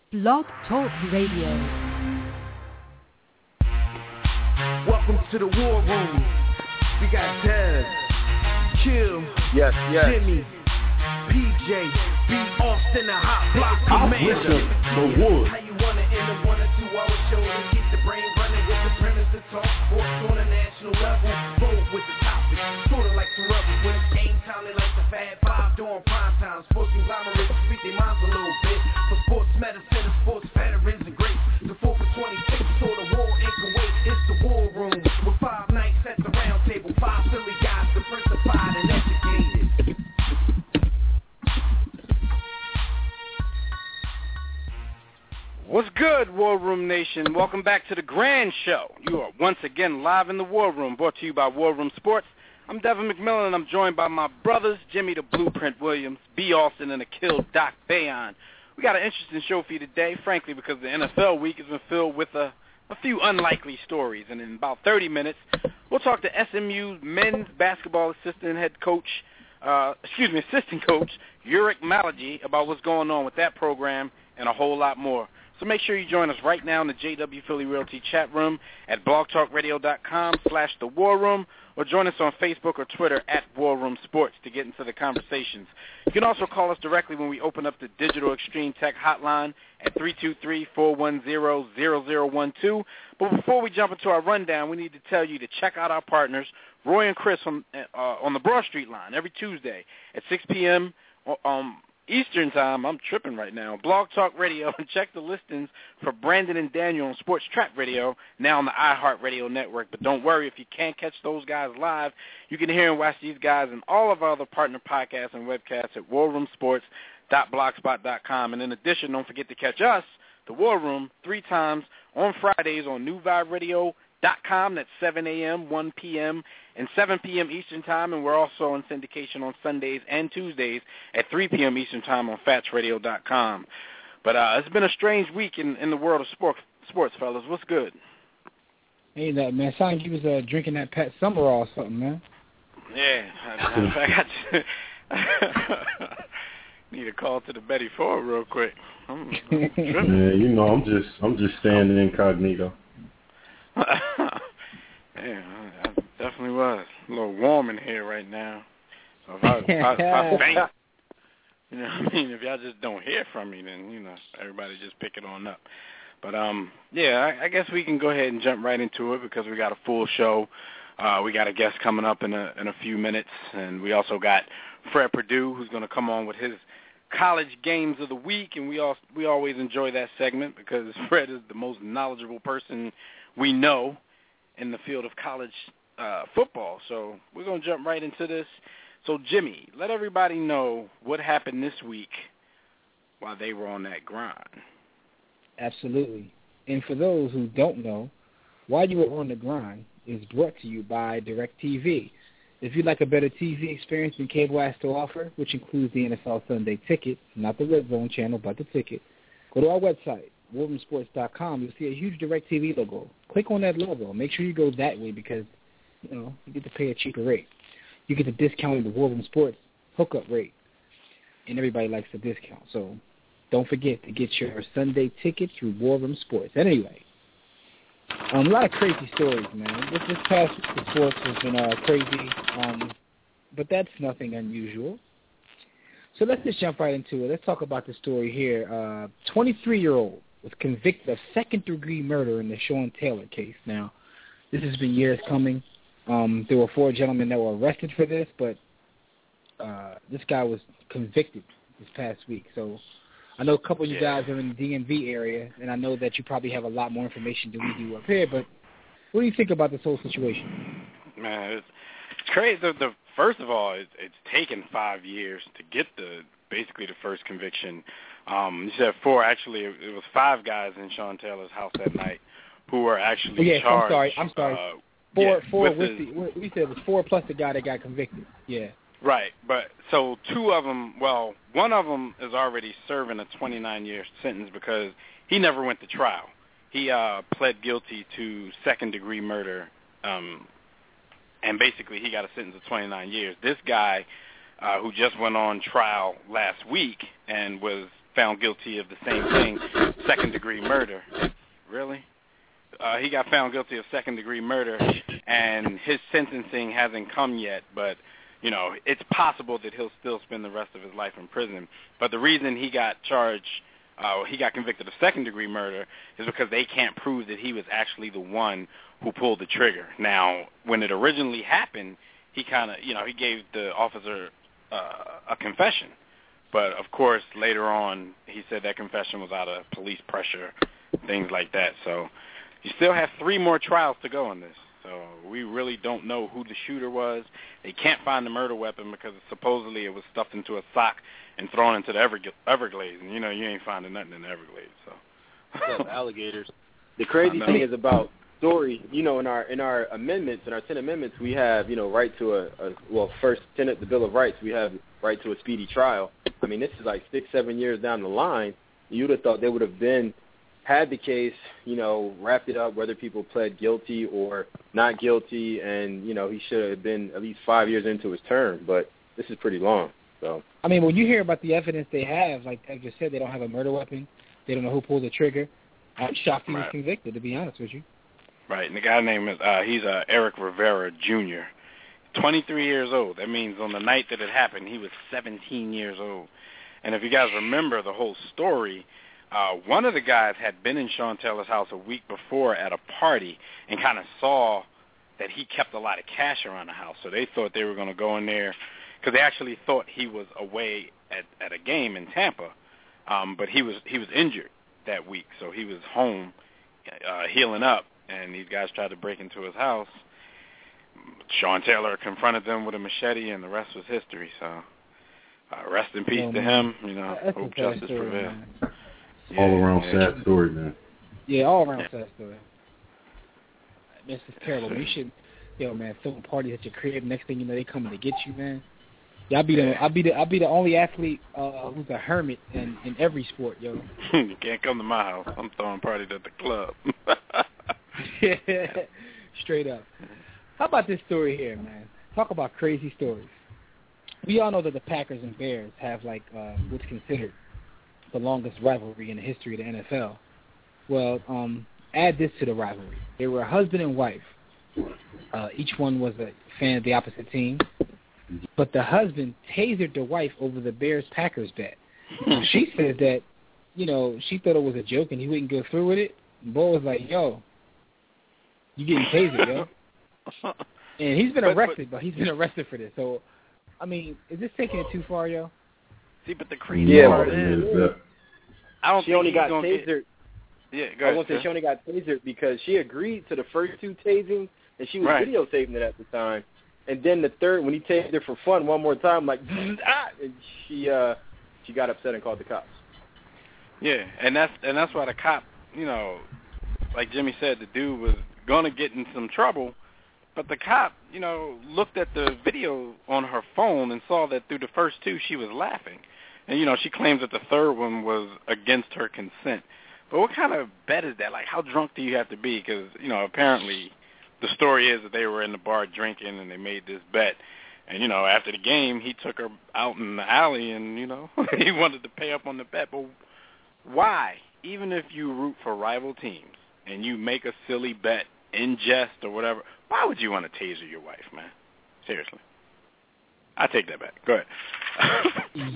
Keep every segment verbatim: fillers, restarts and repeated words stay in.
Blog Talk Radio. Welcome to the War Room. We got Dev, Kill, yes, yes. Jimmy, P J, B. Austin, the Hot Block Commander. The Wood. How you wanna end a one or two hour show to keep the brain running with the premise to talk sports on a national level? Bold with the topic, sorta like the rebels when it's game time. They like the Fab Five during prime time. Sports conglomerates speak their minds a little bit. For sports medicine and sports veterans and greats. The four for twenty-six, so the war ain't can wait. It's the War Room with five nights at the round table. Five Philly guys, diversified and educated. What's good, War Room Nation? Welcome back to the Grand Show. You are once again live in the War Room, brought to you by War Room Sports. I'm Devin McMillan, and I'm joined by my brothers, Jimmy the Blueprint Williams, B. Austin, and Akil Doc Bayon. We got an interesting show for you today, frankly, because the N F L week has been filled with a, a few unlikely stories. And in about thirty minutes, we'll talk to S M U's men's basketball assistant head coach, uh, excuse me, assistant coach, Uric Malaji, about what's going on with that program and a whole lot more. So make sure you join us right now in the J W Philly Realty chat room at blogtalkradio.com slash the War Room, or join us on Facebook or Twitter at War Room Sports to get into the conversations. You can also call us directly when we open up the Digital Extreme Tech hotline at three two three, four one zero, zero zero one two. But before we jump into our rundown, we need to tell you to check out our partners, Roy and Chris, on, uh, on the Broad Street line every Tuesday at six p.m. Um, Eastern Time. I'm tripping right now. Blog Talk Radio, and check the listings for Brandon and Daniel on Sports Trap Radio, now on the iHeartRadio network. But don't worry, if you can't catch those guys live, you can hear and watch these guys and all of our other partner podcasts and webcasts at war room sports dot blogspot dot com. And in addition, don't forget to catch us, the War Room, three times on Fridays on new vibe radio dot com. That's seven a.m., one p.m., and seven p.m. Eastern Time, and we're also on syndication on Sundays and Tuesdays at three p.m. Eastern Time on fats radio dot com. But uh, it's been a strange week in, in the world of sport, sports, fellas. What's good? Hey, that man, sounded like you was uh, drinking that Pat Summerall or something, man. Yeah, I, I got need a call to the Betty Ford real quick. I'm, I'm yeah, you know, I'm just I'm just staying incognito. Yeah, I definitely was. A little warm in here right now. So if I, if I, if I faint, you know what I mean? If y'all just don't hear from me, then, you know, everybody just pick it on up. But, um, yeah, I, I guess we can go ahead and jump right into it because we got a full show. Uh, we got a guest coming up in a, in a few minutes, and we also got Fred Perdue, who's going to come on with his college games of the week, and we all, we always enjoy that segment because Fred is the most knowledgeable person we know in the field of college uh, football. So we're going to jump right into this. So, Jimmy, let everybody know what happened this week while they were on that grind. Absolutely. And for those who don't know, While You Were on the Grind is brought to you by DirecTV. If you'd like a better T V experience than cable has to offer, which includes the N F L Sunday Ticket, not the Red Zone channel, but the ticket, go to our website, war room sports dot com. You'll see a huge DirecTV logo. Click on that logo. Make sure you go that way because, you know, you get to pay a cheaper rate. You get the discounted the War Room Sports hookup rate, and everybody likes the discount. So don't forget to get your Sunday ticket through War Room Sports. Anyway, um, a lot of crazy stories, man. This, this past week of sports has been uh, crazy, um, but that's nothing unusual. So let's just jump right into it. Let's talk about the story here. Uh, twenty-three-year-old was convicted of second-degree murder in the Sean Taylor case. Now, this has been years coming. Um, there were four gentlemen that were arrested for this, but uh, this guy was convicted this past week. So I know a couple of you guys are in the D M V area, and I know that you probably have a lot more information than we do up here, but what do you think about this whole situation? Man, it's, it's crazy. The, the, first of all, it, it's taken five years to get the basically the first conviction. Um, you said four. Actually, it, it was five guys in Sean Taylor's house that night who were actually oh, yes, charged. I'm sorry. I'm sorry. Uh, Four, yeah, four. with With the, the, we said it was four plus the guy that got convicted. Yeah. Right, but so two of them. Well, one of them is already serving a twenty-nine year sentence because he never went to trial. He uh, pled guilty to second degree murder, um, and basically he got a sentence of twenty-nine years. This guy, uh, who just went on trial last week and was found guilty of the same thing, second-degree murder. Really? Uh, he got found guilty of second-degree murder, and his sentencing hasn't come yet, but, you know, it's possible that he'll still spend the rest of his life in prison. But the reason he got charged, uh, he got convicted of second-degree murder is because they can't prove that he was actually the one who pulled the trigger. Now, when it originally happened, he kind of, you know, he gave the officer uh, a confession. But, of course, later on, he said that confession was out of police pressure, things like that. So you still have three more trials to go on this. So we really don't know who the shooter was. They can't find the murder weapon because supposedly it was stuffed into a sock and thrown into the Everg- Everglades. And, you know, you ain't finding nothing in the Everglades. So alligators. The crazy thing is about story, you know, in our in our amendments, in our ten amendments, we have, you know, right to a, a well, first tenet, the Bill of Rights, we have right to a speedy trial. I mean, this is like six, seven years down the line. You'd have thought they would have been, had the case, you know, wrapped it up, whether people pled guilty or not guilty, and, you know, he should have been at least five years into his term, but this is pretty long. So I mean, when you hear about the evidence they have, like I just said, they don't have a murder weapon, they don't know who pulled the trigger, I'm shocked he was Right. convicted, to be honest with you. Right, and the guy's name is, uh, he's uh, Eric Rivera, Junior twenty-three years old. That means on the night that it happened, he was seventeen years old. And if you guys remember the whole story, uh, one of the guys had been in Sean Taylor's house a week before at a party and kind of saw that he kept a lot of cash around the house. So they thought they were going to go in there because they actually thought he was away at, at a game in Tampa. Um, but he was he was injured that week, so he was home uh, healing up. And these guys tried to break into his house. Sean Taylor confronted them with a machete, and the rest was history. So, uh, rest in peace oh, to man. him. You know, That's hope a sad justice story, prevails. man. Yeah, All around yeah. sad story, man. Yeah, all around Yeah. sad story. This is terrible. You should, yo, man, throwing parties at your crib. Next thing you know, they coming to get you, man. Yeah, I'll be the, I'll be the, I'll be the only athlete uh, who's a hermit in, in every sport, yo. You can't come to my house. I'm throwing parties at the club. Straight up. How about this story here, man? Talk about crazy stories. We all know that the Packers and Bears have, like, uh, what's considered the longest rivalry in the history of the N F L. Well, um, add this to the rivalry. They were a husband and wife. Uh, each one was a fan of the opposite team. But the husband tasered the wife over the Bears-Packers bet. So she says that, you know, she thought it was a joke and he wouldn't go through with it. And Bo was like, yo, you getting tasered, yo. And he's been But- arrested, but he's been arrested for this. So, I mean, is this taking it too far, yo? See, but the crazy Yeah, part it is, is that. I don't she think only he's got gonna tasered. Get, yeah, go I ahead. was going to say sir. she only got tasered because she agreed to the first two tasings, and she was Right. videotaping it at the time. And then the third, when he tased her for fun one more time, like, ah, and she uh, she got upset and called the cops. Yeah, and that's and that's why the cop, you know, like Jimmy said, the dude was gonna get in some trouble, but the cop, you know, looked at the video on her phone and saw that through the first two she was laughing, and you know she claims that the third one was against her consent. But what kind of bet is that? Like, how drunk do you have to be? Because you know, apparently, the story is that they were in the bar drinking and they made this bet. And, you know, after the game, he took her out in the alley and, you know, he wanted to pay up on the bet. But why? Even if you root for rival teams and you make a silly bet in jest or whatever, why would you want to taser your wife, man? Seriously. I take that back. Go ahead.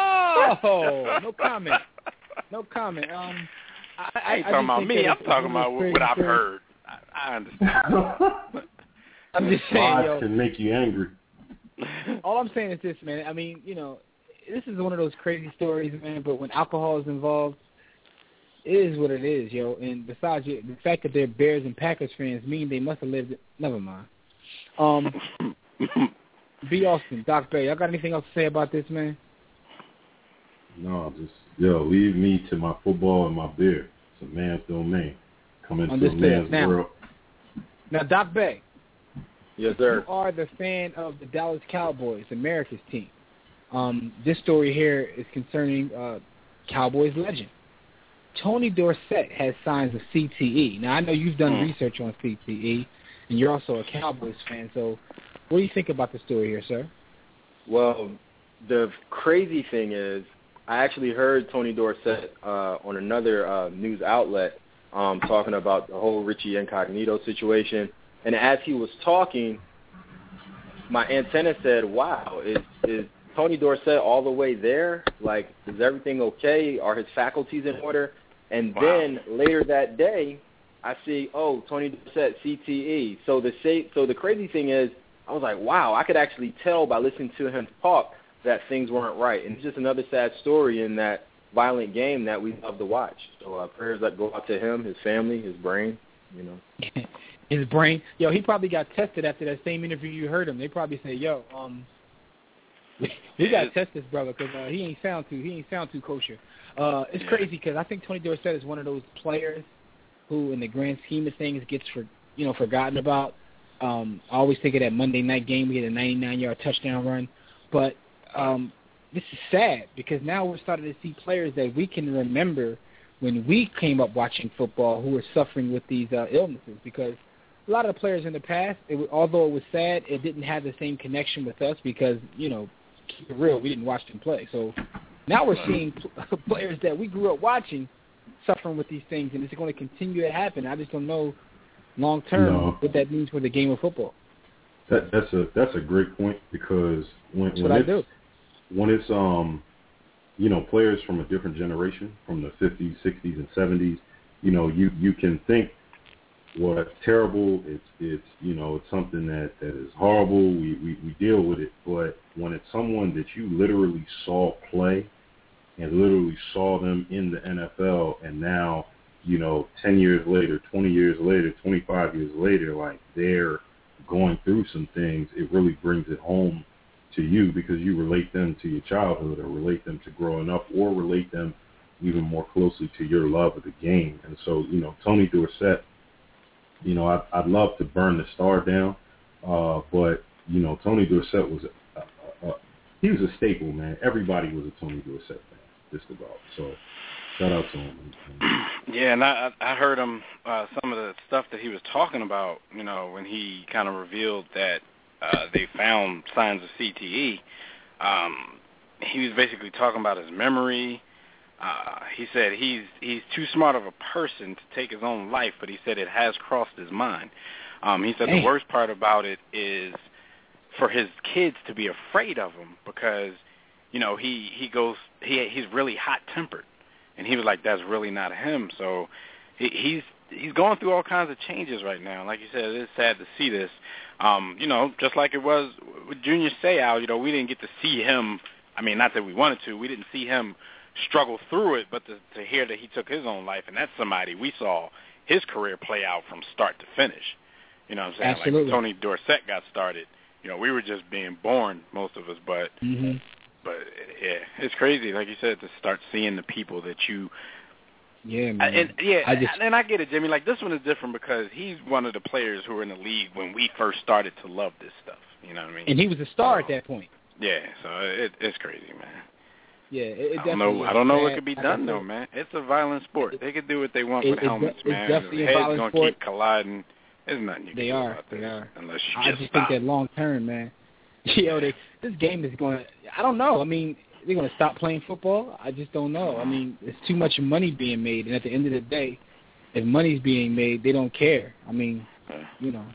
Yo! No comment. No comment. Um, I, I, I ain't I talking just about think me. that I'm it's- talking it's about crazy what I've story. heard. I, I understand. I'm just saying, Lies yo. can make you angry. All I'm saying is this, man. I mean, you know, this is one of those crazy stories, man. But when alcohol is involved, it is what it is, yo. And besides, the fact that they're Bears and Packers fans mean they must have lived it. Never mind. Um, B. Austin, Doc Bay, y'all got anything else to say about this, man? No, just, yo, leave me to my football and my beer. It's a man's domain. Come into a Understood. man's Now- world. Now, Doc Bay, Yes, you sir. are the fan of the Dallas Cowboys, America's team. Um, this story here is concerning uh, Cowboys legend. Tony Dorsett has signs of C T E. Now, I know you've done Hmm. research on C T E, and you're also a Cowboys fan. So what do you think about the story here, sir? Well, the crazy thing is I actually heard Tony Dorsett uh, on another uh, news outlet um, talking about the whole Richie Incognito situation. And as he was talking, my antenna said, wow, is, is Tony Dorsett all the way there? Like, is everything okay? Are his faculties in order? And wow. Then later that day, I see, oh, Tony Dorsett, C T E. So the so the crazy thing is, I was like, wow, I could actually tell by listening to him talk that things weren't right. And it's just another sad story in that violent game that we love to watch. So uh, prayers that go out to him, his family, his brain, you know. His brain. Yo, he probably got tested after that same interview you heard him. They probably say, yo, um, we got to test this brother because uh, he ain't sound too, he ain't sound too kosher. Uh, it's crazy because I think Tony Dorsett is one of those players who, in the grand scheme of things, gets for you know forgotten about. Um, I always think of that Monday night game. We had a ninety-nine-yard touchdown run. But um, this is sad because now we're starting to see players that we can remember when we came up watching football who were suffering with these uh, illnesses. Because a lot of the players in the past, it, although it was sad, it didn't have the same connection with us because, you know, keep it real, we didn't watch them play. So now we're seeing players that we grew up watching suffering with these things, and it's going to continue to happen. I just don't know long term no. what that means for the game of football. That, that's a that's a great point because when, that's when what it's I do. when it's um you know players from a different generation, from the fifties, sixties, and seventies, you know you, you can think, well, it's terrible. It's it's you know it's something that, that is horrible. We, we we deal with it, but when it's someone that you literally saw play and literally saw them in the N F L, and now, you know, ten years later, twenty years later, twenty-five years later, like they're going through some things, it really brings it home to you because you relate them to your childhood or relate them to growing up or relate them even more closely to your love of the game. And so, you know, Tony Dorsett, you know, I'd, I'd love to burn the star down, uh, but, you know, Tony Dorsett was, a, a, a, he was a staple, man. Everybody was a Tony Dorsett fan, just about. So shout out to him. Yeah, and I I heard him, uh, some of the stuff that he was talking about, you know, when he kind of revealed that uh, they found signs of C T E. Um, he was basically talking about his memory. Uh, he said he's he's too smart of a person to take his own life, but he said it has crossed his mind. Um, he said Damn. The worst part about it is for his kids to be afraid of him because, you know, he, he goes, he he's really hot-tempered. And he was like, that's really not him. So he, he's he's going through all kinds of changes right now. Like you said, it's sad to see this. Um, you know, just like it was with Junior Seau, you know, we didn't get to see him. I mean, not that we wanted to. We didn't see him struggle through it, but to, to hear that he took his own life, and that's somebody we saw his career play out from start to finish. You know what I'm saying? Absolutely. Like when Tony Dorsett got started, you know, we were just being born, most of us, but mm-hmm. But, yeah, it's crazy, like you said, to start seeing the people that you Yeah, man. I, and, yeah, I just, and I get it, Jimmy. Like, this one is different because he's one of the players who were in the league when we first started to love this stuff. You know what I mean? And he was a star so, at that point. Yeah, so it, it's crazy, man. Yeah, it, it I don't know. I don't know what could be like done, though, man. It's a violent sport. It, they could do what they want it, with helmets, it's man. definitely the a heads violent gonna sport. keep colliding. There's nothing you can they do are, about they this are. unless you I just just stop. think that long term, man. You know, they, this game is going to, I don't know. I mean, they're going to stop playing football? I just don't know. I mean, there's too much money being made, and at the end of the day, if money's being made, they don't care. I mean, you know.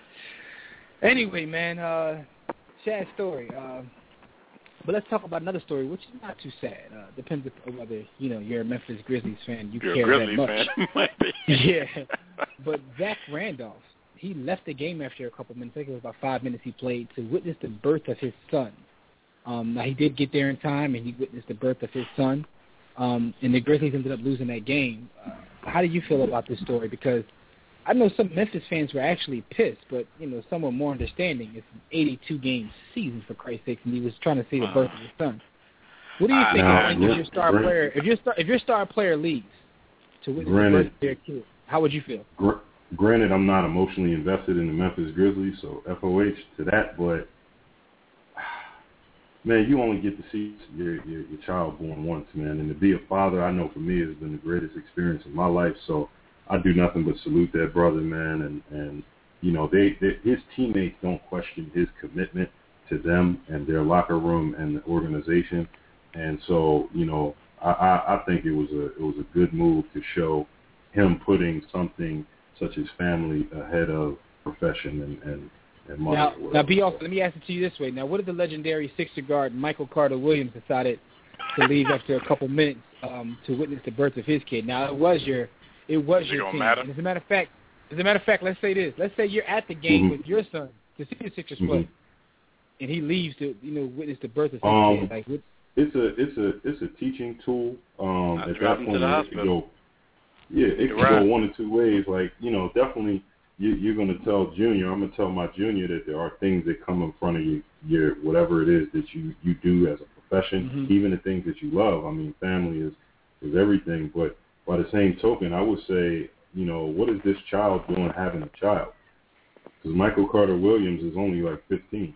Anyway, man, uh, sad story. Uh, but let's talk about another story, which is not too sad. Uh, depends on whether, you know, you're a Memphis Grizzlies fan. You you're care a Grizzly that much. fan. Might be. Yeah. But Zach Randolph, he left the game after a couple minutes. I think it was about five minutes he played to witness the birth of his son. Um, now, he did get there in time, and he witnessed the birth of his son. Um, and the Grizzlies ended up losing that game. Uh, how do you feel about this story? Because I know some Memphis fans were actually pissed, but, you know, some were more understanding. It's an eighty-two game season, for Christ's sake, and he was trying to see the birth of his son. What do you think uh, if your star Grant, player, if your star, if your star player leaves to witness granted, the birth of their kid, how would you feel? Gr- granted, I'm not emotionally invested in the Memphis Grizzlies, so F O H to that, but man, you only get to see your, your your child born once, man. And to be a father, I know for me, has been the greatest experience of my life. So I do nothing but salute that brother, man. And, and you know, they, they his teammates don't question his commitment to them and their locker room and the organization. And so, you know, I, I, I think it was a it was a good move to show him putting something such as family ahead of profession and, and, and money. Now, now be also, let me ask it to you this way. Now, what if the legendary Sixer guard Michael Carter Williams decided to leave after a couple minutes um, to witness the birth of his kid? Now, it was your it was Is your it team. matter? And as a matter of fact, as a matter of fact, let's say this. Let's say you're at the game mm-hmm. with your son to see the Sixers mm-hmm. play, and he leaves to you know witness the birth of his um, kid. Like, what, it's a it's a it's a teaching tool. Um, I'll at drive that him point, to the it hospital. could go, yeah, it could right. go one or two ways. Like, you know, definitely you, you're going to tell Junior, I'm going to tell my Junior that there are things that come in front of you, your whatever it is that you, you do as a profession, mm-hmm. even the things that you love. I mean, family is, is everything. But by the same token, I would say, you know, what is this child doing having a child? Because Michael Carter Williams is only like fifteen.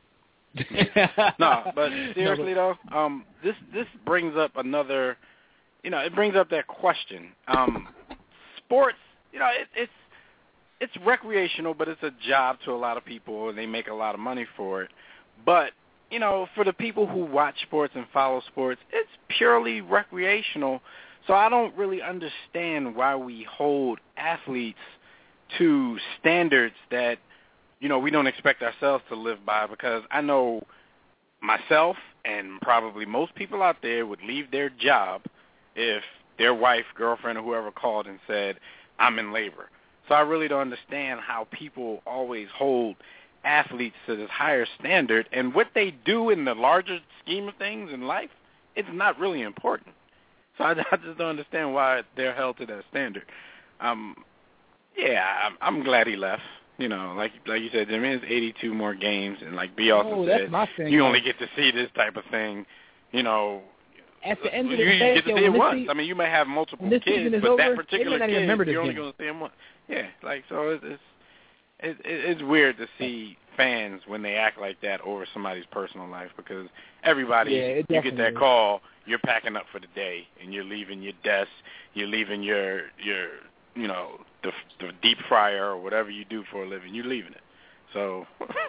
No, but seriously though, um, this this brings up another, you know, it brings up that question. Um, sports, you know, it, it's it's recreational, but it's a job to a lot of people, and they make a lot of money for it. But you know, for the people who watch sports and follow sports, it's purely recreational. So I don't really understand why we hold athletes to standards that, you know, we don't expect ourselves to live by, because I know myself and probably most people out there would leave their job if their wife, girlfriend, or whoever called and said, I'm in labor. So I really don't understand how people always hold athletes to this higher standard, and what they do in the larger scheme of things in life, it's not really important. So I, I just don't understand why they're held to that standard. Um, yeah, I'm, I'm glad he left. You know, like like you said, there is eighty-two more games, and like B also oh, said, that's my thing, you like, only get to see this type of thing, you know. At the end you, of the you day, get to yo, see it when once. this se- I mean, you may have multiple when this kids, season is but over, that they particular may not even kid, remember this you're only game. going to see him once. Yeah, like, so it's, it's, it, it, it's weird to see fans when they act like that over somebody's personal life, because everybody, yeah, you get that is. call, you're packing up for the day, and you're leaving your desk, you're leaving your, your you know, the, the deep fryer or whatever you do for a living, you're leaving it. So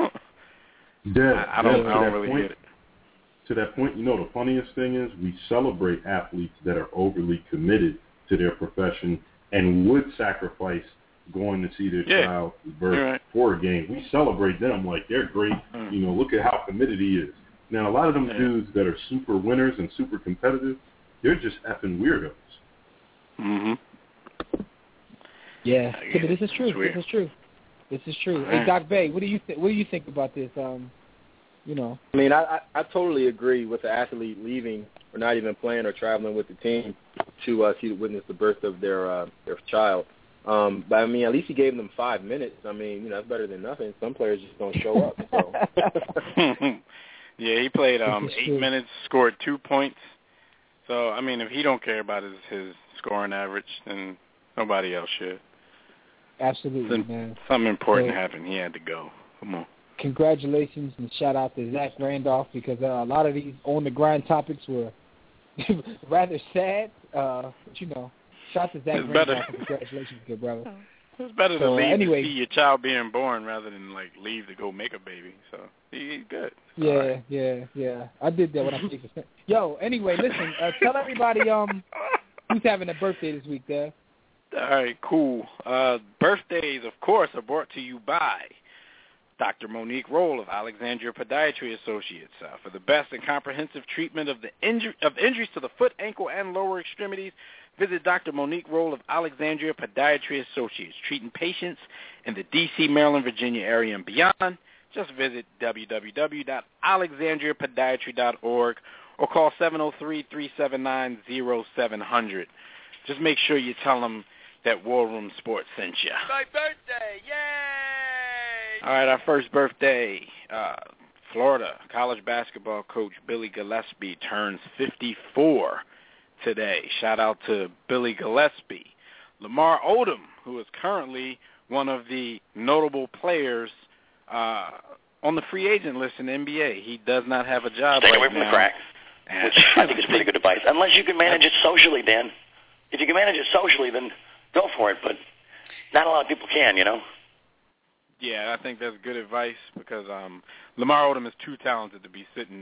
Dead, I, I don't, dead I don't really point, get it. To that point, you know, the funniest thing is we celebrate athletes that are overly committed to their profession and would sacrifice going to see their Yeah, child birth right. for a game. We celebrate them like they're great. Mm. You know, look at how committed he is. Now, a lot of them Yeah. dudes that are super winners and super competitive, they're just effing weirdos. Mm-hmm. Yeah, I but get this it. is true. It's weird. This is true. This is true. All Hey, right. Doc Bay, what do you th- what do you think about this? Um, you know, I mean, I, I, I totally agree with the athlete leaving or not even playing or traveling with the team to uh, see to witness the birth of their uh, their child. Um, but I mean, at least he gave them five minutes. I mean, you know, that's better than nothing. Some players just don't show up. So. Yeah, he played um, This is eight true. minutes, scored two points. So I mean, if he don't care about his, his scoring average, then nobody else should. absolutely, Some, man. something important So- happened. He had to go. Come on. Congratulations and shout out to Zach Randolph, because uh, a lot of these on the grind topics were rather sad. Uh, but you know, shout out to Zach It's Randolph better. and congratulations, good brother. It's better to So, uh, leave anyway. to see your child being born rather than like leave to go make a baby. So he, he's good. Yeah, All right. yeah, yeah. I did that when I played for. Yo, anyway, listen. Uh, tell everybody um who's having a birthday this week, Dad. All right, cool. Uh, birthdays, of course, are brought to you by Doctor Monique Roll of Alexandria Podiatry Associates. Uh, for the best and comprehensive treatment of the inju- of injuries to the foot, ankle, and lower extremities, visit Doctor Monique Roll of Alexandria Podiatry Associates, treating patients in the D C, Maryland, Virginia area and beyond. Just visit w w w dot alexandria podiatry dot org or call seven oh three, three seven nine, oh seven hundred. Just make sure you tell them that War Room Sports sent you. My birthday, yay! All right, our first birthday, uh, Florida college basketball coach Billy Gillispie turns fifty-four today. Shout out to Billy Gillispie. Lamar Odom, who is currently one of the notable players uh, on the free agent list in the N B A. He does not have a job Stay right away from now. the crack, And which I think is pretty good advice. Unless you can manage it socially, Dan. If you can manage it socially, then go for it. But not a lot of people can, you know. Yeah, I think that's good advice because um, Lamar Odom is too talented to be sitting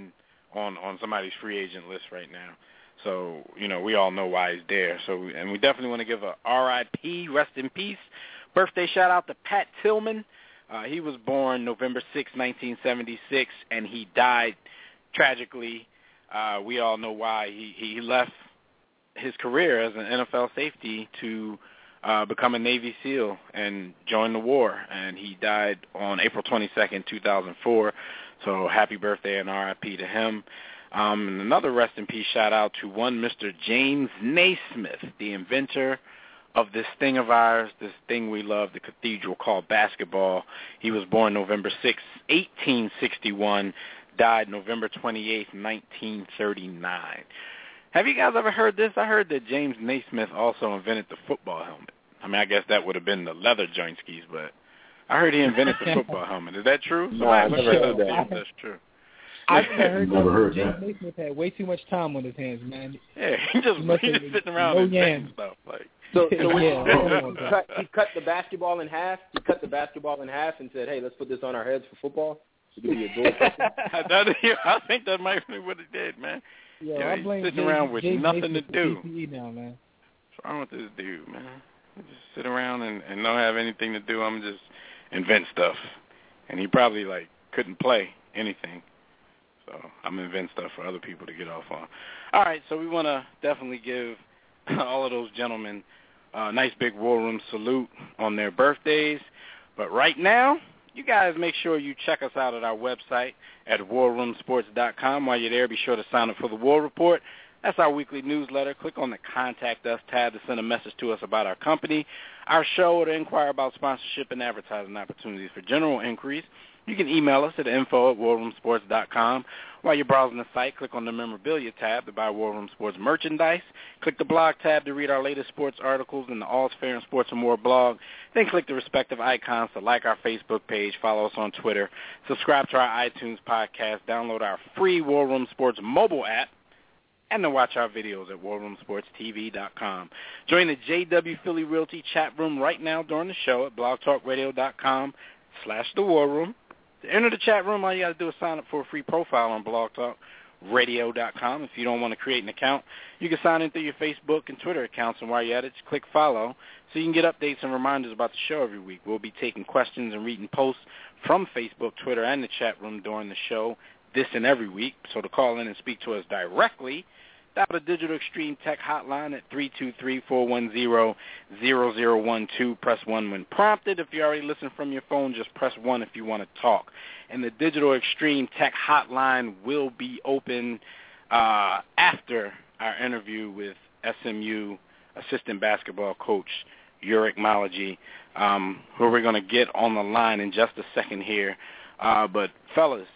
on, on somebody's free agent list right now. So, you know, we all know why he's there. So, and we definitely want to give a R I P, rest in peace, birthday shout-out to Pat Tillman. Uh, he was born November sixth, nineteen seventy-six, and he died tragically. Uh, we all know why. He, he left his career as an N F L safety to uh, become a Navy SEAL and join the war, and he died on April twenty-second, two thousand four. So happy birthday and R I P to him. Um, and another rest in peace shout-out to one Mister James Naismith, the inventor of this thing of ours, this thing we love, the cathedral called basketball. He was born November sixth, eighteen sixty-one, died November twenty-eighth, nineteen thirty-nine. Have you guys ever heard this? I heard that James Naismith also invented the football helmet. I mean, I guess that would have been the leather jointskis, but I heard he invented the football helmet. Is that true? No, I've never heard that. If that's true. I've never heard Never that. heard James that. Naismith had way too much time on his hands, man. Yeah, he just, He must he have just sitting around no and yams. inventing stuff. Like, So, so when Yeah, he, he, cut, he cut the basketball in half. He cut the basketball in half and said, "Hey, let's put this on our heads for football. It could be a dual purpose." that, I think that might be what he did, man. Yeah, Yeah, I he's blame sitting James, around with James nothing Naismith to do. for P P E now, man. What's wrong with this dude, man? He just sit around and, and don't have anything to do. I'm just invent stuff. And he probably, like, couldn't play anything. So I'm invent stuff for other people to get off on. All right, so we want to definitely give all of those gentlemen a nice big War Room salute on their birthdays. But right now, you guys make sure you check us out at our website at war room sports dot com. While you're there, be sure to sign up for the War Report. That's our weekly newsletter. Click on the Contact Us tab to send a message to us about our company, our show, or to inquire about sponsorship and advertising opportunities. For general inquiries, you can email us at info at war room sports dot com. While you're browsing the site, click on the Memorabilia tab to buy War Room Sports merchandise. Click the Blog tab to read our latest sports articles in the All's Fair and Sports and More blog. Then click the respective icons to like our Facebook page, follow us on Twitter, subscribe to our iTunes podcast, download our free War Room Sports mobile app, and to watch our videos at war room sports t v dot com. Join the J W Philly Realty chat room right now during the show at blog talk radio dot com slash the war room. To enter the chat room, all you got to do is sign up for a free profile on blog talk radio dot com. If you don't want to create an account, you can sign in through your Facebook and Twitter accounts, and while you're at it, just click follow so you can get updates and reminders about the show every week. We'll be taking questions and reading posts from Facebook, Twitter, and the chat room during the show this and every week. So to call in and speak to us directly, dial the Digital Extreme Tech hotline at three two three, four one zero, zero zero one two. Press one when prompted. If you already listen from your phone, just press one if you want to talk. And the Digital Extreme Tech hotline will be open uh, after our interview with S M U assistant basketball coach Uric Malaji, um, who we're going to get on the line in just a second here. Uh, but, fellas,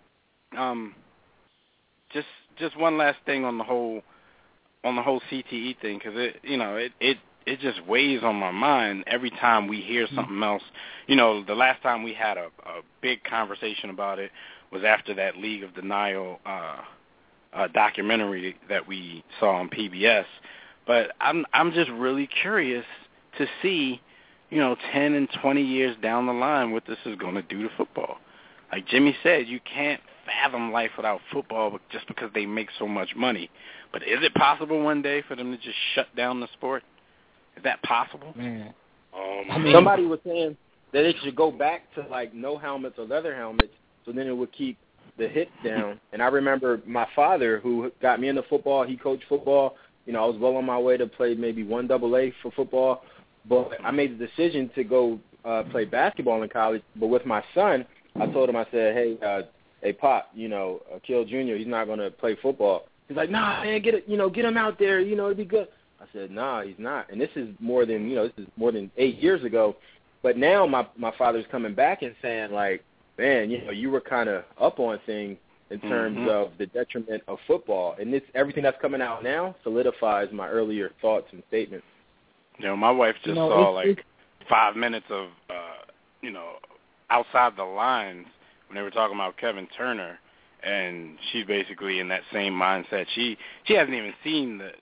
um, just just one last thing on the whole on the whole C T E thing, because it you know it, it it just weighs on my mind every time we hear something else. You know, the last time we had a, a big conversation about it was after that League of Denial uh, uh, documentary that we saw on P B S. But I'm I'm just really curious to see, you know, ten and twenty years down the line what this is going to do to football. Like Jimmy said, you can't fathom life without football just because they make so much money. But is it possible one day for them to just shut down the sport? Is that possible? Man. Um, I mean, somebody was saying that it should go back to, like, no helmets or leather helmets, so then it would keep the hits down. And I remember my father, who got me into football, he coached football. You know, I was well on my way to play maybe one double A for football. But I made the decision to go uh, play basketball in college. But with my son, I told him, I said, hey, uh, hey, Pop, you know, Akil Junior, he's not going to play football. He's like, nah, man, get it, you know, get him out there, you know, it'd be good. I said, nah, he's not. And this is more than, you know, this is more than eight years ago. But now my my father's coming back and saying, like, man, you know, you were kind of up on things in terms mm-hmm. of the detriment of football. And this everything that's coming out now solidifies my earlier thoughts and statements. You know, my wife just you know, saw, it's, like, it's, five minutes of, uh, you know, outside the lines when they were talking about Kevin Turner, and she's basically in that same mindset. She she hasn't even seen the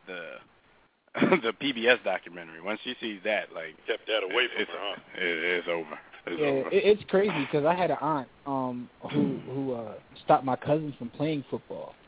the, the P B S documentary. Once she sees that, like, kept that away from it's, her, huh? It, it's over. It's yeah, over. It, it's crazy because I had an aunt um, who who uh, stopped my cousin from playing football.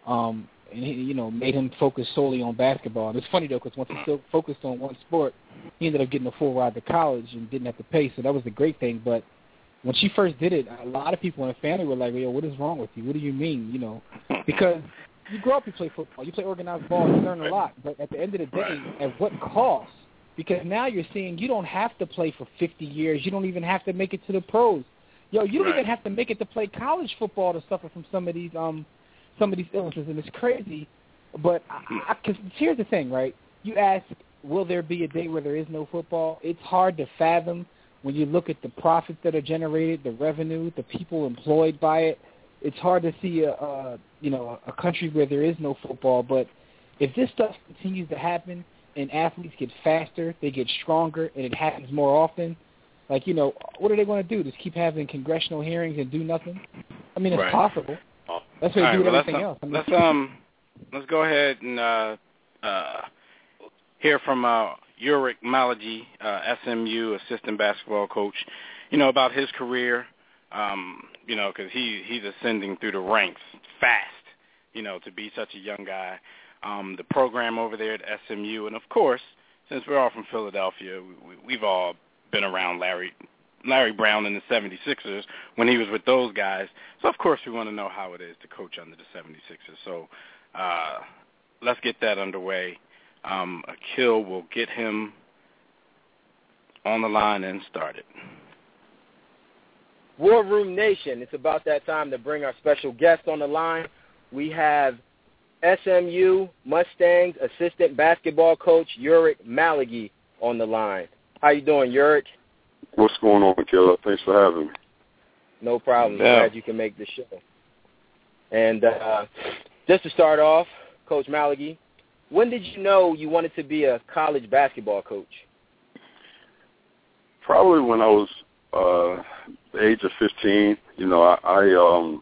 um, and he, you know, made him focus solely on basketball. And it's funny though, because once he still focused on one sport, he ended up getting a full ride to college and didn't have to pay. So that was the great thing. But when she first did it, a lot of people in the family were like, "Yo, what is wrong with you? What do you mean?" You know, because you grow up, you play football, you play organized ball, you learn a lot. But at the end of the day, at what cost? Because now you're seeing you don't have to play for fifty years. You don't even have to make it to the pros. Yo, you don't right. even have to make it to play college football to suffer from some of these um some of these illnesses, and it's crazy. But I, I, cause here's the thing, right? You ask, will there be a day where there is no football? It's hard to fathom when you look at the profits that are generated, the revenue, the people employed by it. It's hard to see a, a you know a country where there is no football. But if this stuff continues to happen and athletes get faster, they get stronger, and it happens more often, like, you know, what are they going to do? Just keep having congressional hearings and do nothing? I mean, it's right. possible. That's what they All do right, with well, everything let's, else. I mean, let's um, let's go ahead and uh, uh, hear from uh, Uric Malagy, uh, S M U assistant basketball coach. You know, about his career. Um, you know, because he he's ascending through the ranks fast. You know, to be such a young guy. Um, the program over there at S M U, and of course, since we're all from Philadelphia, we, we've all been around Larry Larry Brown and the seventy-sixers when he was with those guys. So, of course, we want to know how it is to coach under the seventy-sixers. So uh, let's get that underway. Um, Akil will get him on the line and started. War Room Nation, it's about that time to bring our special guest on the line. We have S M U Mustangs assistant basketball coach Uric Malagy on the line. How you doing, Uric? What's going on, Killer? Thanks for having me. No problem. Yeah. Glad you can make the show. And uh, just to start off, Coach Malagy, when did you know you wanted to be a college basketball coach? Probably when I was uh, the age of fifteen. You know, I, I um,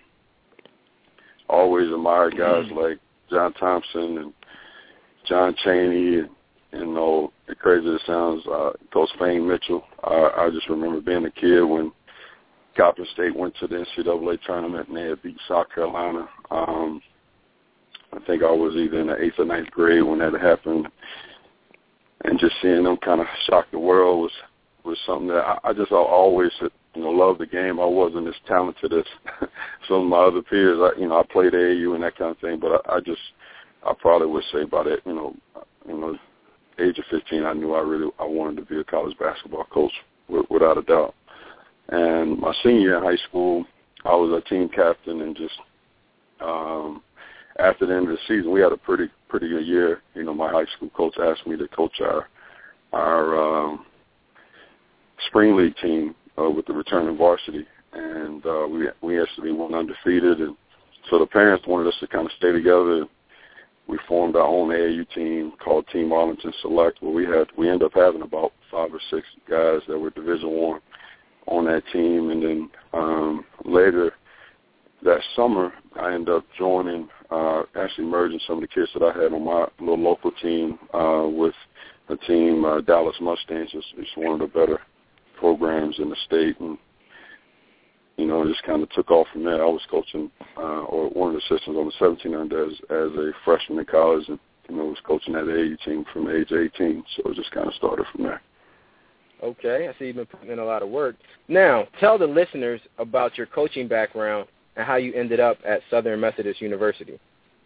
always admired guys mm-hmm. like John Thompson and John Chaney, and, you know, as crazy as it sounds, uh, Coach Fane Mitchell. I, I just remember being a kid when Coppin State went to the N C double A tournament and they had beat South Carolina. Um, I think I was either in the eighth or ninth grade when that happened, and just seeing them kind of shock the world was was something that I, I just I always you know loved the game. I wasn't as talented as some of my other peers. I, you know, I played A A U and that kind of thing, but I, I just I probably would say by that you know you know age of fifteen, I knew I really I wanted to be a college basketball coach w- without a doubt. And my senior year in high school, I was a team captain, and just um, after the end of the season, we had a pretty pretty good year. You know, my high school coach asked me to coach our our um, spring league team uh, with the returning varsity, and uh, we we actually went undefeated. And so the parents wanted us to kind of stay together. We formed our own A A U team called Team Arlington Select, where we had we ended up having about five or six guys that were Division One on that team. And then um, later that summer, I ended up joining, uh, actually merging some of the kids that I had on my little local team uh, with a team, uh, Dallas Mustangs. It's, it's one of the better programs in the state, and you know, it just kind of took off from there. I was coaching, uh, or one of the assistants on the seventeen hundred as, as a freshman in college, and you know, was coaching that A A U team from age eighteen. So it just kind of started from there. Okay, I see you've been putting in a lot of work. Now, tell the listeners about your coaching background and how you ended up at Southern Methodist University.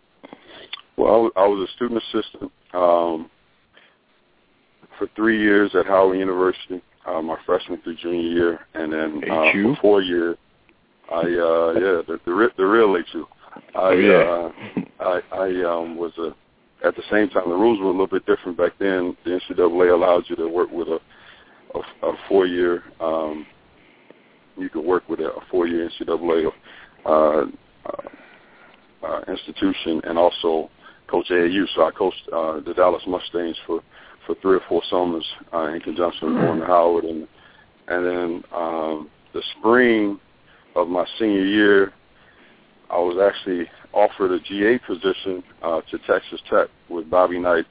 Well, I was a student assistant um, for three years at Howard University. Uh, my freshman through junior year, and then uh, for four years, I uh, yeah, the the, the real H U. I yeah. uh, I, I um, was a at the same time the rules were a little bit different back then. The N C double A allowed you to work with a a, a four year. Um, you could work with a, a four year N C double A uh, uh, uh, institution, and also coach A A U. So I coached uh, the Dallas Mustangs for. for three or four summers uh, in conjunction with going to Howard. And and then um, the spring of my senior year, I was actually offered a G A position uh, to Texas Tech with Bobby Knight.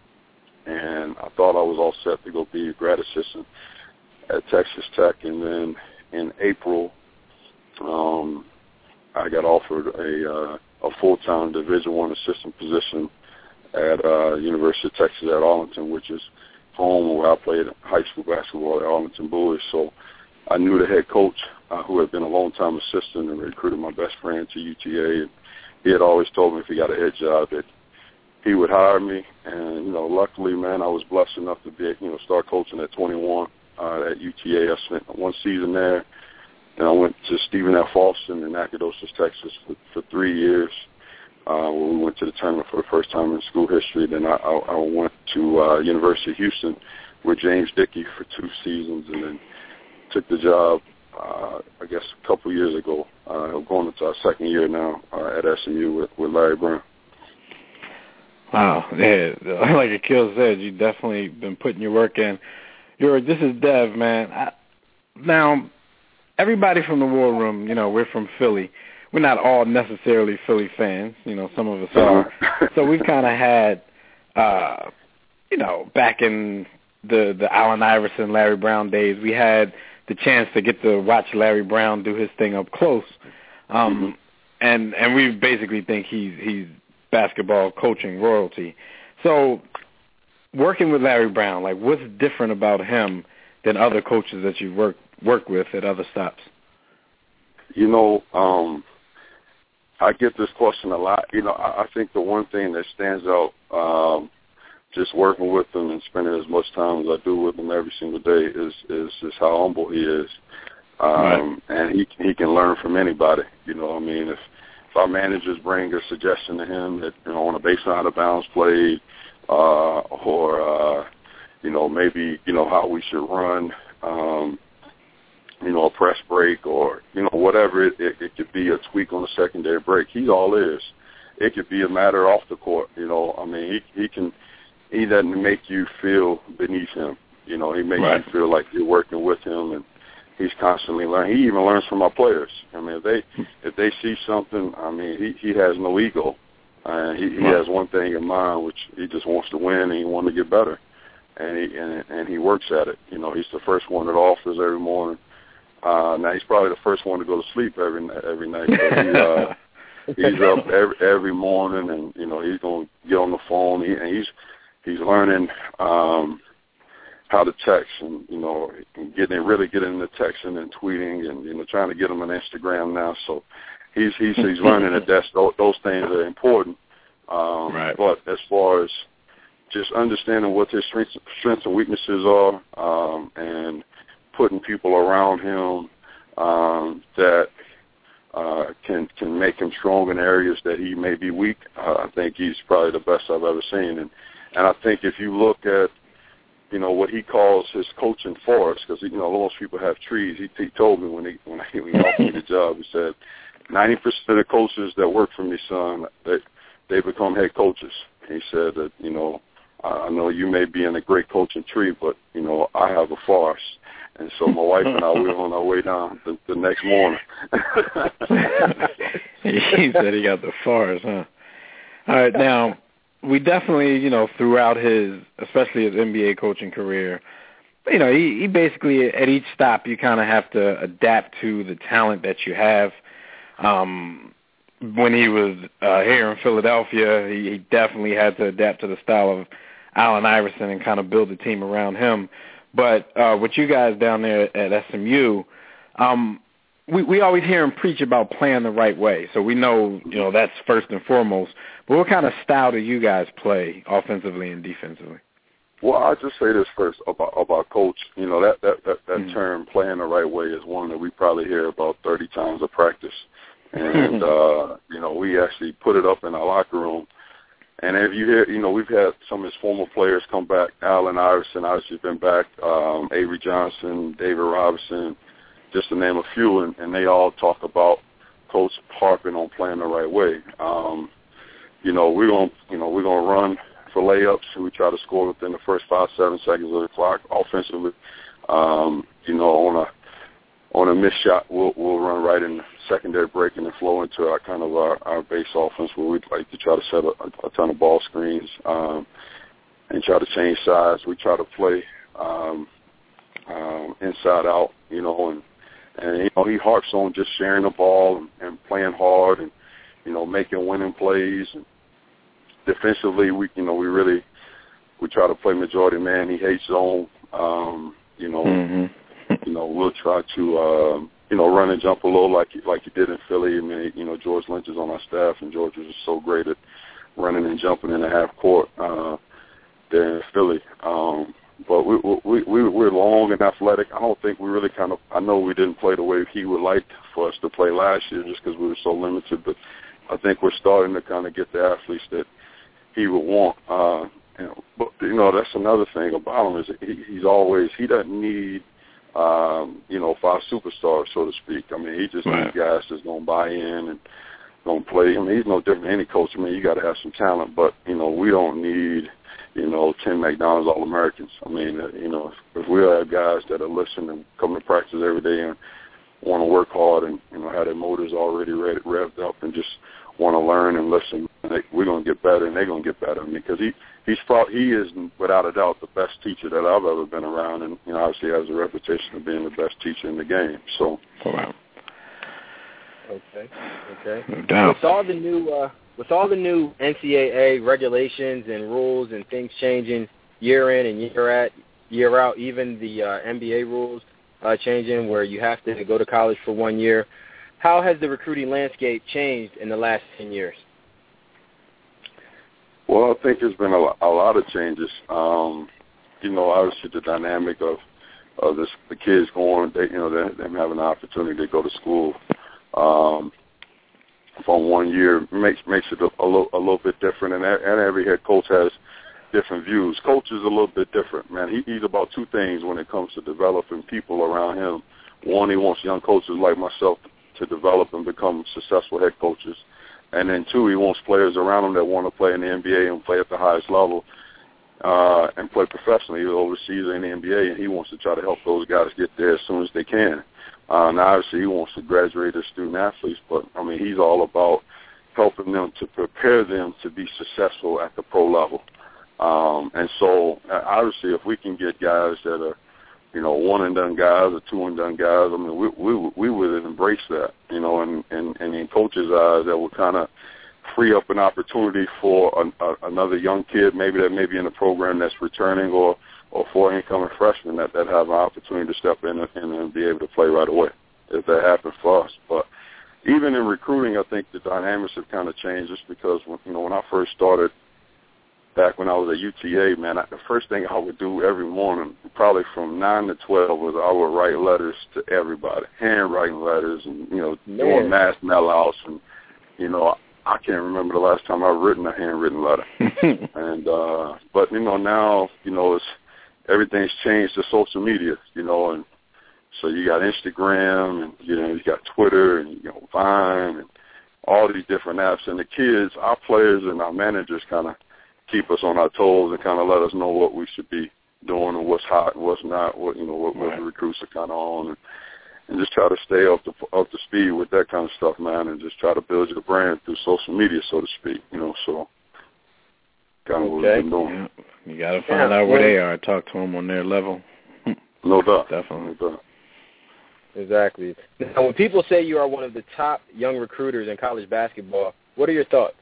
And I thought I was all set to go be a grad assistant at Texas Tech. And then in April, um, I got offered a, uh, a full-time Division One assistant position at uh, University of Texas at Arlington, which is home where I played high school basketball at Arlington Boys. So I knew the head coach, uh, who had been a long-time assistant and recruited my best friend to U T A. And he had always told me if he got a head job that he would hire me. And, you know, luckily, man, I was blessed enough to be, you know, start coaching at twenty-one uh, at U T A. I spent one season there. And I went to Stephen F. Austin in Nacogdoches, Texas for, for three years, uh, where we went to the tournament for the first time in school history. Then I, I, I went to uh, University of Houston with James Dickey for two seasons, and then took the job, uh, I guess, a couple of years ago. Uh, going into our second year now uh, at S M U with, with Larry Brown. Wow. Yeah, like Akil said, you've definitely been putting your work in. You're, this is Dev, man. I, now, everybody from the War Room, you know, we're from Philly. We're not all necessarily Philly fans. You know, some of us are. So we've kind of had, uh, you know, back in the, the Allen Iverson, Larry Brown days, we had the chance to get to watch Larry Brown do his thing up close. Um, mm-hmm. and, and we basically think he's, he's basketball coaching royalty. So working with Larry Brown, like what's different about him than other coaches that you've worked work with at other stops? You know, um, I get this question a lot. You know, I, I think the one thing that stands out, um, just working with him and spending as much time as I do with him every single day is is, is how humble he is. Um, right. And he he can learn from anybody. You know, I mean, if, if our managers bring a suggestion to him that, you know, on a baseline out of bounds play, uh, or, uh, you know, maybe, you know, how we should run, um, you know, a press break or, you know, whatever. It, it, it could be a tweak on a secondary break. He's all ears. It could be a matter off the court. You know, I mean, he, he can, he doesn't make you feel beneath him. You know, he makes right. you feel like you're working with him, and he's constantly learning. He even learns from our players. I mean, if they, if they see something, I mean, he, he has no ego. Uh, he, he has one thing in mind, which he just wants to win and he wants to get better. And he, and, and he works at it. You know, he's the first one at office every morning. Uh, now he's probably the first one to go to sleep every every night. So he, uh, he's up every every morning, and you know he's gonna get on the phone. He, and he's he's learning um, how to text, and you know, getting really getting into texting and tweeting, and you know, trying to get him on Instagram now. So he's he's he's learning that that's those things are important. Um, right. But as far as just understanding what his strengths, strengths and weaknesses are, um, and putting people around him um, that uh, can can make him strong in areas that he may be weak. Uh, I think he's probably the best I've ever seen. And and I think if you look at, you know, what he calls his coaching forest, because, you know, most people have trees. He, he told me when he when he, when he offered me the job, he said, ninety percent of the coaches that work for me, son, they, they become head coaches. He said that, you know, I know you may be in a great coaching tree, but, you know, I have a forest. And so my wife and I, we were on our way down the, the next morning. He said he got the forest, huh? All right, now, we definitely, you know, throughout his, especially his N B A coaching career, you know, he, he basically, at each stop, you kind of have to adapt to the talent that you have. Um, when he was uh, here in Philadelphia, he, he definitely had to adapt to the style of Allen Iverson and kind of build a team around him. But uh, with you guys down there at S M U, um, we, we always hear him preach about playing the right way. So we know, you know, that's first and foremost. But what kind of style do you guys play offensively and defensively? Well, I'll just say this first about about coach. You know, that that that, that mm-hmm. term "playing the right way" is one that we probably hear about thirty times a practice, and uh, you know, we actually put it up in our locker room. And if you hear, you know, we've had some of his former players come back. Allen Iverson obviously been back. Um, Avery Johnson, David Robinson, just to name a few, and, and they all talk about Coach harping on playing the right way. Um, you know, we're gonna, you know, we're gonna run for layups. We try to score within the first five, seven seconds of the clock. Offensively, um, you know, on a on a missed shot, we'll, we'll run right in the secondary break and then flow into our kind of our, our base offense where we'd like to try to set a, a ton of ball screens um, and try to change sides. We try to play um, um, inside out, you know, and, and, you know, he harps on just sharing the ball and, and playing hard and, you know, making winning plays. Defensively, we you know we really we try to play majority man. He hates zone. Um, you know, mm-hmm. you know we'll try to uh, you know run and jump a little like like he did in Philly. I mean, you know, George Lynch is on our staff, and George was so great at running and jumping in the half court uh, there in Philly. Um, but we, we we we're long and athletic. I don't think we really kind of. I know we didn't play the way he would like for us to play last year, just because we were so limited. But I think we're starting to kind of get the athletes that he would want. Uh, you know, but you know that's another thing about him is he, he's always he doesn't need um, you know five superstars, so to speak. I mean, he just right. needs guys that's gonna buy in and gonna play. I mean, he's no different than any coach. I mean, you got to have some talent, but you know we don't need. You know, ten McDonald's All-Americans. I mean, uh, you know, if, if we have guys that are listening and come to practice every day and want to work hard and, you know, have their motors already rev- revved up and just want to learn and listen, they, we're going to get better and they're going to get better. I mean, because he, he's thought he is, without a doubt, the best teacher that I've ever been around and, you know, obviously has a reputation of being the best teacher in the game. So, wow. Okay, okay. No doubt. With all the new... Uh, With all the new N C double A regulations and rules and things changing year in and year at, year out, even the uh, N B A rules uh, changing where you have to go to college for one year, how has the recruiting landscape changed in the last ten years? Well, I think there's been a, a lot of changes. Um, you know, obviously the dynamic of, of this, the kids going, they, you know, them having the opportunity to go to school. Um, from one year makes makes it a, a, little, a little bit different, and, and every head coach has different views. Coach is a little bit different, man. He, he's about two things when it comes to developing people around him. One, he wants young coaches like myself to develop and become successful head coaches, and then two, he wants players around him that want to play in the N B A and play at the highest level uh, and play professionally overseas in the N B A, and he wants to try to help those guys get there as soon as they can. Uh, now, obviously, he wants to graduate as student-athletes, but, I mean, he's all about helping them to prepare them to be successful at the pro level. Um, and so, obviously, if we can get guys that are, you know, one-and-done guys or two-and-done guys, I mean, we we, we would embrace that, you know, and, and, and in coaches' eyes, that would kind of free up an opportunity for an, a, another young kid, maybe that may be in a program that's returning or or for incoming freshmen that, that have an opportunity to step in and, and be able to play right away if that happens for us. But even in recruiting, I think the dynamics have kind of changed just because, when, you know, when I first started back when I was at U T A, man, I, the first thing I would do every morning, probably from nine to twelve, was I would write letters to everybody, handwriting letters and, you know, man. doing mass mail-outs. And, you know, I can't remember the last time I've written a handwritten letter. and uh, But, you know, now, you know, it's, everything's changed to social media, you know, and so you got Instagram and, you know, you got Twitter and, you know, Vine and all these different apps. And the kids, our players and our managers kind of keep us on our toes and kind of let us know what we should be doing and what's hot and what's not, what, you know, what, what the recruits are kind of on. And, and just try to stay up to, up to speed with that kind of stuff, man, and just try to build your brand through social media, so to speak, you know, so. Kind of okay. what we've been doing. Yeah. You got to find yeah. out where they are. Talk to them on their level. No doubt. Definitely. No doubt. Exactly. Now, when people say you are one of the top young recruiters in college basketball, what are your thoughts?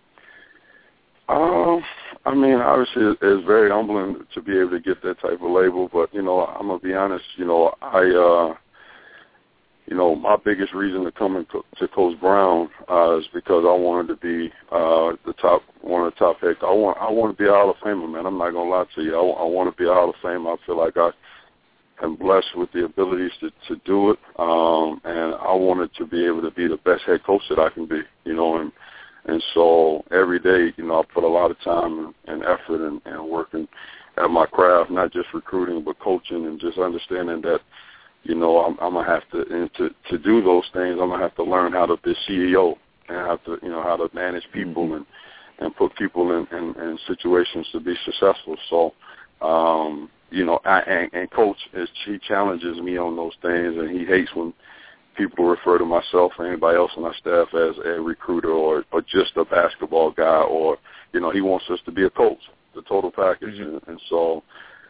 Um, I mean, obviously, it's very humbling to be able to get that type of label. But you know, I'm gonna be honest. You know, I. Uh, You know, my biggest reason to come to Coach Brown uh, is because I wanted to be uh, the top, one of the top head. I want, I want to be a Hall of Famer, man. I'm not gonna lie to you. I, I want to be a Hall of Famer. I feel like I am blessed with the abilities to, to do it, um, and I wanted to be able to be the best head coach that I can be. You know, and and so every day, you know, I put a lot of time and, and effort and, and working at my craft, not just recruiting, but coaching and just understanding that. You know, I'm, I'm gonna have to and to to do those things. I'm gonna have to learn how to be C E O and have to, you know, how to manage people mm-hmm. and and put people in, in, in situations to be successful. So, um, you know, I, and, and Coach is he challenges me on those things, and he hates when people refer to myself or anybody else on our staff as a recruiter or or just a basketball guy, or you know, he wants us to be a coach, the total package, mm-hmm. and, and so.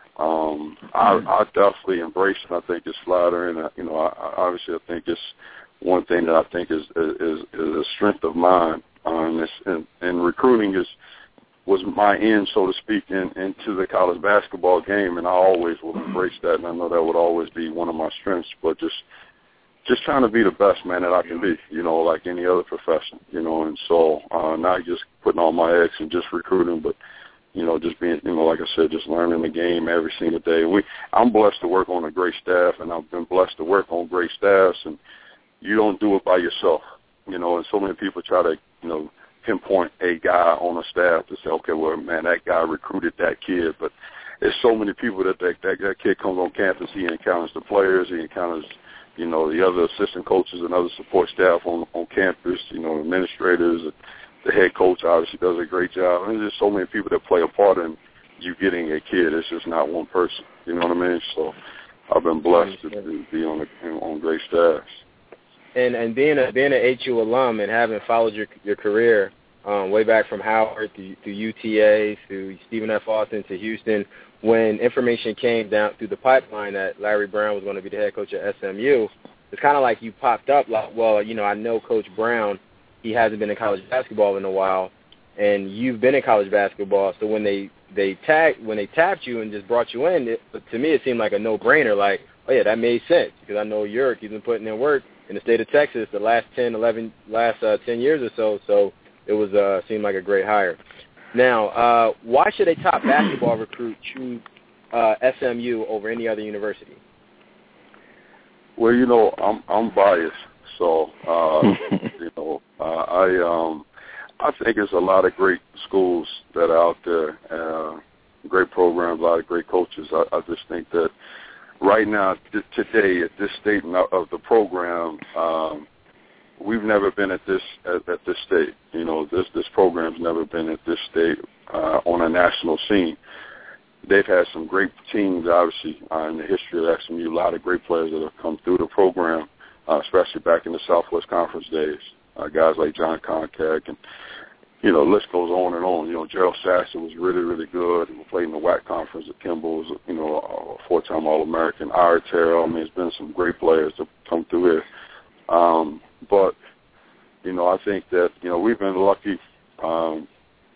Um, I, I definitely embrace it. I think it's flattering. You know, I, I obviously I think it's one thing that I think is is, is a strength of mine. Um, it's, and, and recruiting is was my end, so to speak, in, into the college basketball game, and I always will embrace that, and I know that would always be one of my strengths. But just just trying to be the best man that I can be, you know, like any other profession, you know, and so uh, not just putting all my eggs and just recruiting, but you know, just being, you know, like I said, just learning the game every single day. We, I'm blessed to work on a great staff, and I've been blessed to work on great staffs, and you don't do it by yourself, you know, and so many people try to, you know, pinpoint a guy on a staff to say, okay, well, man, that guy recruited that kid, but there's so many people that that, that, that kid comes on campus, he encounters the players, he encounters, you know, the other assistant coaches and other support staff on, on campus, you know, administrators, the head coach obviously does a great job. And there's just so many people that play a part in you getting a kid. It's just not one person. You know what I mean? So I've been blessed to, to be on the, on great staffs. And and being a being an H U alum and having followed your your career um, way back from Howard to, to U T A to Stephen F. Austin to Houston, when information came down through the pipeline that Larry Brown was going to be the head coach at S M U, it's kind of like you popped up like, well, you know, I know Coach Brown. He hasn't been in college basketball in a while, and you've been in college basketball. So when they they tagged when they tapped you and just brought you in, it, to me it seemed like a no-brainer. Like, oh yeah, that made sense because I know Yurick. He's been putting in work in the state of Texas the last ten, eleven, last uh, ten years or so. So it was uh, seemed like a great hire. Now, uh, why should a top basketball recruit choose uh, S M U over any other university? Well, you know, I'm I'm biased. So, uh, you know, uh, I um, I think there's a lot of great schools that are out there, uh, great programs, a lot of great coaches. I, I just think that right now, t- today, at this state of the program, um, we've never been at this at, at this state. You know, this this program's never been at this state uh, on a national scene. They've had some great teams, obviously, uh, in the history of S M U. A lot of great players that have come through the program. Uh, especially back in the Southwest Conference days, uh, guys like John Koncak, and, you know, the list goes on and on. You know, Gerald Sasser was really, really good. He played in the W A C conference at Kimball, was, you know, a four-time All-American. Ira Terrell, I mean, there's been some great players that come through here. Um, but, you know, I think that, you know, we've been lucky um,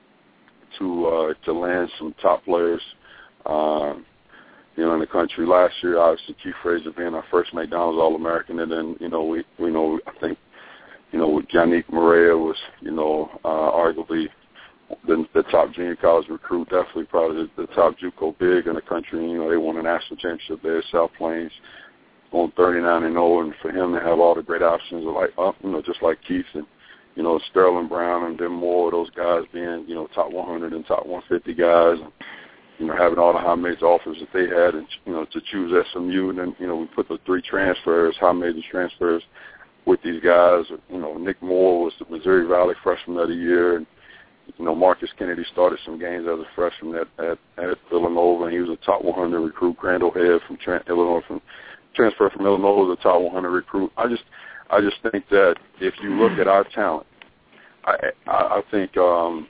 to uh, to land some top players. Um, You know, in the country last year, obviously Keith Frazier being our first McDonald's All-American, and then you know we we know I think you know Yannick Morea was you know uh, arguably the, the top junior college recruit, definitely probably the, the top JUCO big in the country. You know, they won a national championship there at South Plains, going thirty-nine and oh, and for him to have all the great options like uh, you know just like Keith and you know Sterling Brown and then more those guys being you know top one hundred and top one fifty guys. And, you know, having all the high major offers that they had, and you know, to choose S M U, and then you know, we put the three transfers, high major transfers, with these guys. You know, Nick Moore was the Missouri Valley Freshman of the Year, and you know, Marcus Kennedy started some games as a freshman at at, at Villanova, and he was a top one hundred recruit. Crandall Head from Trent, Illinois, from transfer from Illinois, was a top one hundred recruit. I just, I just think that if you look at our talent, I, I, I think. Um,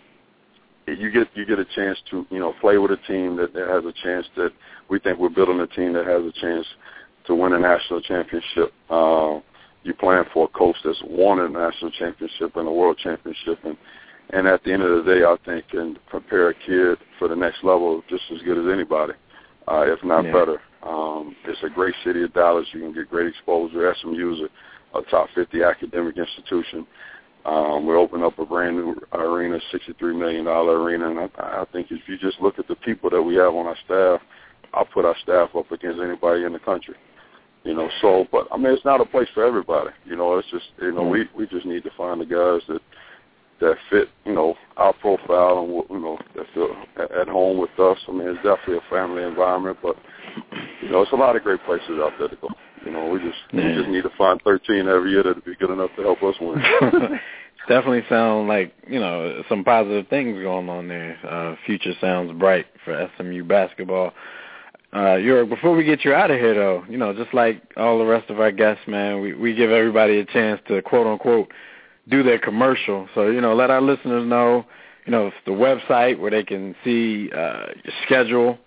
You get you get a chance to you know play with a team that, that has a chance that we think we're building a team that has a chance to win a national championship. Uh, you're playing for a coach that's won a national championship and a world championship, and and at the end of the day, I think can prepare a kid for the next level just as good as anybody, uh, if not yeah. better. Um, it's a great city of Dallas. You can get great exposure. S M U is a, a top fifty academic institution. Um, we're opening up a brand new arena, sixty-three million dollars arena, and I, I think if you just look at the people that we have on our staff, I'll put our staff up against anybody in the country. You know, so, but, I mean, it's not a place for everybody. You know, it's just, you know, we, we just need to find the guys that that fit, you know, our profile and, you know, that feel at home with us. I mean, it's definitely a family environment, but, you know, it's a lot of great places out there to go. You know, we just yeah. we just need to find thirteen every year that'd be good enough to help us win. Definitely sound like, you know, some positive things going on there. Uh, future sounds bright for S M U basketball. Uh, Yurick, before we get you out of here, though, you know, just like all the rest of our guests, man, we, we give everybody a chance to, quote-unquote, do their commercial. So, you know, let our listeners know, you know, the website where they can see uh, your schedule,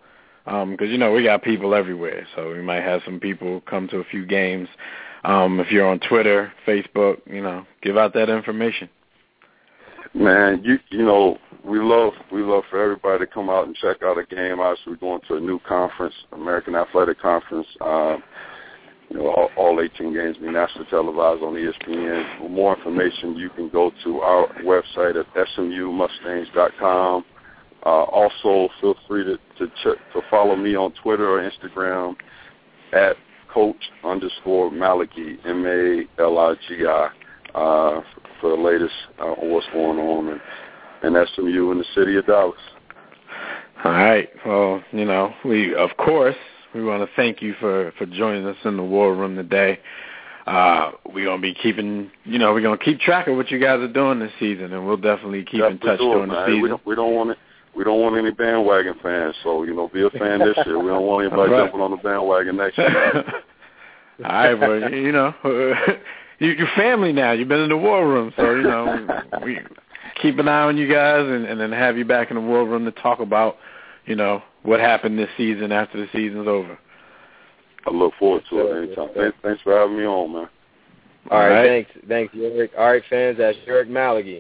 because, um, you know, we got people everywhere. So we might have some people come to a few games. Um, if you're on Twitter, Facebook, you know, give out that information. Man, you you know, we love we love for everybody to come out and check out a game. Obviously, we're going to a new conference, American Athletic Conference. Um, you know, all, all eighteen games be nationally televised on E S P N. For more information, you can go to our website at S M U Mustangs dot com. Uh, also, feel free to to, ch- to follow me on Twitter or Instagram at Coach underscore Maligi, M A L I G I, uh, for the latest uh, on what's going on in, in S M U in the city of Dallas. All right. Well, you know, we, of course, we want to thank you for, for joining us in the War Room today. Uh, we're going to be keeping, you know, we're going to keep track of what you guys are doing this season, and we'll definitely keep definitely in touch do it, during man. the season. We don't, we don't want it. We don't want any bandwagon fans, so, you know, be a fan this year. We don't want anybody right. jumping on the bandwagon next year. All right, well, you know, you, you're family now. You've been in the War Room, so, you know, we keep an eye on you guys and, and then have you back in the War Room to talk about, you know, what happened this season after the season's over. I look forward to it anytime. Thanks, thanks for having me on, man. All, All right, right, thanks. Thanks, Eric. All right, fans, that's Eric Maligi.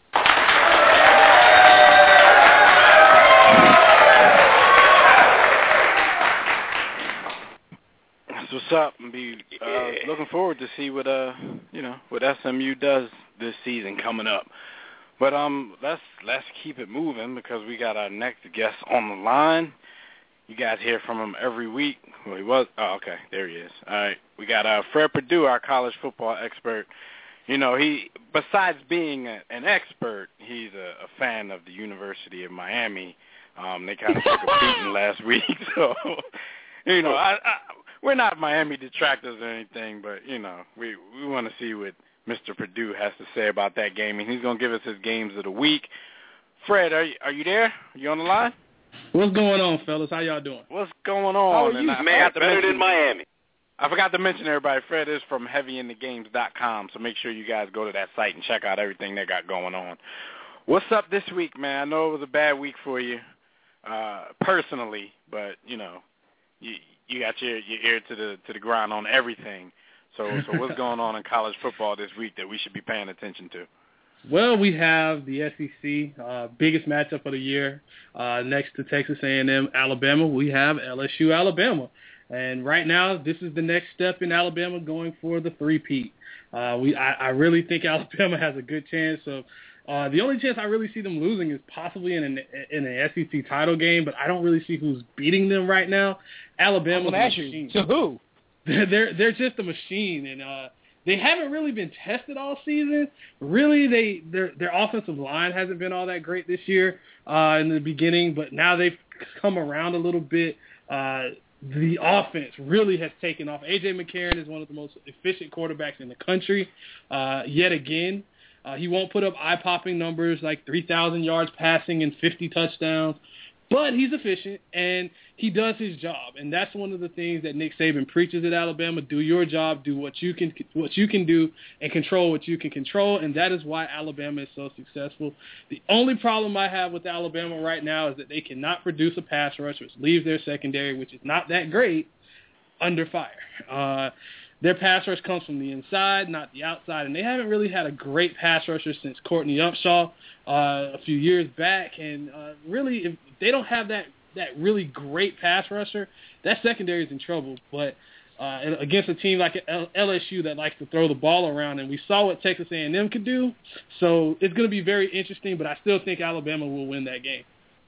That's what's up. And be uh, looking forward to see what uh you know what S M U does this season coming up. But um let's let's keep it moving because we got our next guest on the line. You guys hear from him every week. Well, he was. Oh, okay, there he is. All right, we got uh, Fred Perdue, our college football expert. You know, he besides being a, an expert, he's a, a fan of the University of Miami. Um, they kind of took a beating last week, so you know, I, I, we're not Miami detractors or anything, but you know, we we want to see what Mister Perdue has to say about that game, and he's going to give us his games of the week. Fred, are you, are you there? Are you on the line? What's going on, fellas? How y'all doing? What's going on? How are you, and man? Better mention, than Miami. I forgot to mention, everybody, Fred is from heavy in the games dot com, so make sure you guys go to that site and check out everything they got going on. What's up this week, man? I know it was a bad week for you uh, personally, but, you know, you you got your, your ear to the to the ground on everything. So, so what's going on in college football this week that we should be paying attention to? Well, we have the S E C, uh, biggest matchup of the year. Uh, next to Texas A and M, Alabama, we have L S U, Alabama. And right now, this is the next step in Alabama going for the three-peat. Uh, we, I, I really think Alabama has a good chance of uh, the only chance I really see them losing is possibly in an, in an S E C title game, but I don't really see who's beating them right now. Alabama's a machine. To who? They're they're just a machine, and uh, they haven't really been tested all season. Really, they their their offensive line hasn't been all that great this year uh, in the beginning, but now they've come around a little bit. Uh, the offense really has taken off. A J McCarron is one of the most efficient quarterbacks in the country. Uh, yet again, uh, he won't put up eye-popping numbers like three thousand yards passing and fifty touchdowns. But he's efficient, and he does his job, and that's one of the things that Nick Saban preaches at Alabama: do your job, do what you can, what you can do, and control what you can control, and that is why Alabama is so successful. The only problem I have with Alabama right now is that they cannot produce a pass rush, which leaves their secondary, which is not that great, under fire. Uh, their pass rush comes from the inside, not the outside, and they haven't really had a great pass rusher since Courtney Upshaw uh, a few years back, and uh, really, if they don't have that, that really great pass rusher, that secondary is in trouble. But uh, against a team like L S U that likes to throw the ball around, and we saw what Texas A and M could do, so it's going to be very interesting, but I still think Alabama will win that game.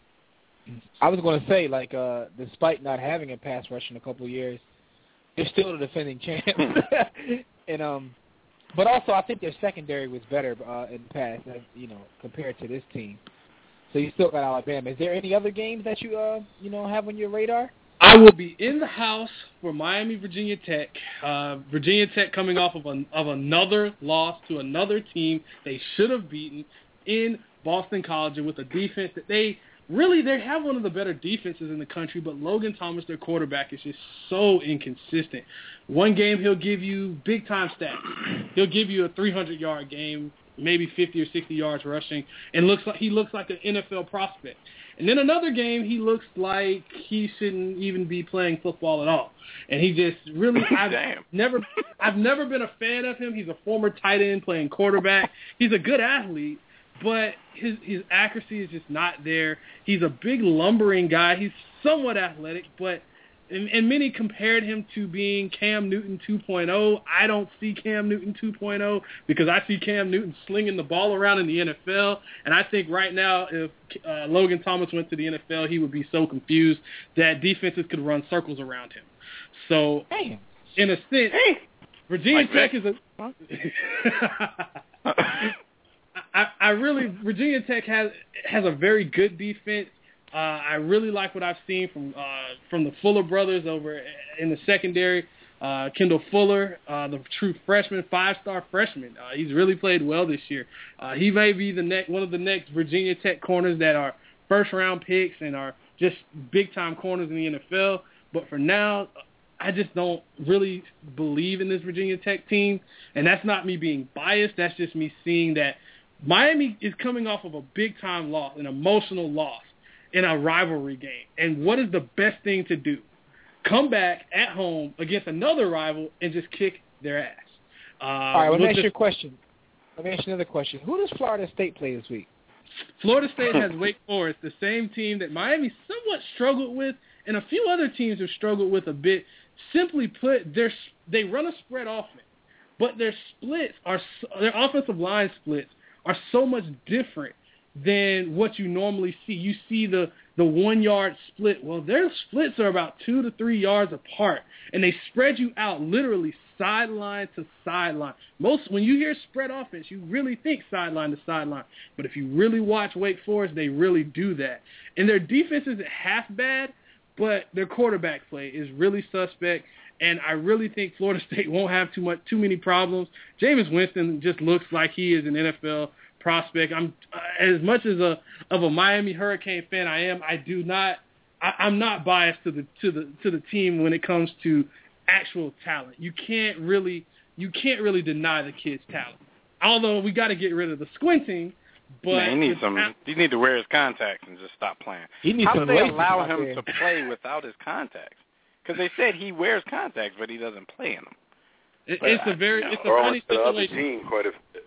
I was going to say, like, uh, despite not having a pass rush in a couple of years, they're still the defending champs. and um, But also, I think their secondary was better uh, in the past, uh, you know, compared to this team. So you still got Alabama. Is there any other games that you, uh, you know, have on your radar? I will be in the house for Miami, Virginia Tech. Uh, Virginia Tech coming off of, a, of another loss to another team they should have beaten in Boston College with a defense that they really, they have one of the better defenses in the country, but Logan Thomas, their quarterback, is just so inconsistent. One game he'll give you big-time stats. He'll give you a three hundred yard game maybe fifty or sixty yards rushing, and looks like he looks like an N F L prospect. And then another game, he looks like he shouldn't even be playing football at all. And he just really, I've Damn. never, I've never been a fan of him. He's a former tight end playing quarterback. He's a good athlete, but his his accuracy is just not there. He's a big lumbering guy. He's somewhat athletic, but and, and many compared him to being Cam Newton two point oh. I don't see Cam Newton two point oh because I see Cam Newton slinging the ball around in the N F L, and I think right now if uh, Logan Thomas went to the N F L, he would be so confused that defenses could run circles around him. So, Damn. in a sense, Hey. Virginia Like Tech is a. I, I really Virginia Tech has has a very good defense. Uh, I really like what I've seen from uh, from the Fuller brothers over in the secondary. Uh, Kendall Fuller, uh, the true freshman, five-star freshman. Uh, he's really played well this year. Uh, he may be the next one of the next Virginia Tech corners that are first-round picks and are just big-time corners in the N F L. But for now, I just don't really believe in this Virginia Tech team, and that's not me being biased. That's just me seeing that Miami is coming off of a big-time loss, an emotional loss in a rivalry game. And what is the best thing to do? Come back at home against another rival and just kick their ass. Uh, All right, let me ask just, you a question. Let me ask you another question. Who does Florida State play this week? Florida State has Wake Forest, the same team that Miami somewhat struggled with, and a few other teams have struggled with a bit. Simply put, they're, they run a spread offense, but their splits are their offensive line splits are so much different than what you normally see. You see the, the one-yard split. Well, their splits are about two to three yards apart, and they spread you out literally sideline to sideline. Most when you hear spread offense, you really think sideline to sideline. But if you really watch Wake Forest, they really do that. And their defense isn't half bad, but their quarterback play is really suspect. And I really think Florida State won't have too much, too many problems. Jameis Winston just looks like he is an N F L prospect. I'm uh, as much as a of a Miami Hurricane fan I am. I do not. I, I'm not biased to the to the to the team when it comes to actual talent. You can't really you can't really deny the kid's talent. Although we got to get rid of the squinting. But Man, he needs some. Not, he need to wear his contacts and just stop playing. He needs How some do they laces allow out him there. to play without his contacts? Because they said he wears contacts, but he doesn't play in them. It, But it's I, a very you know, it's a Or funny to the other situation. team quite a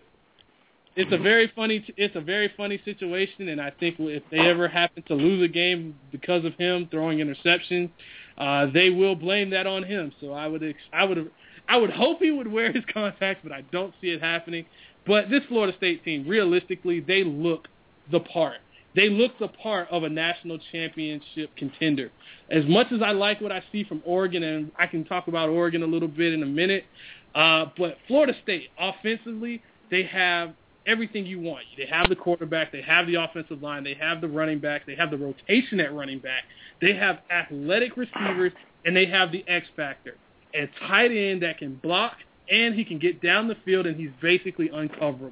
It's a very funny. It's a very funny situation, and I think if they ever happen to lose a game because of him throwing interceptions, uh, they will blame that on him. So I would, I would, I would hope he would wear his contacts, but I don't see it happening. But this Florida State team, realistically, they look the part. They look the part of a national championship contender. As much as I like what I see from Oregon, and I can talk about Oregon a little bit in a minute, uh, but Florida State, offensively, they have everything you want. They have the quarterback. They have the offensive line. They have the running back. They have the rotation at running back. They have athletic receivers, and they have the X factor. A tight end that can block, and he can get down the field, and he's basically uncoverable.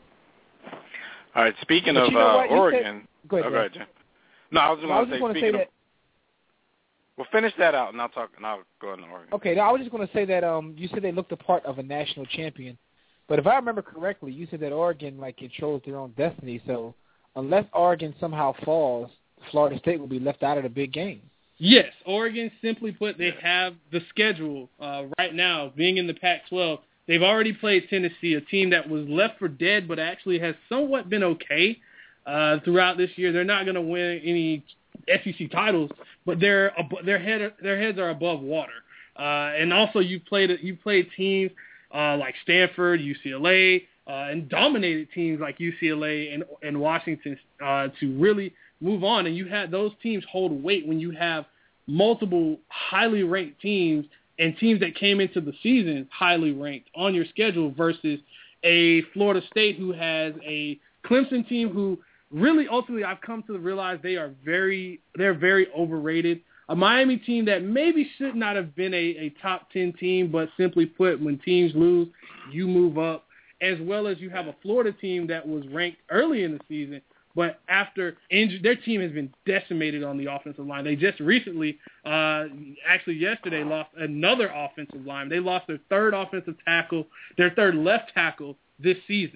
All right, speaking But of you know uh, what? You Oregon. said- Go ahead, oh, Jay. go ahead, Jim. No, I was just No, I was going just to going say, to say speaking that. of, well, finish that out, and I'll talk, and I'll go into Oregon. Okay, no, I was just going to say that um, you said they looked the part of a national champion, but if I remember correctly, you said that Oregon like controls their own destiny. So unless Oregon somehow falls, Florida State will be left out of the big game. Yes, Oregon, simply put, they have the schedule uh, right now, being in the Pac twelve. They've already played Tennessee, a team that was left for dead but actually has somewhat been okay uh, throughout this year. They're not going to win any S E C titles, but their their head their heads are above water. Uh, and also, you played you played teams uh, like Stanford, U C L A, uh, and dominated teams like U C L A and and Washington uh, to really move on. And you had those teams hold weight when you have multiple highly ranked teams and teams that came into the season highly ranked on your schedule versus a Florida State who has a Clemson team who really ultimately I've come to realize they are very they're very overrated. A Miami team that maybe should not have been a, a top ten team, but simply put, when teams lose, you move up. As well as you have a Florida team that was ranked early in the season, but after injury, their team has been decimated on the offensive line. They just recently, uh, actually yesterday, lost another offensive line. They lost their third offensive tackle, their third left tackle this season.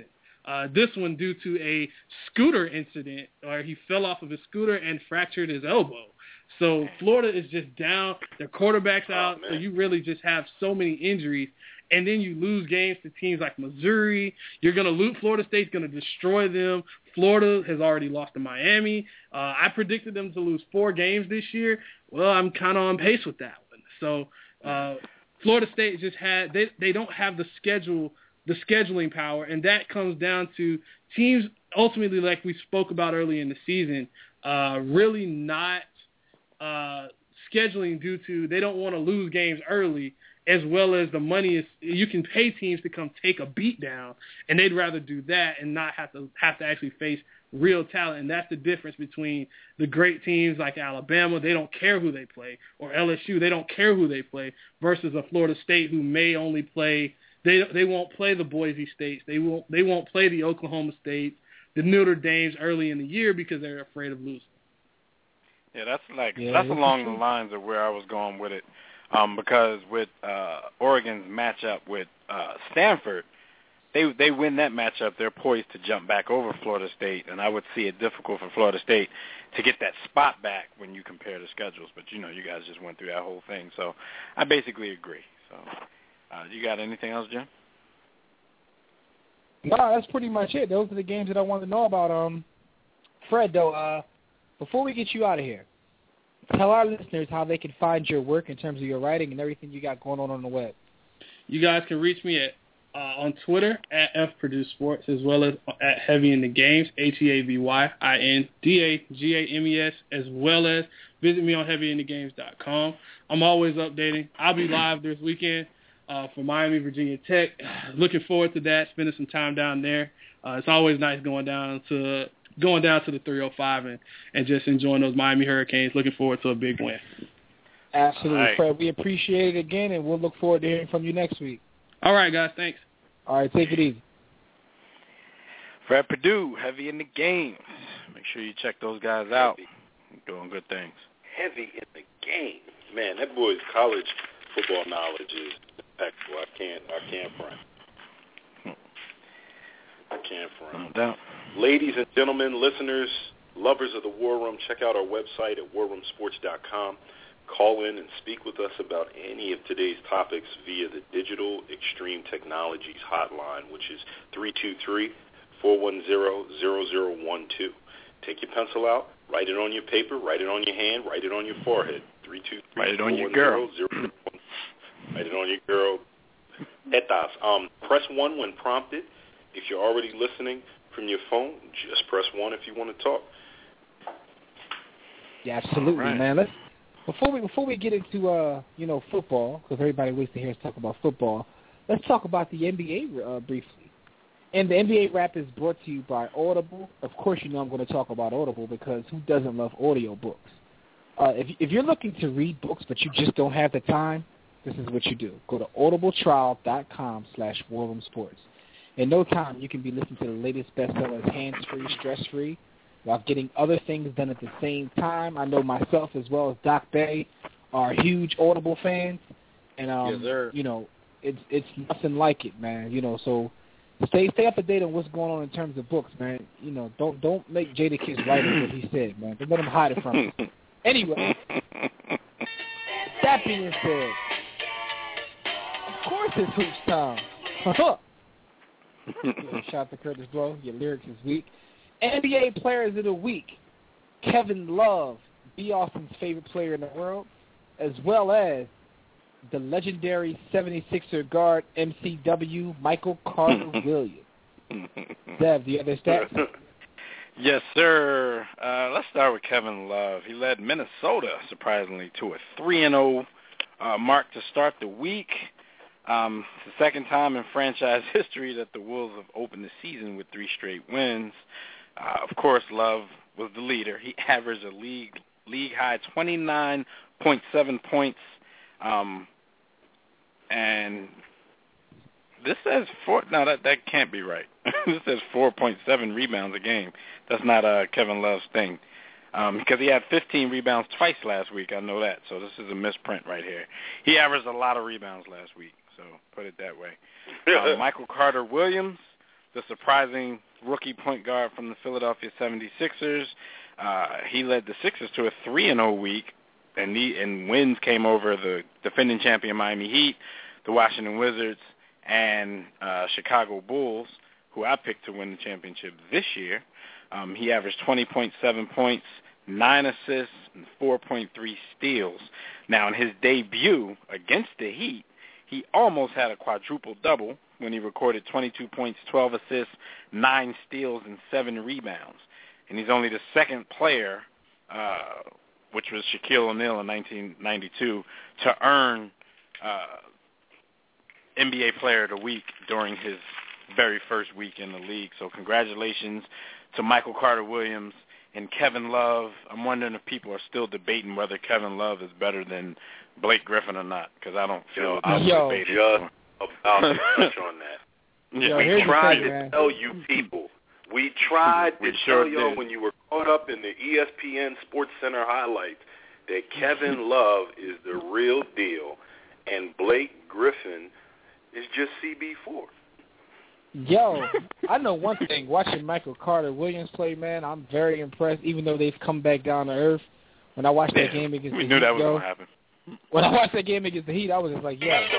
Uh, this one due to a scooter incident, or he fell off of his scooter and fractured his elbow. So Florida is just down. Their quarterback's out. Oh, so you really just have so many injuries. And then you lose games to teams like Missouri. You're going to lose. Florida State's going to destroy them. Florida has already lost to Miami. Uh, I predicted them to lose four games this year. Well, I'm kind of on pace with that one. So uh, Florida State just had they they don't have the schedule, the scheduling power, and that comes down to teams ultimately, like we spoke about early in the season, uh, really not uh, scheduling due to they don't want to lose games early. As well as the money is, you can pay teams to come take a beat down, and they'd rather do that and not have to have to actually face real talent. And that's the difference between the great teams like Alabama, they don't care who they play, or L S U, they don't care who they play, versus a Florida State who may only play they they won't play the Boise States, they won't they won't play the Oklahoma States, the Notre Dames early in the year because they're afraid of losing. Yeah, that's like yeah, that's along the lines of where I was going with it. Um, because with uh, Oregon's matchup with uh, Stanford, they they win that matchup, they're poised to jump back over Florida State, and I would see it difficult for Florida State to get that spot back when you compare the schedules. But, you know, you guys just went through that whole thing, so I basically agree. So, uh, you got anything else, Jim? No, that's pretty much it. Those are the games that I wanted to know about. Um, Fred, though, uh, before we get you out of here, tell our listeners how they can find your work in terms of your writing and everything you got going on on the web. You guys can reach me at uh, on Twitter at F Purdue Sports, as well as at Heavy in the Games, H E A V Y I N D A G A M E S, as well as visit me on heavy in the games dot com. I'm always updating. I'll be live this weekend uh, for Miami, Virginia Tech. Looking forward to that, spending some time down there. Uh, it's always nice going down to going down to the three oh five and, and just enjoying those Miami Hurricanes. Looking forward to a big win. Absolutely, right. Fred. We appreciate it again, and we'll look forward to hearing from you next week. All right, guys. Thanks. All right, take it easy. Fred Purdue, Heavy in the Games. Make sure you check those guys out. Doing good things. Heavy in the Games. Man, that boy's college football knowledge is impeccable. I can't, I can't front. I can't front. No doubt. Ladies and gentlemen, listeners, lovers of the War Room, check out our website at war room sports dot com. Call in and speak with us about any of today's topics via the Digital Extreme Technologies hotline, which is three two three, four one zero, zero zero one two. Take your pencil out, write it on your paper, write it on your hand, write it on your forehead. three two three, write it on your girl. Write it on your girl. Etas. Um, press one when prompted. If you're already listening from your phone, just press one if you want to talk. Yeah, absolutely, right. man. Let's before we before we get into uh you know football, because everybody waits to hear us talk about football. Let's talk about the N B A uh, briefly. And the N B A Wrap is brought to you by Audible. Of course, you know I'm going to talk about Audible because who doesn't love audio books? Uh, if if you're looking to read books but you just don't have the time, this is what you do. Go to audible trial dot com slash war room sports. In no time, you can be listening to the latest bestsellers hands-free, stress-free, while getting other things done at the same time. I know myself as well as Doc Bay are huge Audible fans, and um, yes, sir. you know, it's it's nothing like it, man. You know, so stay stay up to date on what's going on in terms of books, man. You know, don't don't make Jadakiss write what he said, man. Don't let him hide it from us. Anyway, that being said, of course it's hoops time. Yeah, shout out to Curtis Blow. Your lyrics is weak. N B A Players of the Week, Kevin Love, B. Austin's favorite player in the world, as well as the legendary seventy-sixer guard M C W, Michael Carter Williams. Dev, do you have their stats? Yes, sir. Uh, let's start with Kevin Love. He led Minnesota, surprisingly, to a three and oh uh, mark to start the week. Um, it's the second time in franchise history that the Wolves have opened the season with three straight wins. Uh, of course, Love was the leader. He averaged a league league high twenty-nine point seven points, um, and this says four. No, that that can't be right. This says four point seven rebounds a game. That's not uh, Kevin Love's thing. Um, because he had fifteen rebounds twice last week. I know that. So this is a misprint right here. He averaged a lot of rebounds last week. So put it that way. Um, Michael Carter Williams the surprising rookie point guard from the Philadelphia seventy-sixers. Uh, he led the Sixers to a three and oh week, and, the, and wins came over the defending champion Miami Heat, the Washington Wizards, and uh, Chicago Bulls, who I picked to win the championship this year. Um, he averaged twenty point seven points, nine assists, and four point three steals. Now, in his debut against the Heat, he almost had a quadruple-double when he recorded twenty-two points, twelve assists, nine steals, and seven rebounds. And he's only the second player, uh, which was Shaquille O'Neal in nineteen ninety-two, to earn uh, N B A Player of the Week during his very first week in the league. So congratulations to Michael Carter-Williams and Kevin Love. I'm wondering if people are still debating whether Kevin Love is better than Blake Griffin or not, because I don't feel I was Yo. debating just about to touch on that. Yo, we tried thing, to man. tell you people. We tried We to sure tell y'all did. when you were caught up in the E S P N Sports Center highlights that Kevin Love is the real deal and Blake Griffin is just C B four. Yo, I know one thing. Watching Michael Carter Williams play, man, I'm very impressed, even though they've come back down to earth. When I watched that Yeah, game against we the knew Heat, that was yo, going to happen. when I watched that game against the Heat, I was just like, yeah.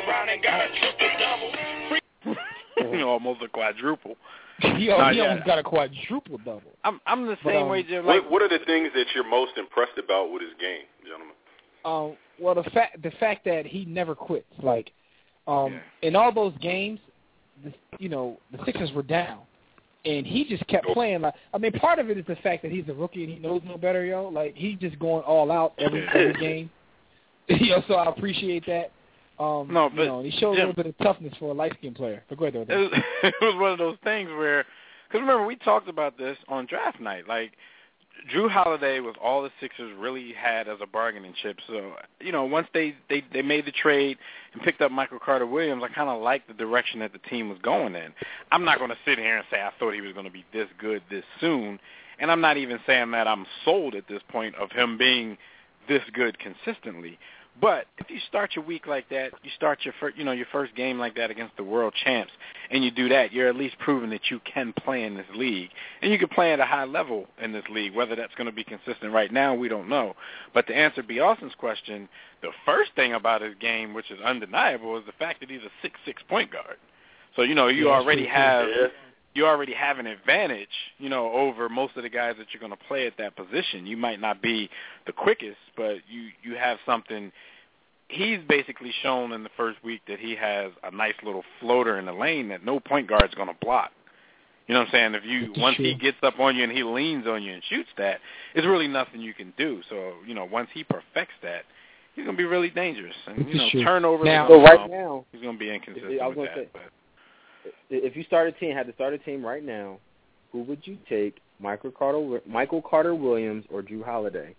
Almost a quadruple. Yo, Not he yet. almost got a quadruple double. I'm I'm the But, same um, way, Jim. Like, What, what are the things that you're most impressed about with his game, gentlemen? Um, well, the fact the fact that he never quits. Like, um, Yeah. in all those games, the, you know, the Sixers were down, and he just kept playing. Like, I mean, part of it is the fact that he's a rookie and he knows no better, yo. Like, he's just going all out every every game. Yo, so I appreciate that. Um, No, you but, know, he showed Jim, a little bit of toughness for a light skinned player. But go ahead, though. it was, it was one of those things where, because remember, we talked about this on draft night. Like, Drew Holiday was all the Sixers really had as a bargaining chip. So, you know, once they, they, they made the trade and picked up Michael Carter-Williams, I kind of liked the direction that the team was going in. I'm not going to sit here and say I thought he was going to be this good this soon, and I'm not even saying that I'm sold at this point of him being this good consistently. But if you start your week like that, you start your first, you know, your first game like that against the world champs, and you do that, you're at least proving that you can play in this league, and you can play at a high level in this league. Whether that's going to be consistent right now, we don't know. But to answer B. Austin's question, the first thing about his game, which is undeniable, is the fact that he's a six six point guard. So you know you Yeah, already true, have. Yeah. You already have an advantage, you know, over most of the guys that you're going to play at that position. You might not be the quickest, but you, you have something. He's basically shown in the first week that he has a nice little floater in the lane that no point guard's going to block. You know what I'm saying? If you That's once true. he gets up on you and he leans on you and shoots that, it's really nothing you can do. So, you know, once he perfects that, he's going to be really dangerous. And, you know, That's true. turnovers Now- are So going right to come. now, He's going to be inconsistent I was with gonna that. say- But. if you start a team, had to start a team right now, who would you take, Michael Carter, Michael Carter Williams, or Drew Holiday?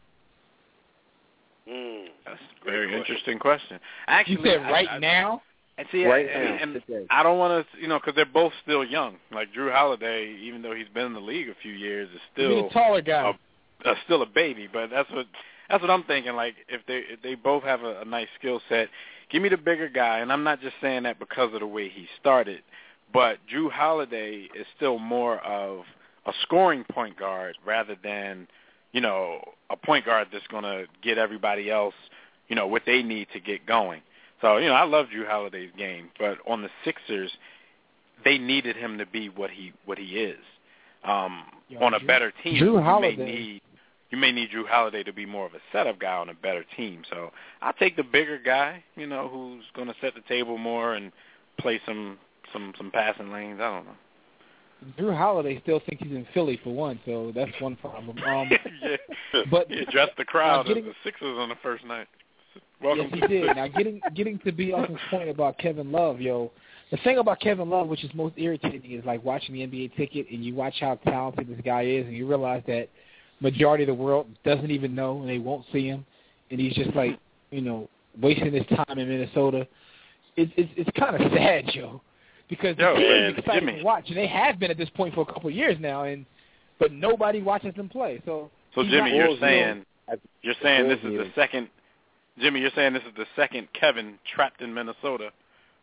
Mm. That's a very interesting question. Actually, You said I- right I, now? And see, Right I, now, and today. I don't want to, you know, because they're both still young. Like Drew Holiday, even though he's been in the league a few years, is He's still a taller guy. a, a, still a baby. But that's what that's what I'm thinking. Like if they if they both have a, a nice skill set, give me the bigger guy. And I'm not just saying that because of the way he started, but Drew Holiday is still more of a scoring point guard rather than, you know, a point guard that's going to get everybody else, you know, what they need to get going. So, you know, I love Drew Holiday's game, but on the Sixers, they needed him to be what he what he is. Um, Yo, on a Drew- better team, Drew you Holiday. may need you may need Drew Holiday to be more of a setup guy on a better team. So I'll take the bigger guy, you know, who's going to set the table more and play some some some passing lanes. I don't know. Drew Holiday still thinks he's in Philly for one, so that's one problem. Um, yeah. but he addressed the crowd now getting- of the Sixers on the first night. Welcome. Yes, he did. Now, getting getting to B. Austin's point about Kevin Love, yo, the thing about Kevin Love, which is most irritating, is like watching the N B A ticket and you watch how talented this guy is, and you realize that majority of the world doesn't even know and they won't see him, and he's just like, you know, wasting his time in Minnesota. It's it's, it's kind of sad, Joe, because the Yo, team man, is exciting Jimmy. to watch, and they have been at this point for a couple of years now, and but nobody watches them play. So, So he's Jimmy, not- you're Bulls, saying you know, you're saying this Bulls is the even. second. Jimmy, you're saying this is the second Kevin trapped in Minnesota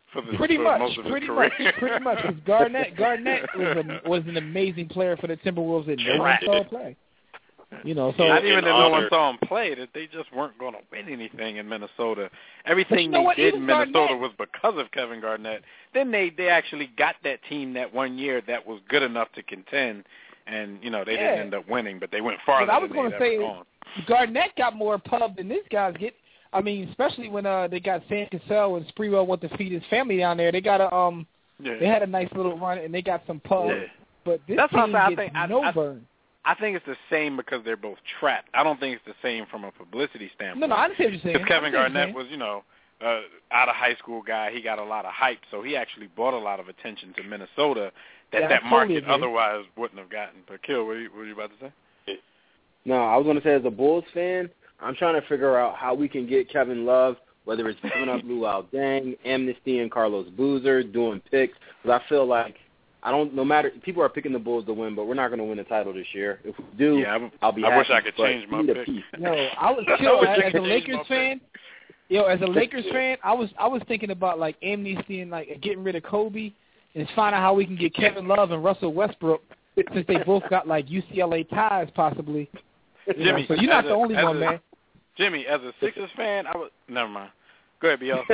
for the pretty for much, most of his pretty career. much, pretty much. Because Garnett, Garnett was a, was an amazing player for the Timberwolves that no one saw play. You know, so not even that no one honor. saw him play, that they just weren't going to win anything in Minnesota. Everything you know they what? did Even in Minnesota Garnett, was because of Kevin Garnett. Then they they actually got that team that one year that was good enough to contend, and you know they Yeah. didn't end up winning, but they went farther But I was than gonna they'd say, ever gone. Garnett got more pub than these guys get. I mean, especially when uh, they got Sam Cassell and Sprewell went to feed his family down there. They got a um, Yeah. they had a nice little run and they got some pub. Yeah. But this That's what team I gets think. I, no I, burn. I think it's the same because they're both trapped. I don't think it's the same from a publicity standpoint. No, no, I understand what you're saying. Because Kevin I understand what Garnett you're was, you know, uh, out of high school guy. He got a lot of hype, so he actually brought a lot of attention to Minnesota that Yeah, I that totally market agree. otherwise wouldn't have gotten. But Kill, what are you, what are you about to say? No, I was going to say as a Bulls fan, I'm trying to figure out how we can get Kevin Love, whether it's giving up Luau Deng, Amnesty, and Carlos Boozer, doing picks. Because I feel like I don't. No matter people are picking the Bulls to win, but we're not going to win the title this year. If we do, Yeah, I'm- I'll be I happy. wish I could but change my we need a pick. piece. Yo, I was I yo, wish I as a could change Lakers my fan. Yo, as a Lakers fan, I was I was thinking about like amnesty and like getting rid of Kobe and finding out how we can get Kevin Love and Russell Westbrook since they both got like U C L A ties possibly. You know, Jimmy, so you're not as the a- only as one, a- man. Jimmy, as a Sixers fan, I was never mind. Go ahead, B L.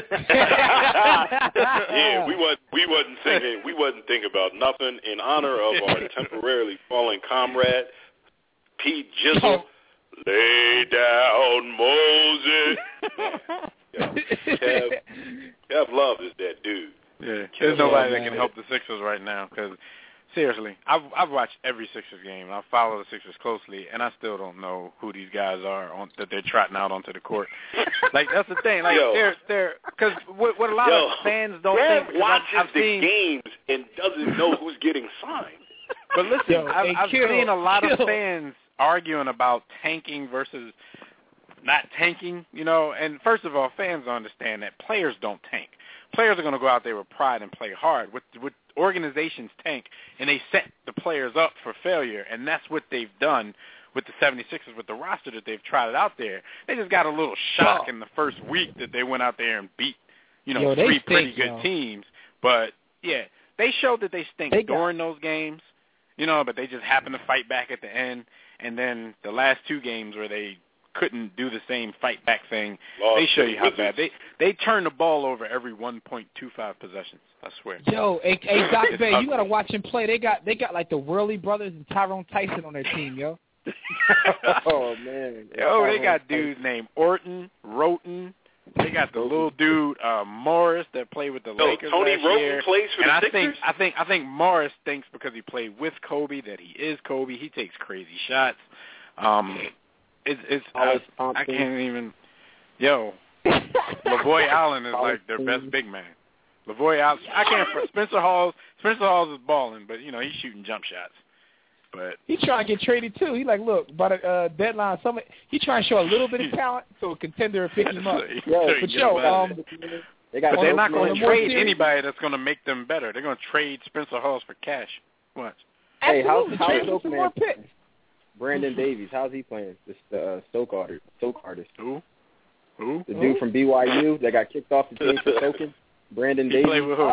Yeah, we wasn't we wasn't thinking we wasn't thinking about nothing in honor of our temporarily fallen comrade, Pete Jizzle. Lay down, Moses. Yeah. Kev, Kev Love is that dude. Yeah, there's nobody that can help the Sixers right now because, seriously, I've, I've watched every Sixers game. I follow the Sixers closely, and I still don't know who these guys are on, that they're trotting out onto the court. Like, that's the thing. Like, Yo. they're, they're, because what, what a lot Yo, of fans don't Brad think, watches I've, I've the seen, games and doesn't know who's getting signed. but listen, Yo, I've, hey, I've Kill, seen a lot of Kill. fans arguing about tanking versus not tanking, you know, and first of all, fans don't understand that players don't tank. Players are going to go out there with pride and play hard. With, with organizations tank, and they set the players up for failure, and that's what they've done with the seventy-sixers, with the roster that they've trotted out there. They just got a little shock in the first week that they went out there and beat, you know, Yo, they three stink, pretty good yo. teams. But, yeah, they showed that they stink They got- during those games, you know, but they just happened to fight back at the end. And then the last two games where they couldn't do the same fight back thing, Lost they show to the you how Wizards. bad. They they turn the ball over every one point two five possessions, I swear. Yo, hey, hey Doc It's Bay, ugly. you gotta watch him play. They got they got like the Worley brothers and Tyrone Tyson on their team, yo. Oh man. Yo, they got dudes named Orton, Roten. They got the little dude uh, Morris that played with the No, Lakers Tony last Roten year. plays for and the I Sixers? think I think I think Morris thinks because he played with Kobe that he is Kobe. He takes crazy shots. Um, it's it's I, Hollis I Thompson. can't even. Yo, LaVoy Allen is like their best big man. LaVoy Allen. I can't. Spencer Hawes. Spencer Hawes is balling, but you know he's shooting jump shots. But He trying to get traded too. He like, look, by the uh, deadline, some he trying to show a little bit of talent so a contender will pick him up. So he- Yo, so he But get yo, him out of um, there. They got But they're not on going a to more trade serious- anybody that's going to make them better. They're going to trade Spencer Hawes for cash. Watch. Hey, how's Absolutely, how's trade him Stoke some man? more picks. Brandon Davies, how's he playing? This uh, Stoke artist, Stoke artist. Who? Who? The Who? dude from B Y U that got kicked off the team for Stoken. Brandon He Davies. played with who?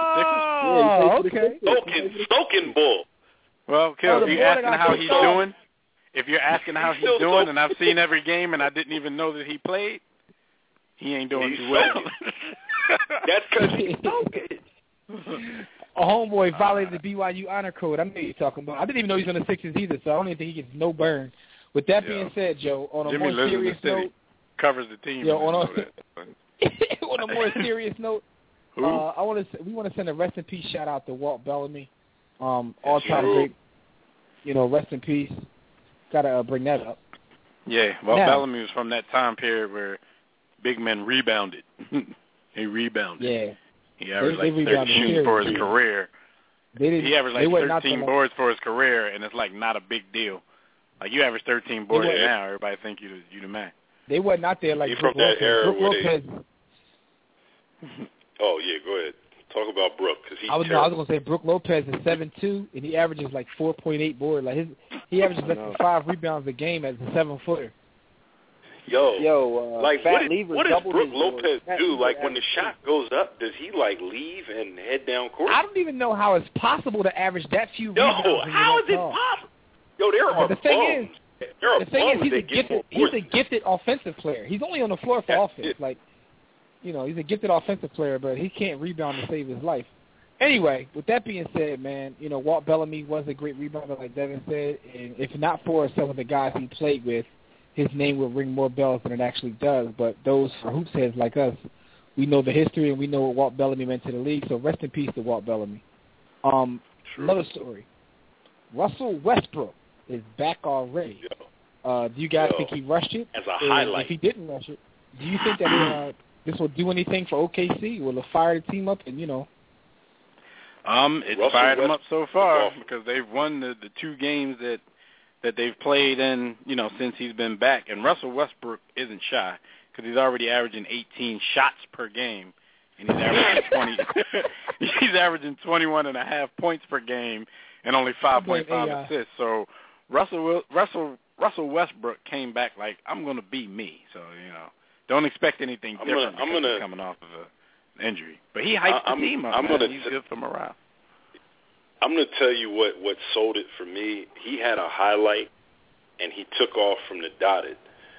Oh, Yeah, he played for the okay. Sixers. Stoking, Stoking Bull. Well, Kill, Oh, the if you're boy that asking got how kicked he's off. doing, if you're asking how He's he's still doing, so- and I've seen every game and I didn't even know that he played, he ain't doing He's too well. soaking. That's because he's Stoking. A homeboy violated the B Y U honor code. I know you're talking about. I didn't even know he was on the Sixers either, so I don't even think he gets no burn. With that being Yeah. said, Joe, on a Jimmy more lives in the serious city, note, covers the team. Yo, I on didn't a- know that, but- on a more serious note, Who? uh, I want to we want to send a rest in peace shout out to Walt Bellamy, um, all time sure. great. You know, rest in peace. Got to uh, bring that up. Yeah, well, Now- Bellamy was from that time period where big men rebounded. he rebounded. Yeah, He averaged They- they like rebounded thirteen for his seriously. career. they didn't. He averaged they like were not thirteen the- boards for his career, and it's like not a big deal. Like you average thirteen boards were- now, everybody think you the, you the man. They wasn't out there like He Brook from that Lopez. era Brook where they- Lopez. Oh, yeah, go ahead. Talk about Brooke, because he's I was, no, I was terrible. gonna say Brook Lopez is seven two, and he averages like four point eight board. Like his, he averages less than No. five rebounds a game as a seven footer. Yo, yo, uh, like Fat what, did, Lever what does doubled Brooke his Lopez yours. Fat do? Lever Like when the averaged shot goes up, does he like leave and head down court? I don't even know how it's possible to average that few Yo, rebounds. how is it tall. possible? Yo, there are the thing bums. Is, there are the thing bums is, he's that a get gifted, more he's a forces. gifted offensive player. He's only on the floor for That's offense. it. Like, you know, he's a gifted offensive player, but he can't rebound to save his life. Anyway, with that being said, man, you know, Walt Bellamy was a great rebounder, like Devin said, and if not for some of the guys he played with, his name would ring more bells than it actually does. But those hoops heads like us, we know the history and we know what Walt Bellamy meant to the league, so rest in peace to Walt Bellamy. Um, another story. Russell Westbrook is back already. Uh, do you guys Yo. think he rushed it? As a And highlight. If he didn't rush it, do you think that uh, this will do anything for O K C? Will it fire the team up and, you know, Um, it's Russell fired them up Westbrook so far is awful. because they've won the, the two games that that they've played in, you know, since he's been back. And Russell Westbrook isn't shy because he's already averaging eighteen shots per game, and he's averaging twenty. He's averaging twenty-one and a half points per game and only five point five A I. assists. So Russell Russell Russell Westbrook came back like, I'm going to be me. So, you know, don't expect anything I'm different gonna- I'm because gonna- he's coming off of an injury. But he hyped I- I'm- the team up. I'm man. gonna He's t- good for morale. I'm going to tell you what, what sold it for me. He had a highlight, and he took off from the dotted.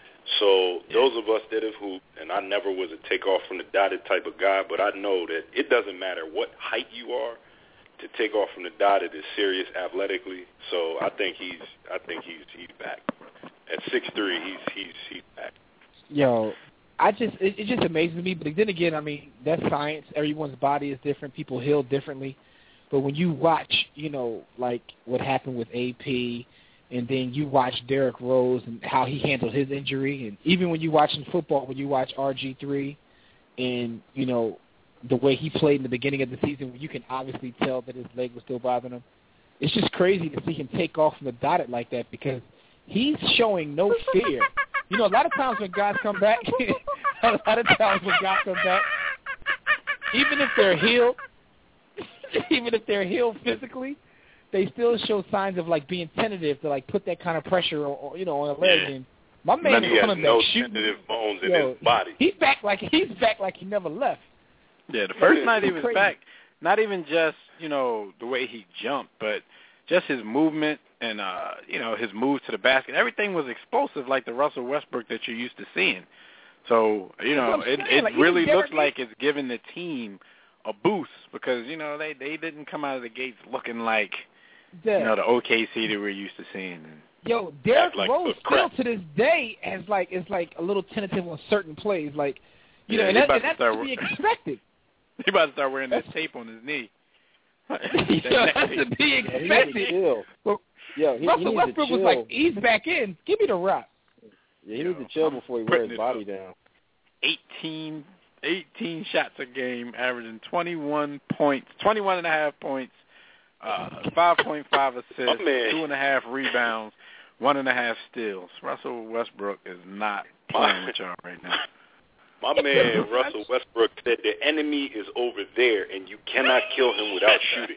So Yeah. those of us that have hooped, and I never was a take off from the dotted type of guy, but I know that it doesn't matter what height you are, to take off from the dotted is serious athletically. So I think he's I think he's he's back. At six three, he's he's he's back. yo, I just it, it just amazes me. But then again, I mean, that's science. Everyone's body is different. People heal differently. But when you watch, you know, like what happened with A P, and then you watch Derrick Rose and how he handled his injury, and even when you watch in football, when you watch R G three, and you know the way he played in the beginning of the season, you can obviously tell that his leg was still bothering him. It's just crazy to see him take off from the dotted like that because he's showing no fear. You know, a lot of times when guys come back, a lot of times when guys come back, even if they're healed, even if they're healed physically, they still show signs of like being tentative to like put that kind of pressure, on, you know, on a leg. Yeah. And my man He is has coming no back shooting. tentative bones in Yo, his body. He's back like he's back like he never left. Yeah, the first night he was Crazy. back, not even just, you know, the way he jumped, but just his movement and, uh, you know, his move to the basket. Everything was explosive like the Russell Westbrook that you're used to seeing. So, you know, That's what it, I'm saying. it Like, really even looks Derrick- like it's giving the team a boost because, you know, they, they didn't come out of the gates looking like, Yeah. you know, the O K C that we're used to seeing. Yo, Derrick Act like Rose the still crap. to this day has like is like a little tentative on certain plays, like you Yeah, know, and, he that, about and to that's start to be wor- expected. He about to start wearing that tape on his knee. Yo, that's to be Yeah, he needs to expected. chill. Well, Yo, he, he Russell needs Westbrook to was chill. like, he's back in. Give me the rock. Yeah, he Yo, needs to chill I'm before he putting wears his it body up. down. eighteen, eighteen shots a game, averaging twenty-one points, twenty-one and a half points, uh, five point five assists, My man. two and a half rebounds, one and a half steals. Russell Westbrook is not playing with y'all right now. My man Russell Westbrook said the enemy is over there, and you cannot kill him without shooting.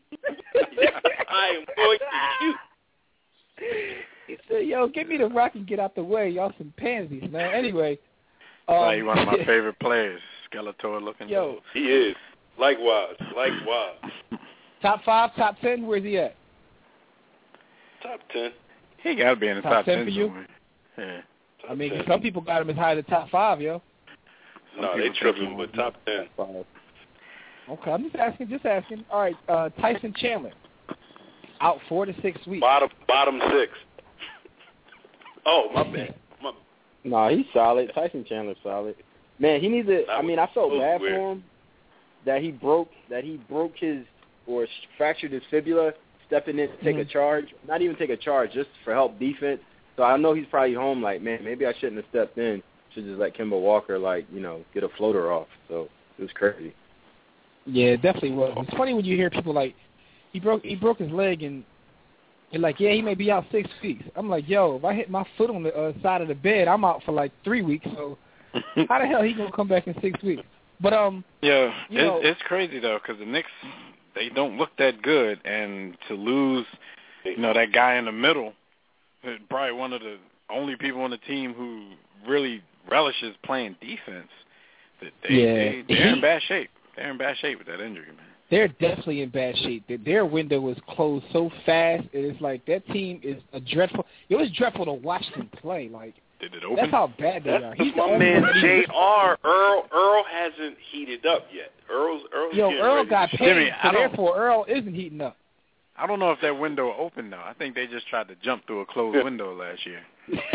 I am going to shoot. He said, yo, give me the rock and get out the way. Y'all some pansies, man. Anyway. That's Um, like one of my favorite players, Skeletor looking. Yo. He is. Likewise. Likewise. top five, top ten, where's he at? Top ten. He got to be in the Top top, ten ten for you? somewhere. Yeah. Top I mean, ten. some people got him as high as the top five, yo. No, Some they people tripping, think but he top ten. Okay, I'm just asking, just asking. All right, uh, Tyson Chandler, out four to six weeks. Bottom bottom six. Oh, my bad. My, Nah, he's solid. Tyson Chandler's solid. Man, he needs to. That I mean, I was felt so bad weird. for him that he broke that he broke his or fractured his fibula stepping in to take a Mhm. charge. Not even take a charge, just for help defense. So I know he's probably home. Like, man, maybe I shouldn't have stepped in. Should just let Kemba Walker, like, you know, get a floater off. So it was crazy. Yeah, it definitely was. It's funny when you hear people like, he broke he broke his leg and you're like, yeah, he may be out six weeks. I'm like, yo, if I hit my foot on the uh, side of the bed, I'm out for like three weeks. So how the hell he gonna come back in six weeks? But um, Yeah, you it's, know- it's crazy though because the Knicks, they don't look that good, and to lose, you know, that guy in the middle, probably one of the only people on the team who really relishes playing defense, that they, Yeah. they, they're in bad shape. They're in bad shape with that injury, man. They're definitely in bad shape. Their window was closed so fast. It's like that team is a dreadful. It was dreadful to watch them play. Like, did it open? That's how bad they That's are. He's He's my the man only J R. Earl. Earl hasn't heated up yet. Earl's Earl's Yo, getting Earl ready got to paid, Jimmy, so I don't- therefore Earl isn't heating up. I don't know if that window opened, though. I think they just tried to jump through a closed window last year.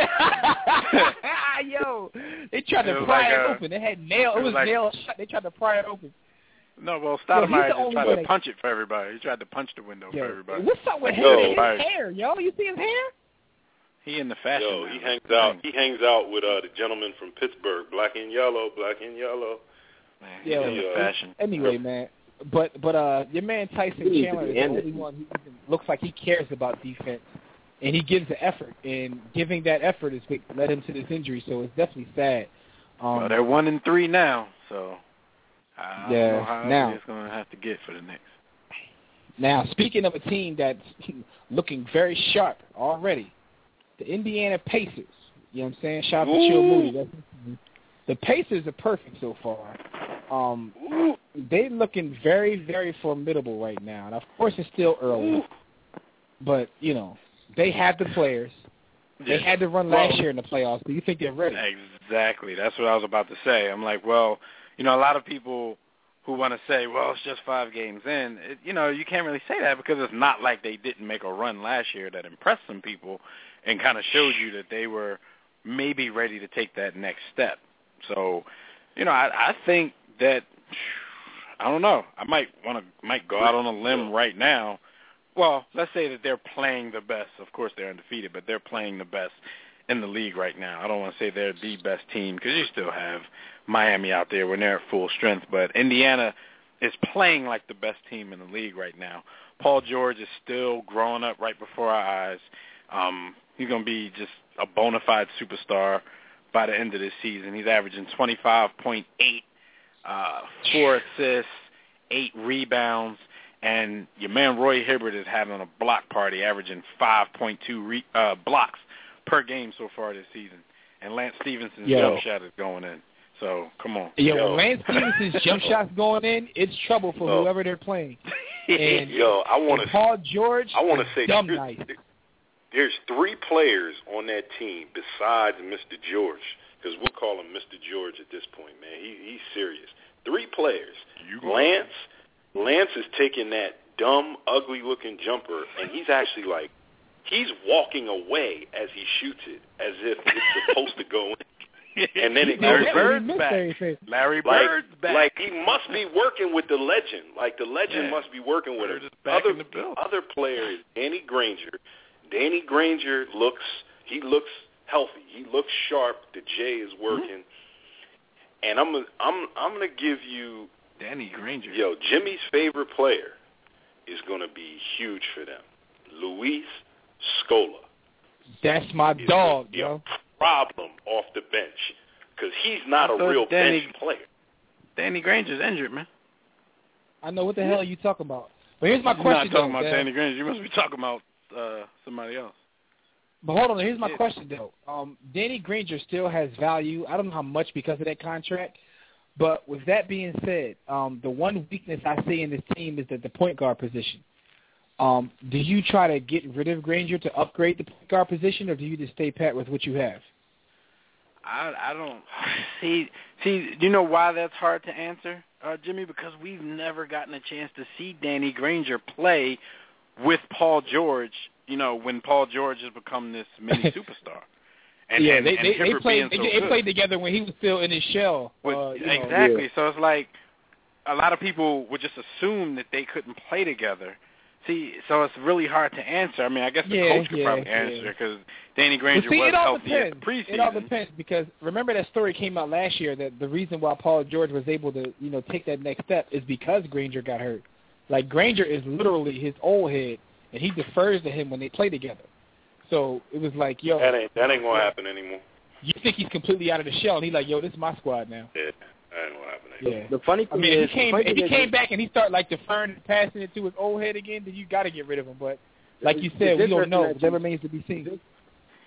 Yo, they tried It to was pry like it a- open. They had nail. It, it was was like- nail shut. They tried to pry it open. No, well, Yo, he's Stoudemire the just only tried one to that- punch it for everybody. He tried to punch the window Yo, for everybody. what's up with Yo. his, his hair, yo? You see his hair? He in the fashion. Yo, now. he hangs out. He hangs out with uh, the gentleman from Pittsburgh, black and yellow, black and yellow. Man, he's Yo, in the fashion. Anyway, man. But but uh, your man Tyson He needs Chandler to is be the ended. only one who even looks like he cares about defense, and he gives the effort. And giving that effort is what led him to this injury. So it's definitely sad. Um, Well, they're one and three now, so I don't Yeah, know how now- ugly it's going to have to get for the Knicks. Now, speaking of a team that's looking very sharp already, the Indiana Pacers. You know what I'm saying? Shout out to Chill Moody. That's, the Pacers are perfect so far. Um, they're looking very, very formidable right now. And, of course, it's still early. But, you know, they have the players. They Yeah. had to run Well- last year in the playoffs. Do you think they're ready? Exactly. That's what I was about to say. I'm like, well, you know, a lot of people who want to say, well, it's just five games in, it, you know, you can't really say that because it's not like they didn't make a run last year that impressed some people and kind of showed you that they were maybe ready to take that next step. So, you know, I, I think that, I don't know, I might want to might go out on a limb right now. Well, let's say that they're playing the best. Of course, they're undefeated, but they're playing the best in the league right now. I don't want to say they're the best team because you still have Miami out there when they're at full strength, but Indiana is playing like the best team in the league right now. Paul George is still growing up right before our eyes. Um, he's going to be just a bona fide superstar by the end of this season. He's averaging twenty-five point eight, uh, four assists, eight rebounds, and your man Roy Hibbert is having a block party, averaging five point two re- uh, blocks per game so far this season. And Lance Stephenson's Yo. jump shot is going in. So, come on. Yo, Yo. when Lance Stevenson's jump shots going in, it's trouble for Oh. whoever they're playing. And, Yo, I want and to. Paul George I want is to say dumb there's, nice. there's three players on that team besides Mister George, because we'll call him Mister George at this point, man. He, he's serious. Three players. You Lance. Lance is taking that dumb, ugly-looking jumper, and he's actually like, he's walking away as he shoots it, as if it's supposed to go in. And then it Larry goes Bird's missed back. everything. Larry like, Bird's back. like he must be working with the legend. Like the legend Yeah. must be working with Bird him. is back Other in the building. other player is Danny Granger. Danny Granger looks he looks healthy. He looks sharp. The J is working. Mm-hmm. And I'm I'm I'm gonna give you Danny Granger. yo Jimmy's favorite player is gonna be huge for them. Luis Scola. That's my is dog, gonna be yo. a problem off the bench because he's not I a thought real Danny- bench player. Danny Granger's injured, man. I know what the hell are you talking about. But here's my You're question, not talking though. about Dev. Danny Granger. You must be talking about uh, somebody else. But hold on, here's my Yeah. question, though. Um, Danny Granger still has value. I don't know how much because of that contract. But with that being said, um, the one weakness I see in this team is that the point guard position. Um, do you try to get rid of Granger to upgrade the point guard position, or do you just stay pat with what you have? I I don't see see. You know why that's hard to answer, uh, Jimmy? Because we've never gotten a chance to see Danny Granger play with Paul George. You know, when Paul George has become this mini superstar. And, yeah, and, they and they, they Hibbert played being they, so they good. played together when he was still in his shell. With, uh, you know. exactly. Yeah. So it's like a lot of people would just assume that they couldn't play together. See, so it's really hard to answer. I mean, I guess the Yeah, coach could yeah, probably yeah. answer because Danny But Granger see, was it all healthy depends. at the preseason. It all depends because remember that story came out last year that the reason why Paul George was able to, you know, take that next step is because Granger got hurt. Like Granger is literally his old head, and he defers to him when they play together. So it was like, yo, That ain't that ain't gonna happen anymore. you think he's completely out of the shell, and he's like, yo, this is my squad now. Yeah, that ain't gonna happen anymore. Yeah. The funny I thing mean, is, if he came the funny if he thing is- came back and he started like deferring and passing it to his old head again, then you got to get rid of him. But like you It's said, we don't interesting know. that That you- remains to be seen.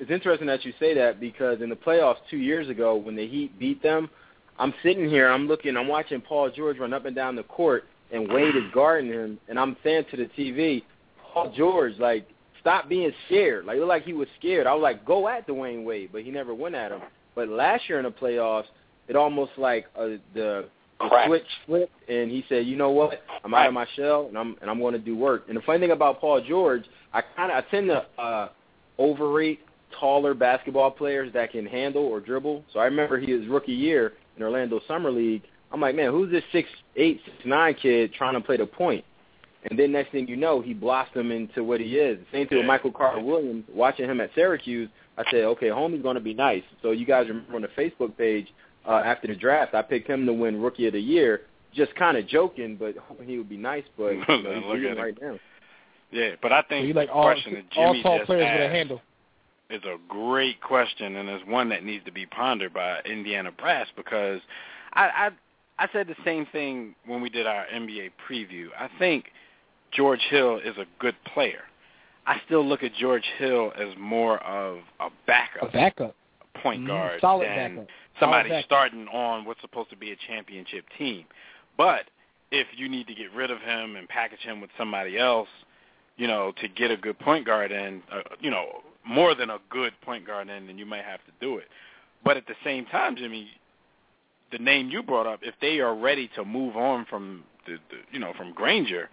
it's interesting that you say that because in the playoffs two years ago when the Heat beat them, I'm sitting here, I'm looking, I'm watching Paul George run up and down the court, and Wade is guarding him, and I'm saying to the T V, Paul George, like, stop being scared. Like, it looked like he was scared. I was like, go at Dwayne Wade, but he never went at him. But last year in the playoffs, it almost like uh, the, the switch flipped, and he said, you know what, I'm out of my shell, and I'm and I'm going to do work. And the funny thing about Paul George, I kind of I tend to uh, overrate taller basketball players that can handle or dribble. So I remember his rookie year in Orlando Summer League, I'm like, man, who's this six eight, six nine kid trying to play the point? And then next thing you know, he blossomed into what he is. Same thing with Michael Carter-Williams. Watching him at Syracuse, I said, okay, homie's going to be nice. So you guys remember on the Facebook page uh, after the draft, I picked him to win Rookie of the Year, just kind of joking, but hoping he would be nice. But you know, he's leading right now. Yeah, but I think so like the all, question that Jimmy all tall just players asked with a handle. is a great question, and it's one that needs to be pondered by Indiana Brass because I, I I said the same thing when we did our N B A preview. I think George Hill is a good player. I still look at George Hill as more of a backup, a backup point mm-hmm. guard Solid than backup. somebody Solid starting on what's supposed to be a championship team. But if you need to get rid of him and package him with somebody else, you know, to get a good point guard in, uh, you know, more than a good point guard in, then you might have to do it. But at the same time, Jimmy, the name you brought up, if they are ready to move on from the, the you know, from Granger,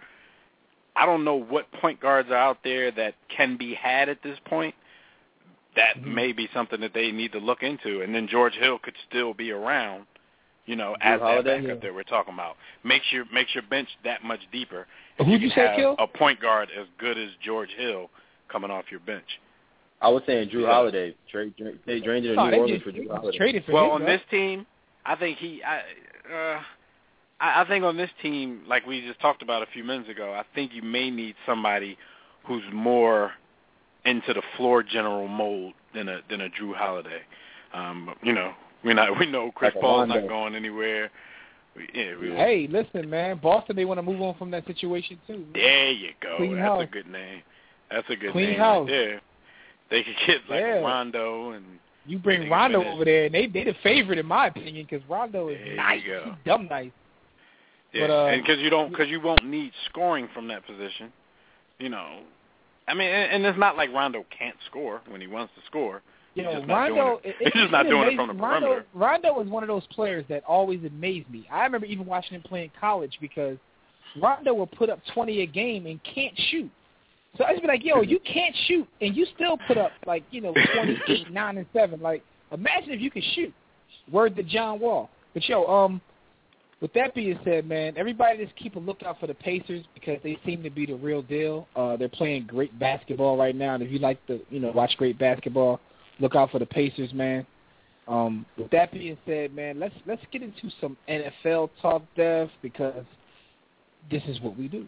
I don't know what point guards are out there that can be had at this point. That mm-hmm. may be something that they need to look into. And then George Hill could still be around, you know, Drew as Holiday, that backup yeah. that we're talking about. Makes your makes your bench that much deeper. Who'd you, you say, Kill? A point guard as good as George Hill coming off your bench. I was saying Drew yeah. Holiday. Trade, trade, they drained it in oh, New Orleans just, for Drew Holiday. Traded for well, him, on though. this team, I think he I, uh, – I think on this team, like we just talked about a few minutes ago, I think you may need somebody who's more into the floor general mold than a than a Drew Holiday. Um, you know, we not we know Chris like Paul's not going anywhere. We, yeah, we, hey, listen, man, Boston they want to move on from that situation too. Man. There you go. Clean That's house. a good name. That's a good Clean name house. right there. They could get like yeah. a Rondo and. You bring Rondo over there, and they they the favorite in my opinion because Rondo is there nice. You go. He's dumb nice. Yeah, but, uh, and because you don't, because you won't need scoring from that position, you know. I mean, and, and it's not like Rondo can't score when he wants to score. You he's know, just Rondo. Not doing it. It, he's just not doing amazing. it from the Rondo, perimeter. Rondo is one of those players that always amazed me. I remember even watching him play in college because Rondo will put up twenty a game and can't shoot. So I just be like, yo, you can't shoot and you still put up like you know twenty-eight, nine, and seven. Like, imagine if you could shoot. Word to John Wall. But yo, um. With that being said, man, everybody just keep a lookout for the Pacers because they seem to be the real deal. Uh, they're playing great basketball right now, and if you like to, you know, watch great basketball, look out for the Pacers, man. Um, with that being said, man, let's let's get into some N F L talk, Dev, because this is what we do.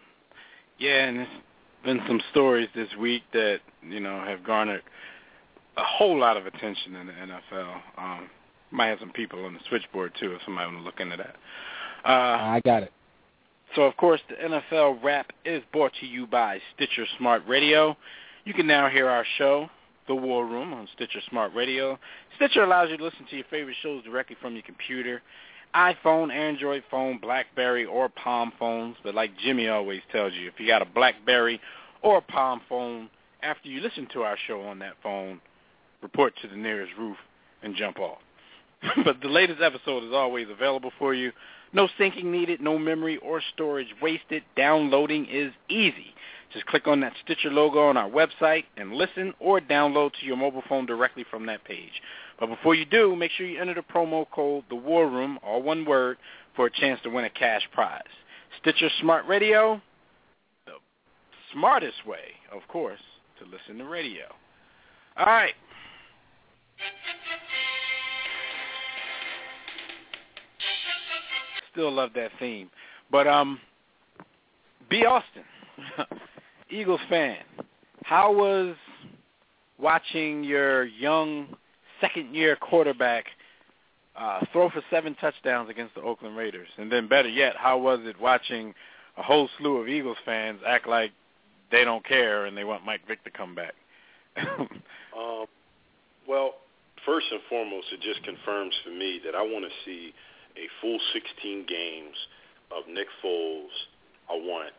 Yeah, and there's been some stories this week that you know have garnered a whole lot of attention in the N F L. Um, Might have some people on the switchboard, too, if somebody want to look into that. Uh, I got it. So, of course, the N F L Wrap is brought to you by Stitcher Smart Radio. You can now hear our show, The War Room, on Stitcher Smart Radio. Stitcher allows you to listen to your favorite shows directly from your computer, iPhone, Android phone, BlackBerry, or Palm phones. But like Jimmy always tells you, if you got a BlackBerry or a Palm phone, after you listen to our show on that phone, report to the nearest roof and jump off. But the latest episode is always available for you. No syncing needed, no memory or storage wasted. Downloading is easy. Just click on that Stitcher logo on our website and listen or download to your mobile phone directly from that page. But before you do, make sure you enter the promo code The War Room, all one word, for a chance to win a cash prize. Stitcher Smart Radio, the smartest way, of course, to listen to radio. All right. Still love that theme. But, um, B. Austin, Eagles fan, how was watching your young second-year quarterback uh, throw for seven touchdowns against the Oakland Raiders? And then better yet, how was it watching a whole slew of Eagles fans act like they don't care and they want Mike Vick to come back? um, well, first and foremost, it just confirms for me that I want to see a full sixteen games of Nick Foles. I want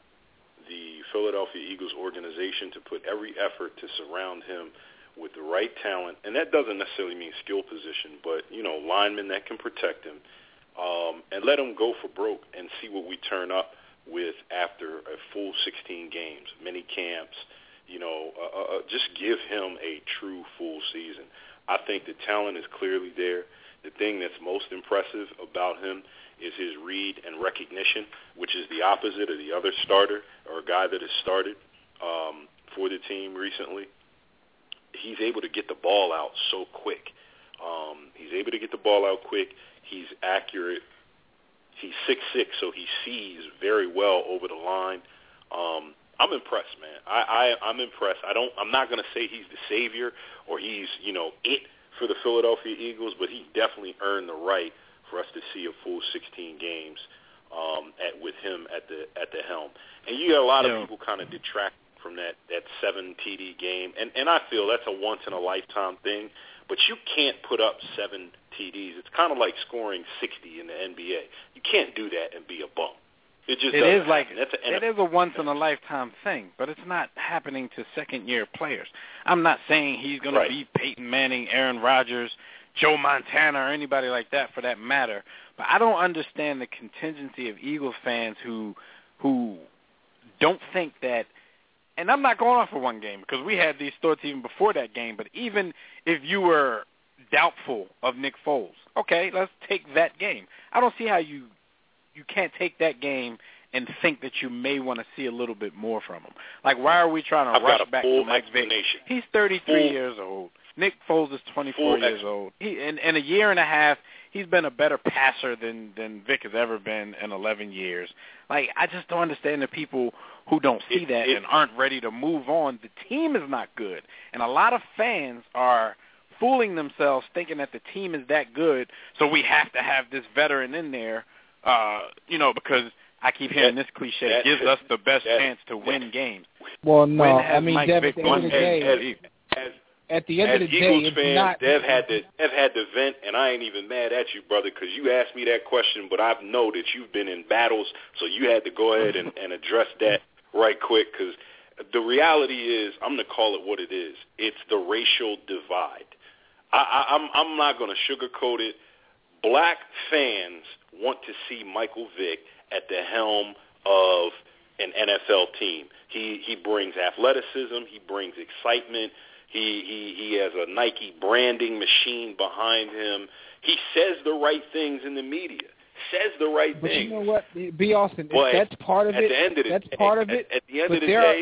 the Philadelphia Eagles organization to put every effort to surround him with the right talent, and that doesn't necessarily mean skill position, but, you know, linemen that can protect him, um, and let him go for broke and see what we turn up with after a full sixteen games, mini camps, you know, uh, uh, just give him a true full season. I think the talent is clearly there. The thing that's most impressive about him is his read and recognition, which is the opposite of the other starter or a guy that has started um, for the team recently. He's able to get the ball out so quick. Um, he's able to get the ball out quick. He's accurate. He's six foot six, so he sees very well over the line. Um, I'm impressed, man. I, I, I'm impressed. I don't. I'm not going to say he's the savior or he's, you know, it for the Philadelphia Eagles, but he definitely earned the right for us to see a full sixteen games um, at with him at the at the helm. And you got a lot yeah. of people kind of detract from that that seven T D game, and and I feel that's a once in a lifetime thing. But you can't put up seven T Ds. It's kind of like scoring sixty in the N B A. You can't do that and be a bum. It just it is like That's a, it is a once in a lifetime thing, but it's not happening to second year players. I'm not saying he's going right. to be Peyton Manning, Aaron Rodgers, Joe Montana, or anybody like that for that matter. But I don't understand the contingency of Eagles fans who who don't think that. And I'm not going off for one game because we had these thoughts even before that game. But even if you were doubtful of Nick Foles, okay, let's take that game. I don't see how you you can't take that game and think that you may want to see a little bit more from him. Like, why are we trying to I've rush got a back full to Mike Vick? explanation. He's thirty-three Full. years old. Nick Foles is twenty-four Full years old. He, in, in a year and a half, he's been a better passer than, than Vick has ever been in eleven years. Like, I just don't understand the people who don't see it, that it, and aren't ready to move on. The team is not good. And a lot of fans are fooling themselves thinking that the team is that good, so we have to have this veteran in there, uh, you know, because I keep hearing that, this cliche, that, gives us the best that, chance to that, win games. Well, no, when I mean, Mike Dev, Vick at the end of the day, as, as, at the end as of the Eagles day, it's fans, not. Dev had to Dev had to vent, and I ain't even mad at you, brother, because you asked me that question, but I know that you've been in battles, so you had to go ahead and, and address that right quick, because the reality is, I'm going to call it what it is. It's the racial divide. I, I, I'm, I'm not going to sugarcoat it. Black fans want to see Michael Vick at the helm of an N F L team. He he brings athleticism. He brings excitement. He he he has a Nike branding machine behind him. He says the right things in the media. Says the right but things. You know what, B. Austin, but that's part of at it. The end of the that's day, part of at, it. At the end but of the there day.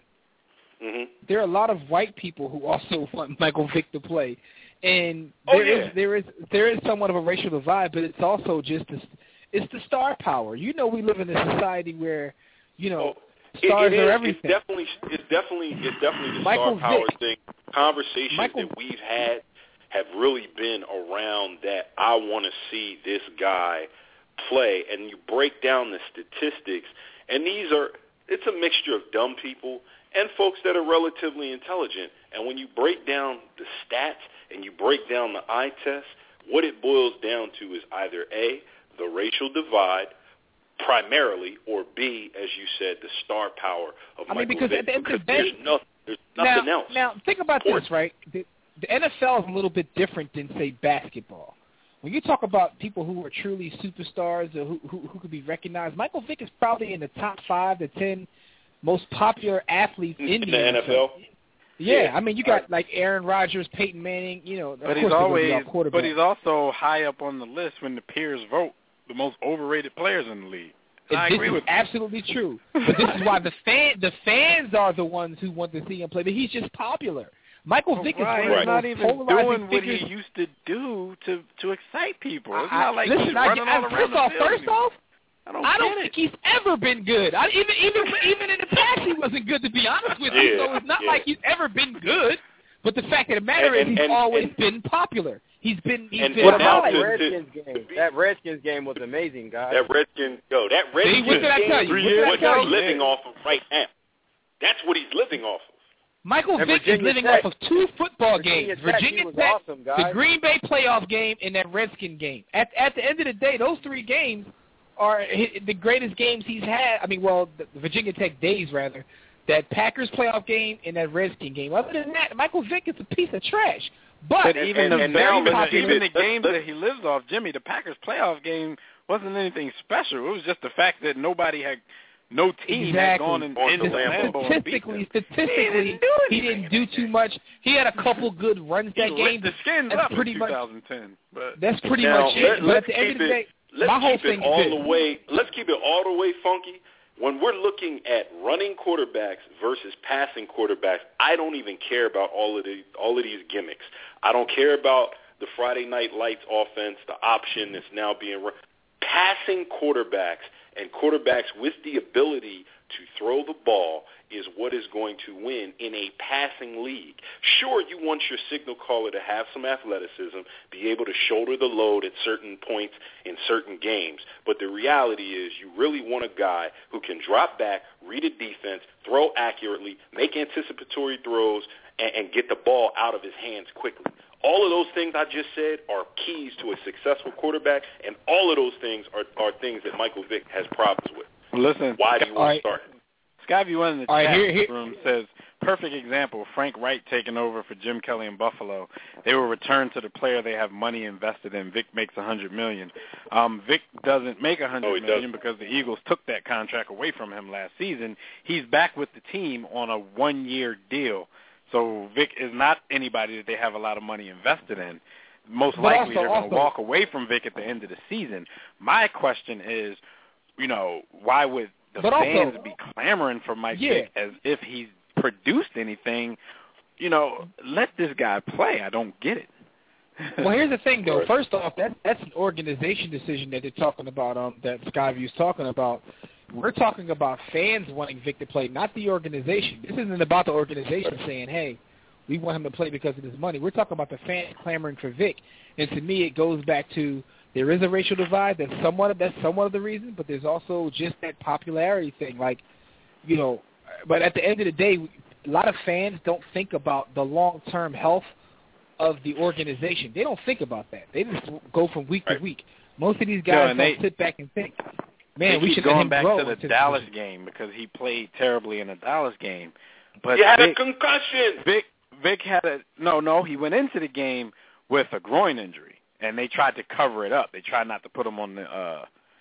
Are, mm-hmm. there are a lot of white people who also want Michael Vick to play. And oh, there yeah. is there is there is somewhat of a racial divide, but it's also just the, it's the star power. You know, we live in a society where, you know, oh, stars it, it are is, everything. It's definitely it's definitely it's definitely the Michael star power Vick. thing. Conversations Michael, that we've had have really been around that. I want to see this guy play, and you break down the statistics, and these are it's a mixture of dumb people and folks that are relatively intelligent. And when you break down the stats and you break down the eye test, what it boils down to is either A, the racial divide, primarily, or B, as you said, the star power of I Michael mean, because Vick. at the end because of the day, there's, no, there's nothing now, else. Now, think about Important. this, right? The, the N F L is a little bit different than, say, basketball. When you talk about people who are truly superstars or who, who, who could be recognized, Michael Vick is probably in the top five to ten most popular athletes in, in the, the N F L. Yeah, yeah, I mean, you got like Aaron Rodgers, Peyton Manning, you know. Of but course he's always, but he's also high up on the list when the peers vote the most overrated players in the league. And I this agree is with absolutely true. But this is why the fan, the fans are the ones who want to see him play. But he's just popular. Michael oh, Vick right. is one He's of not the even most polarizing doing what figures. he used to do to to excite people. It's I, not like listen, he's I, running I, all around first the off, field first anymore. off, I don't, I don't get think it. he's ever been good. I, even even even in the past, he wasn't good, to be honest with you. Yeah, So it's not yeah. like he's ever been good. But the fact of the matter And- is, he's and- always and- been popular. He's been he's and- been. What and about now that to- Redskins to- game? That Redskins game was amazing, guys. That Redskins, yo, that Redskins what did I tell you? game What did I what tell he's you? living off of right now. That's what he's living off of. Michael And Vick Virginia is living Tech- off of two football Virginia games. Tech, Virginia he was Tech, awesome, guys. the Green Bay playoff game, and that Redskin game. At at the end of the day, those three games are hi- the greatest games he's had. I mean, well, the Virginia Tech days, rather. That Packers playoff game and that Redskin game. Other than that, Michael Vick is a piece of trash. But, But even and- the and very now- popular, even the let's- games let's- that he lives off, Jimmy, the Packers playoff game wasn't anything special. It was just the fact that nobody had, no team exactly. had gone and On into the Lambeau. Lambeau and beat Statistically, them. statistically, he didn't do too much. He had a couple good runs He that lit game. the Skins That's up pretty in much- twenty ten. But That's pretty Now, much let, it. But let's at the end keep of the it, day, let's my whole keep it thing's all good. the way. Let's keep it all the way funky. When we're looking at running quarterbacks versus passing quarterbacks, I don't even care about all of the all of these gimmicks. I don't care about the Friday Night Lights offense, the option that's now being run. Passing quarterbacks and quarterbacks with the ability to throw the ball is what is going to win in a passing league. Sure, you want your signal caller to have some athleticism, be able to shoulder the load at certain points in certain games, but the reality is you really want a guy who can drop back, read a defense, throw accurately, make anticipatory throws, and, and get the ball out of his hands quickly. All of those things I just said are keys to a successful quarterback, and all of those things are, are things that Michael Vick has problems with. listen, Why do you want right. to start? Skyview One in the All right, chat here- here- room says, perfect example, Frank Wright taking over for Jim Kelly in Buffalo. They will return to the player they have money invested in. Vic makes one hundred million dollars. Um, Vic doesn't make one hundred No, he million doesn't. dollars because the Eagles took that contract away from him last season. He's back with the team on a one-year deal. So Vic is not anybody that they have a lot of money invested in. Most But likely also- they're going also- to walk away from Vic at the end of the season. My question is, you know, why would the But also- fans be clamoring for Mike Yeah. Vick as if he's produced anything? You know, let this guy play. I don't get it. Well, here's the thing, though. Right. First off, that that's an organization decision that they're talking about. Um, that Skyview's talking about. We're talking about fans wanting Vic to play, not the organization. This isn't about the organization saying, "Hey, we want him to play because of his money." We're talking about the fans clamoring for Vic, and to me, it goes back to there is a racial divide. That's somewhat that's somewhat of the reason, but there's also just that popularity thing. Like, you know, but at the end of the day, a lot of fans don't think about the long-term health of the organization. They don't think about that. They just go from week Right. to week. Most of these Yeah, guys and don't they- sit back and think, They man, we keep should let going him back grow to the into Dallas this. game because he played terribly in the Dallas game. But He had a Vic, concussion. Vic, Vic had a no, no. He went into the game with a groin injury, and they tried to cover it up. They tried not to put him on the uh,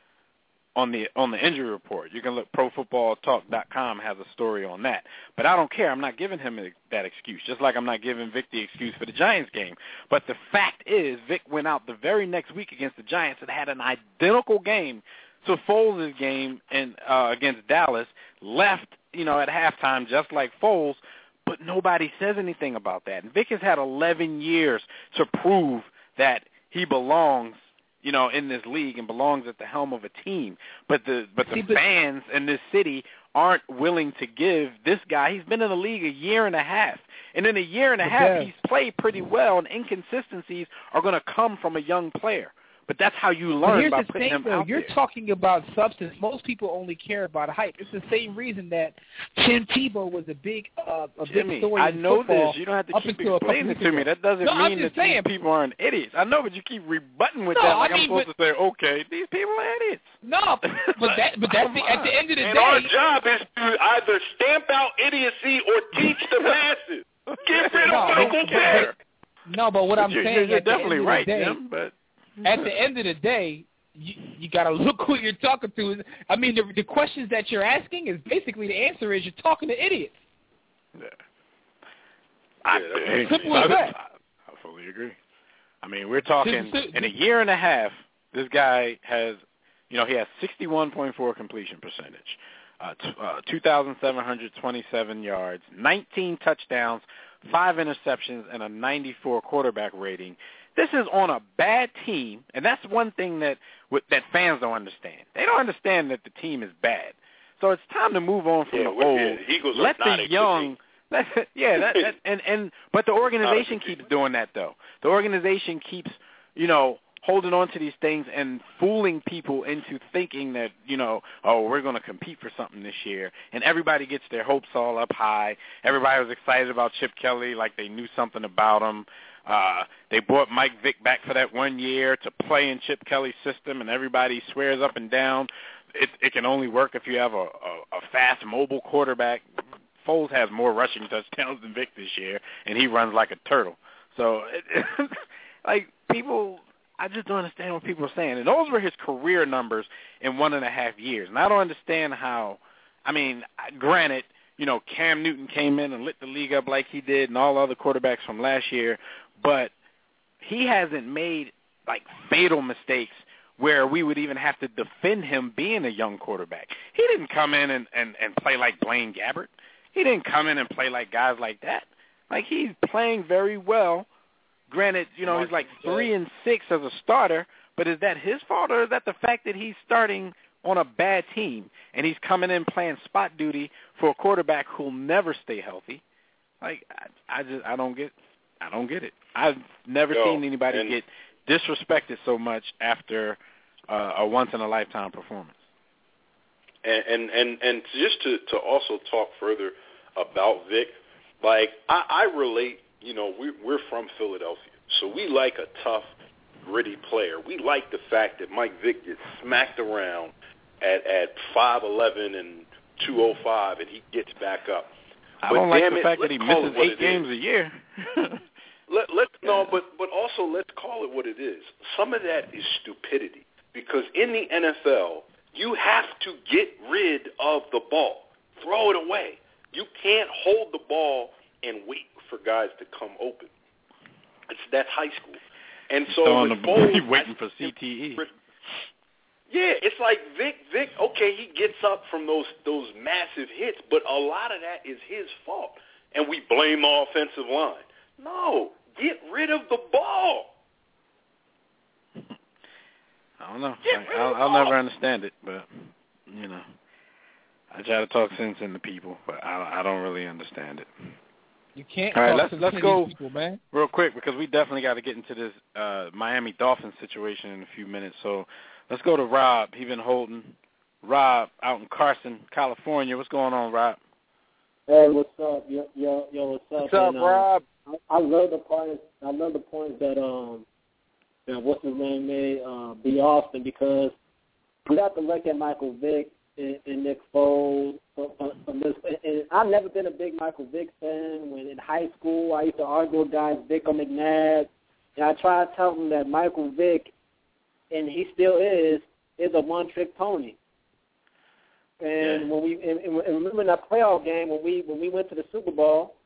on the on the injury report. You can look. pro football talk dot com has a story on that. But I don't care. I'm not giving him that excuse. Just like I'm not giving Vic the excuse for the Giants game. But the fact is, Vic went out the very next week against the Giants and had an identical game to Foles' game in uh, against Dallas. Left, you know, at halftime just like Foles. But nobody says anything about that. And Vic has had eleven years to prove that he belongs, you know, in this league and belongs at the helm of a team. But the but the See, but- fans in this city aren't willing to give this guy. He's been in the league a year and a half. And in a year and a But half, Dev- he's played pretty well, and inconsistencies are going to come from a young player. But that's how you But learn here's by the putting thing, him though. out You're there. talking about substance. Most people only care about hype. It's the same reason that Tim Tebow was a big, uh, a Jimmy, big story I in know football this. You don't have to up keep until a couple explaining it weeks to me. ago. That doesn't No, I'm mean that just saying. these people aren't idiots. I know, but you keep rebutting with No, that like I I'm mean, supposed but- to say, okay, these people are idiots. No, but that, but that's the, at the end of the And day. our job is to either stamp out idiocy or teach the masses. Get rid No, of but- them. but- Who cares? No, but what I'm you're, saying you're at the definitely end of right, the day, Jim. But at the end of the day, you, you got to look who you're talking to. I mean, the, the questions that you're asking is basically the answer is you're talking to idiots. yeah. I, Yeah, that's hey, simple I, as that. I, I fully agree. I mean, we're talking Just- in a year and a half. This guy has, you know, he has sixty-one point four completion percentage, uh, t- uh, two thousand seven hundred twenty-seven yards, nineteen touchdowns, five interceptions, and a ninety-four quarterback rating. This is on a bad team, and that's one thing that that fans don't understand. They don't understand that the team is bad. So it's time to move on from Yeah, the we're- old. yeah, the Eagles are Let not the a good young. team. Let, yeah, that, that, and and but the organization good keeps team. doing that though. The organization keeps, you know, holding on to these things and fooling people into thinking that, you know, oh, we're going to compete for something this year. And everybody gets their hopes all up high. Everybody was excited about Chip Kelly like they knew something about him. Uh, they brought Mike Vick back for that one year to play in Chip Kelly's system, and everybody swears up and down it, it can only work if you have a, a, a fast, mobile quarterback. Foles has more rushing touchdowns than Vick this year, and he runs like a turtle. So, it, like, people, I just don't understand what people are saying. And those were his career numbers in one and a half years. And I don't understand how, I mean, granted, you know, Cam Newton came in and lit the league up like he did and all other quarterbacks from last year, but he hasn't made, like, fatal mistakes where we would even have to defend him being a young quarterback. He didn't come in and, and, and play like Blaine Gabbert. He didn't come in and play like guys like that. Like, he's playing very well. Granted, you know, he's like three and six as a starter, but is that his fault or is that the fact that he's starting on a bad team and he's coming in playing spot duty for a quarterback who'll never stay healthy? Like, I, I just, I don't get, I don't get it. I've never Yo, seen anybody get disrespected so much after uh, a once-in-a-lifetime performance. And, and, and, and just to, to also talk further about Vic, like, I, I relate, you know, we, we're from Philadelphia, so we like a tough, gritty player. We like the fact that Mike Vick gets smacked around at, at five eleven and two oh five, and he gets back up. I but don't like the it, fact that he misses eight games is. a year. Let, let's no, but but also let's call it what it is. Some of that is stupidity, because in the N F L, you have to get rid of the ball, throw it away. You can't hold the ball and wait for guys to come open. It's, that's high school, and so throwing with the Foles, waiting for C T E. Yeah, it's like Vic. Vic, okay, he gets up from those those massive hits, but a lot of that is his fault, and we blame the offensive line. No, get rid of the ball. I don't know. Get I, rid I'll, of the I'll ball. never understand it, but, you know, I try to talk sense into people, but I, I don't really understand it. You can't. All right, talk let's to let's these go people, man. real quick because we definitely got to get into this uh, Miami Dolphins situation in a few minutes. So let's go to Rob. He's been holding. Rob out in Carson, California. What's going on, Rob? Hey, what's up? Yo, yo, yo what's up? What's up, and, um, Rob? I, I love the points. I love the points that um, that what's his name made, uh, B. Austin, because we have to look at Michael Vick and, and Nick Foles from, from this. And I've never been a big Michael Vick fan. When in high school, I used to argue with guys, Vic or McNabb, and I try to tell them that Michael Vick, and he still is, is a one-trick pony. And yeah. when we and, and remember in that playoff game when we when we went to the Super Bowl,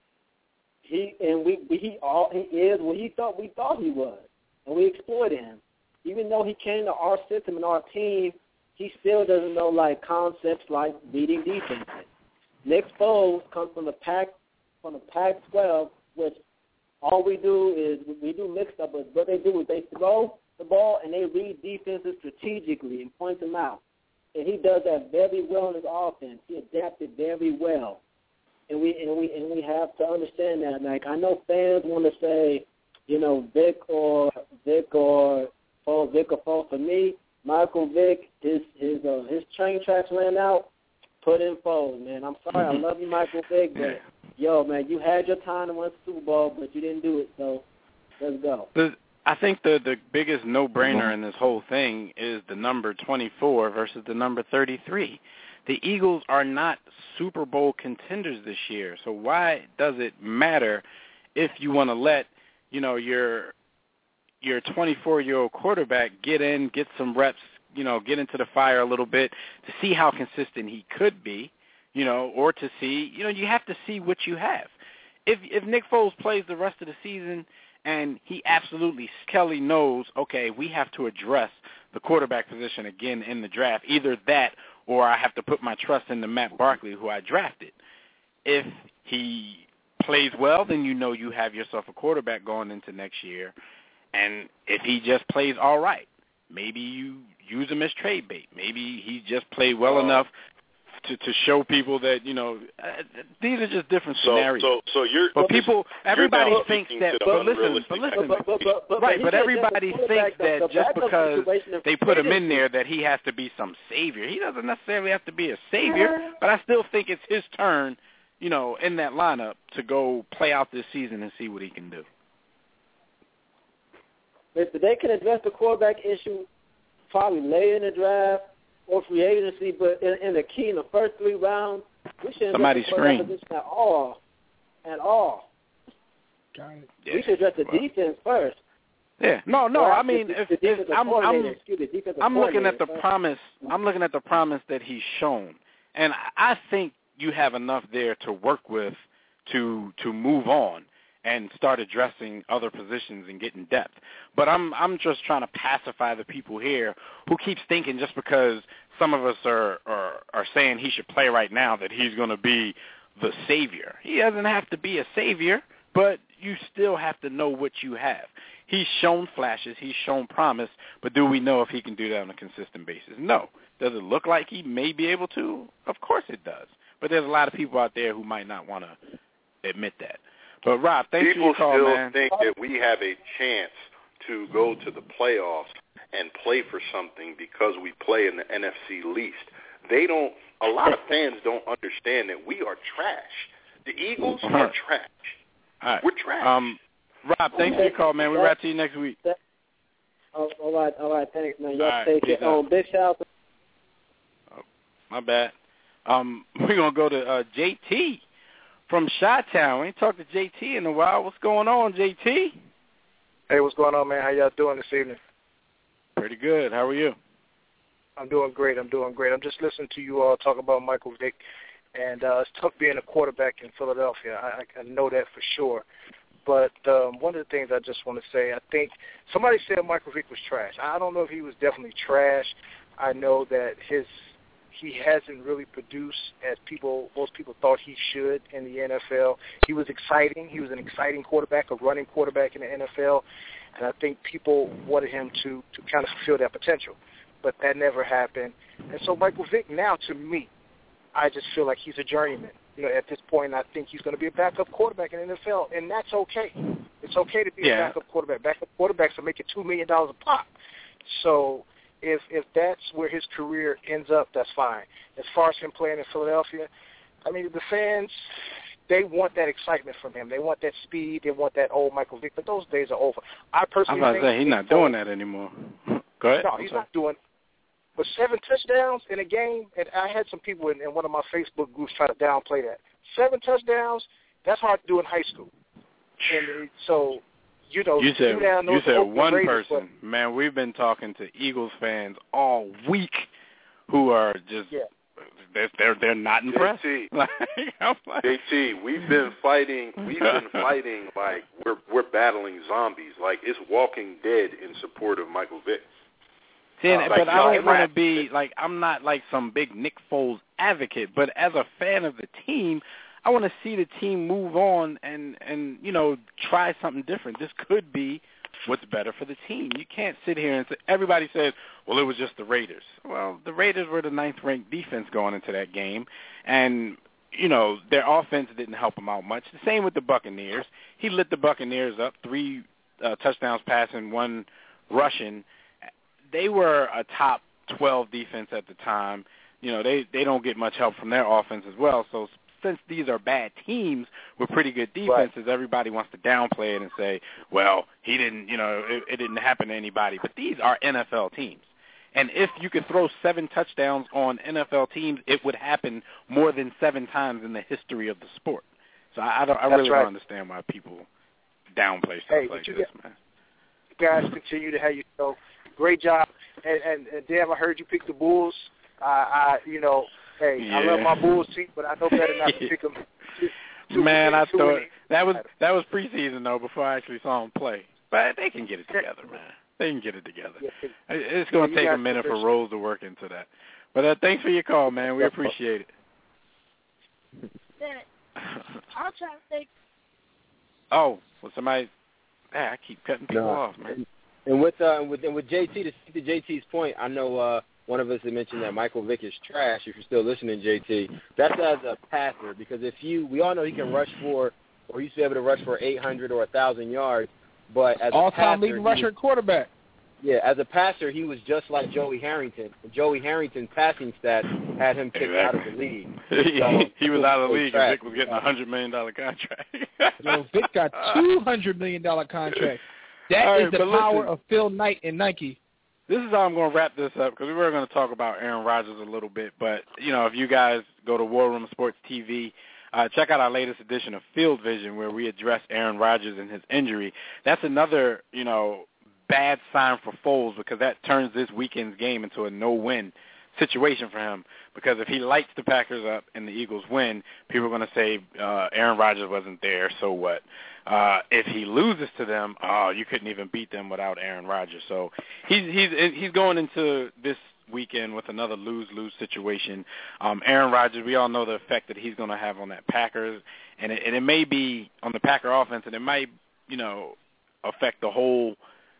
he and we, we he all he is what he thought we thought he was, and we exploited him. Even though he came to our system and our team, he still doesn't know like concepts like beating defenses. Nick Foles comes from the Pac from the Pac twelve, which all we do is we do mixed up. But what they do is they throw the ball and they read defenses strategically and point them out. And he does that very well in his offense. He adapted very well, and we and we and we have to understand that. Like I know fans want to say, you know, Vic or Vic or Foles, Vic or Foles. For me, Michael Vick, his his uh, his train tracks ran out. Put in Foles, man. I'm sorry, I love you, Michael Vick, but yo, man, you had your time to win the Super Bowl, but you didn't do it. So let's go. The, I think the the biggest no-brainer in this whole thing is the number twenty-four versus the number thirty-three. The Eagles are not Super Bowl contenders this year, so why does it matter if you want to let, you know, your your twenty-four-year-old quarterback get in, get some reps, you know, get into the fire a little bit to see how consistent he could be, you know, or to see, you know, you have to see what you have. If if Nick Foles plays the rest of the season and he absolutely, Kelly knows, okay, we have to address the quarterback position again in the draft. Either that or I have to put my trust into Matt Barkley, who I drafted. If he plays well, then you know you have yourself a quarterback going into next year. And if he just plays all right, maybe you use him as trade bait. Maybe he just played well uh, enough to to show people that you know uh, these are just different so, scenarios. So, so you're, but people, everybody you're thinks that. But listen, but listen, but, but, but, but, right? But, but everybody thinks the, that the just because they put him in agency. there that he has to be some savior. He doesn't necessarily have to be a savior, but I still think it's his turn, you know, in that lineup to go play out this season and see what he can do. If they can address the quarterback issue, probably later in the draft or free agency, but in, in the key in the first three rounds, we shouldn't Somebody address the scream. quarterback position at all. At all. Got it. Yeah. We should address the well, defense first. Yeah, no, no. Well, I mean, the, if, the if I'm, I'm, excuse me, defensive I'm looking at the coordinator, promise. I'm looking at the promise that he's shown, and I think you have enough there to work with to to move on and start addressing other positions and getting depth. But I'm I'm just trying to pacify the people here who keeps thinking just because some of us are are, are saying he should play right now that he's going to be the savior. He doesn't have to be a savior, but you still have to know what you have. He's shown flashes, he's shown promise, but do we know if he can do that on a consistent basis? No. Does it look like he may be able to? Of course it does. But there's a lot of people out there who might not want to admit that. But, Rob, thanks People for your call, still man. think that we have a chance to go to the playoffs and play for something because we play in the N F C least. They don't. A lot of fans don't understand that we are trash. The Eagles Uh-huh. are trash. All right. We're trash. Um, Rob, thanks for your call, man. We'll wrap to you next week. Oh, all right, all right, thanks, man. Y'all All right, take peace it. out. Um, big shout out. Oh, my bad. Um, we're going to go to uh, J T from Chi-Town. We ain't talked to J T in a while. What's going on, J T? Hey, what's going on, man? How y'all doing this evening? Pretty good. How are you? I'm doing great. I'm doing great. I'm just listening to you all talk about Michael Vick, and uh, it's tough being a quarterback in Philadelphia. I, I know that for sure. But um, one of the things I just want to say, I think somebody said Michael Vick was trash. I don't know if he was definitely trash. I know that his he hasn't really produced as people most people thought he should in the N F L. He was exciting. He was an exciting quarterback, a running quarterback in the N F L, and I think people wanted him to, to kind of fulfill that potential. But that never happened. And so Michael Vick now, to me, I just feel like he's a journeyman. You know, at this point, I think he's going to be a backup quarterback in the N F L, and that's okay. It's okay to be Yeah. a backup quarterback. Backup quarterbacks are making two million dollars a pop. So if if that's where his career ends up, that's fine. As far as him playing in Philadelphia, I mean, the fans, they want that excitement from him. They want that speed. They want that old Michael Vick, but those days are over. I I personally was about to think say, he's not doing that anymore. Go ahead. No, he's not doing. But seven touchdowns in a game, and I had some people in, in one of my Facebook groups try to downplay that. Seven touchdowns, that's hard to do in high school. And so, you know, You said, down you those said Oakland one Raiders, person. Man, we've been talking to Eagles fans all week who are just, yeah. they're, they're, they're not impressed. J T, Like, I'm like, J T, we've been fighting. We've been fighting like we're we're battling zombies. Like it's Walking Dead in support of Michael Vick. See, and- Uh, but like, I don't you know, want to be like I'm not like some big Nick Foles advocate. But as a fan of the team, I want to see the team move on and and you know try something different. This could be what's better for the team. You can't sit here and say everybody says, well, it was just the Raiders. Well, the Raiders were the ninth-ranked defense going into that game, and you know their offense didn't help them out much. The same with the Buccaneers. He lit the Buccaneers up, three uh, touchdowns passing, one rushing. They were a top twelve defense at the time. You know, they, they don't get much help from their offense as well. So since these are bad teams with pretty good defenses, right, everybody wants to downplay it and say, well, he didn't, you know, it, it didn't happen to anybody. But these are N F L teams. And if you could throw seven touchdowns on N F L teams, it would happen more than seven times in the history of the sport. So I, I, don't, I really right. don't understand why people downplay stuff hey, like you this, get, man. You guys continue to have you know, great job. And, and, and damn, I heard you pick the Bulls. Uh, I, you know, hey, yeah. I love my Bulls team, but I know better not to pick them. Too, man, I too thought many. that was that was preseason though. Before I actually saw them play, but they can get it together, man. They can get it together. Yeah. It's going to yeah, take a minute for Rose to work into that. But uh, thanks for your call, man. We appreciate it. I'll try to think. Oh, well, somebody. Ah, I keep cutting people no. off, man. And, and with uh, with and with J T, to speak to J T's point, I know uh, one of us had mentioned that Michael Vick is trash. If you're still listening, J T, that's as a passer because if you, we all know he can rush for, or he used to be able to rush for eight hundred or one thousand yards, but as a passer, all-time leading rusher was, quarterback. Yeah, as a passer, he was just like Joey Harrington. And Joey Harrington's passing stats had him kicked exactly. out of the league. he, so, he was out of the league, and Vick was getting a hundred million dollar contract. Yo, Vick got two hundred million dollar contract. That All is right, the but power listen, of Phil Knight and Nike. This is how I'm going to wrap this up because we were going to talk about Aaron Rodgers a little bit. But, you know, if you guys go to War Room Sports T V, uh, check out our latest edition of Field Vision where we address Aaron Rodgers and his injury. That's another, you know, bad sign for Foles because that turns this weekend's game into a no-win situation for him because if he lights the Packers up and the Eagles win, people are going to say uh, Aaron Rodgers wasn't there, so what? Uh, if he loses to them, oh, you couldn't even beat them without Aaron Rodgers. So he's he's he's going into this weekend with another lose-lose situation. Um, Aaron Rodgers, we all know the effect that he's going to have on that Packers, and it, and it may be on the Packer offense, and it might, you know, affect the whole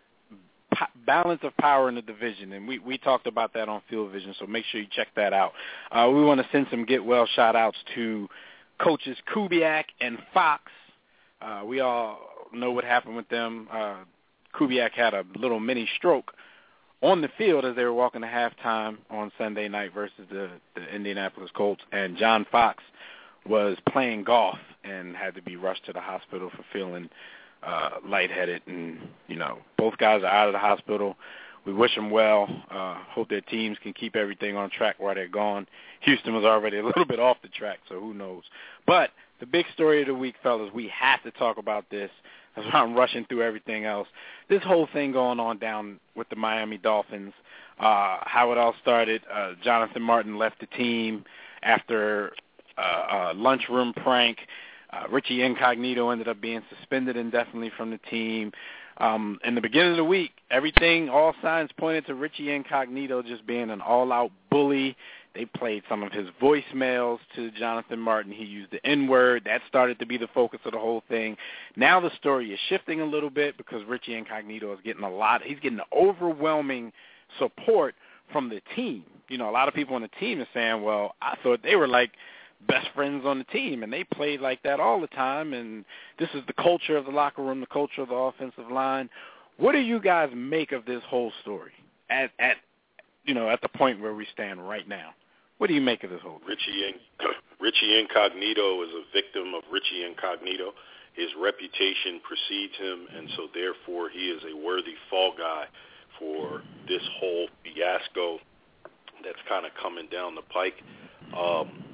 po- balance of power in the division. And we, we talked about that on Field Vision, so make sure you check that out. Uh, we want to send some get-well shout-outs to coaches Kubiak and Fox. Uh, we all know what happened with them. Uh, Kubiak had a little mini stroke on the field as they were walking to halftime on Sunday night versus the, the Indianapolis Colts, and John Fox was playing golf and had to be rushed to the hospital for feeling uh, lightheaded. And, you know, both guys are out of the hospital. We wish them well. Uh, hope their teams can keep everything on track while they're gone. Houston was already a little bit off the track, so who knows. But the big story of the week, fellas, we have to talk about this. That's why I'm rushing through everything else. This whole thing going on down with the Miami Dolphins, uh, how it all started. Uh, Jonathan Martin left the team after uh, a lunchroom prank. Uh, Richie Incognito ended up being suspended indefinitely from the team. Um, in the beginning of the week, everything, all signs pointed to Richie Incognito just being an all-out bully. They played some of his voicemails to Jonathan Martin. He used the N-word. That started to be the focus of the whole thing. Now the story is shifting a little bit because Richie Incognito is getting a lot. He's getting overwhelming support from the team. You know, a lot of people on the team are saying, well, I thought they were like best friends on the team, and they played like that all the time, and this is the culture of the locker room, the culture of the offensive line. What do you guys make of this whole story at, at you know, at the point where we stand right now? What do you make of this whole thing? Richie, In- Richie Incognito is a victim of Richie Incognito. His reputation precedes him, and so therefore he is a worthy fall guy for this whole fiasco that's kind of coming down the pike. Um,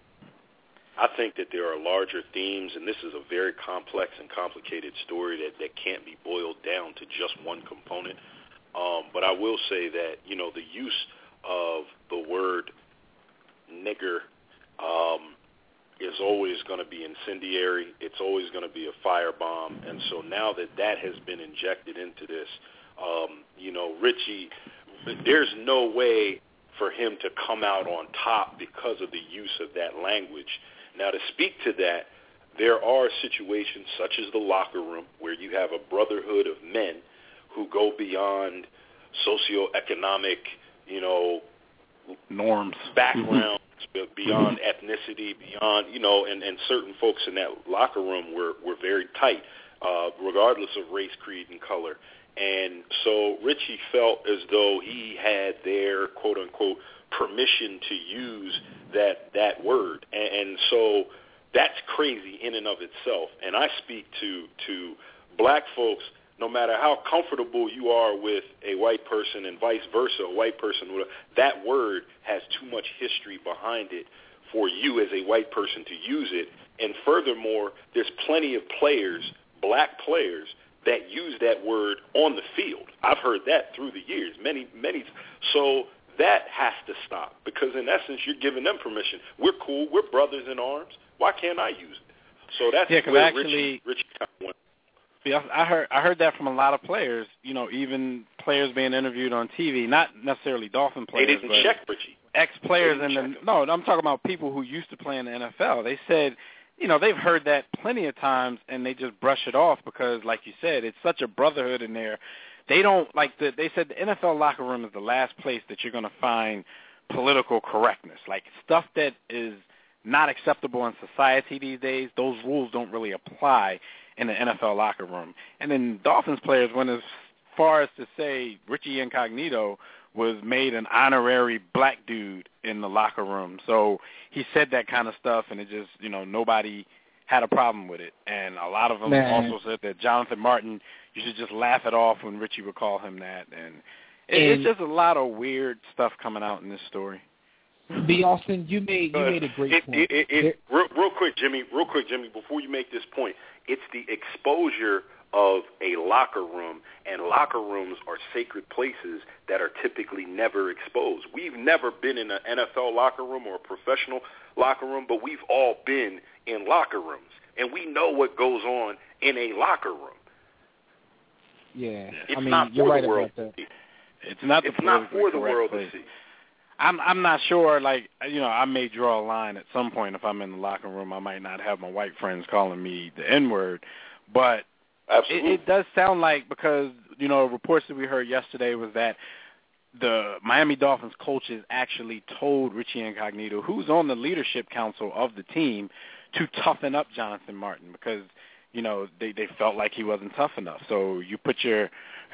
I think that there are larger themes, and this is a very complex and complicated story that, that can't be boiled down to just one component. Um, but I will say that, you know, the use of the word nigger um, is always going to be incendiary. It's always going to be a firebomb. And so now that that has been injected into this, um, you know, Richie, there's no way for him to come out on top because of the use of that language. Now, to speak to that, there are situations such as the locker room where you have a brotherhood of men who go beyond socioeconomic, you know, norms, backgrounds, beyond ethnicity, beyond, you know, and, and certain folks in that locker room were, were very tight, uh, regardless of race, creed, and color. And so Richie felt as though he had their, quote-unquote, permission to use that that word. And, and so that's crazy in and of itself. And I speak to to black folks, no matter how comfortable you are with a white person and vice versa, a white person, that word has too much history behind it for you as a white person to use it. And furthermore, there's plenty of players, black players, that use that word on the field. I've heard that through the years, many, many. So that has to stop because, in essence, you're giving them permission. We're cool. We're brothers in arms. Why can't I use it? So that's yeah, where actually, Richie, Richie kind of went. Yeah, I heard I heard that from a lot of players. You know, even players being interviewed on T V, not necessarily Dolphin players, they didn't but check Richie. ex-players in the no. I'm talking about people who used to play in the N F L. They said, you know, they've heard that plenty of times, and they just brush it off because, like you said, it's such a brotherhood in there they don't like the. They said the N F L locker room is the last place that you're going to find political correctness, like stuff that is not acceptable in society these days. Those rules don't really apply in the N F L locker room. And then Dolphins players went as far as to say Richie Incognito was made an honorary black dude in the locker room. So he said that kind of stuff, and it just, you know, nobody had a problem with it. And a lot of them Man. also said that Jonathan Martin, you should just laugh it off when Richie would call him that. And, it, and it's just a lot of weird stuff coming out in this story. B. Austin, you made you made a great it, point. It, it, it, real, real quick, Jimmy, real quick, Jimmy, before you make this point, it's the exposure of a locker room, and locker rooms are sacred places that are typically never exposed. We've never been in an N F L locker room or a professional locker room, but we've all been in locker rooms, and we know what goes on in a locker room. Yeah, it's I mean, not you're for right the world about that. to see. It's not the it's not for the world place. to see. I'm I'm not sure. Like, you know, I may draw a line at some point. If I'm in the locker room, I might not have my white friends calling me the N-word, but it, it does sound like, because, you know, reports that we heard yesterday was that the Miami Dolphins coaches actually told Richie Incognito, who's on the leadership council of the team, to toughen up Jonathan Martin, because, you know, they they felt like he wasn't tough enough. So you put your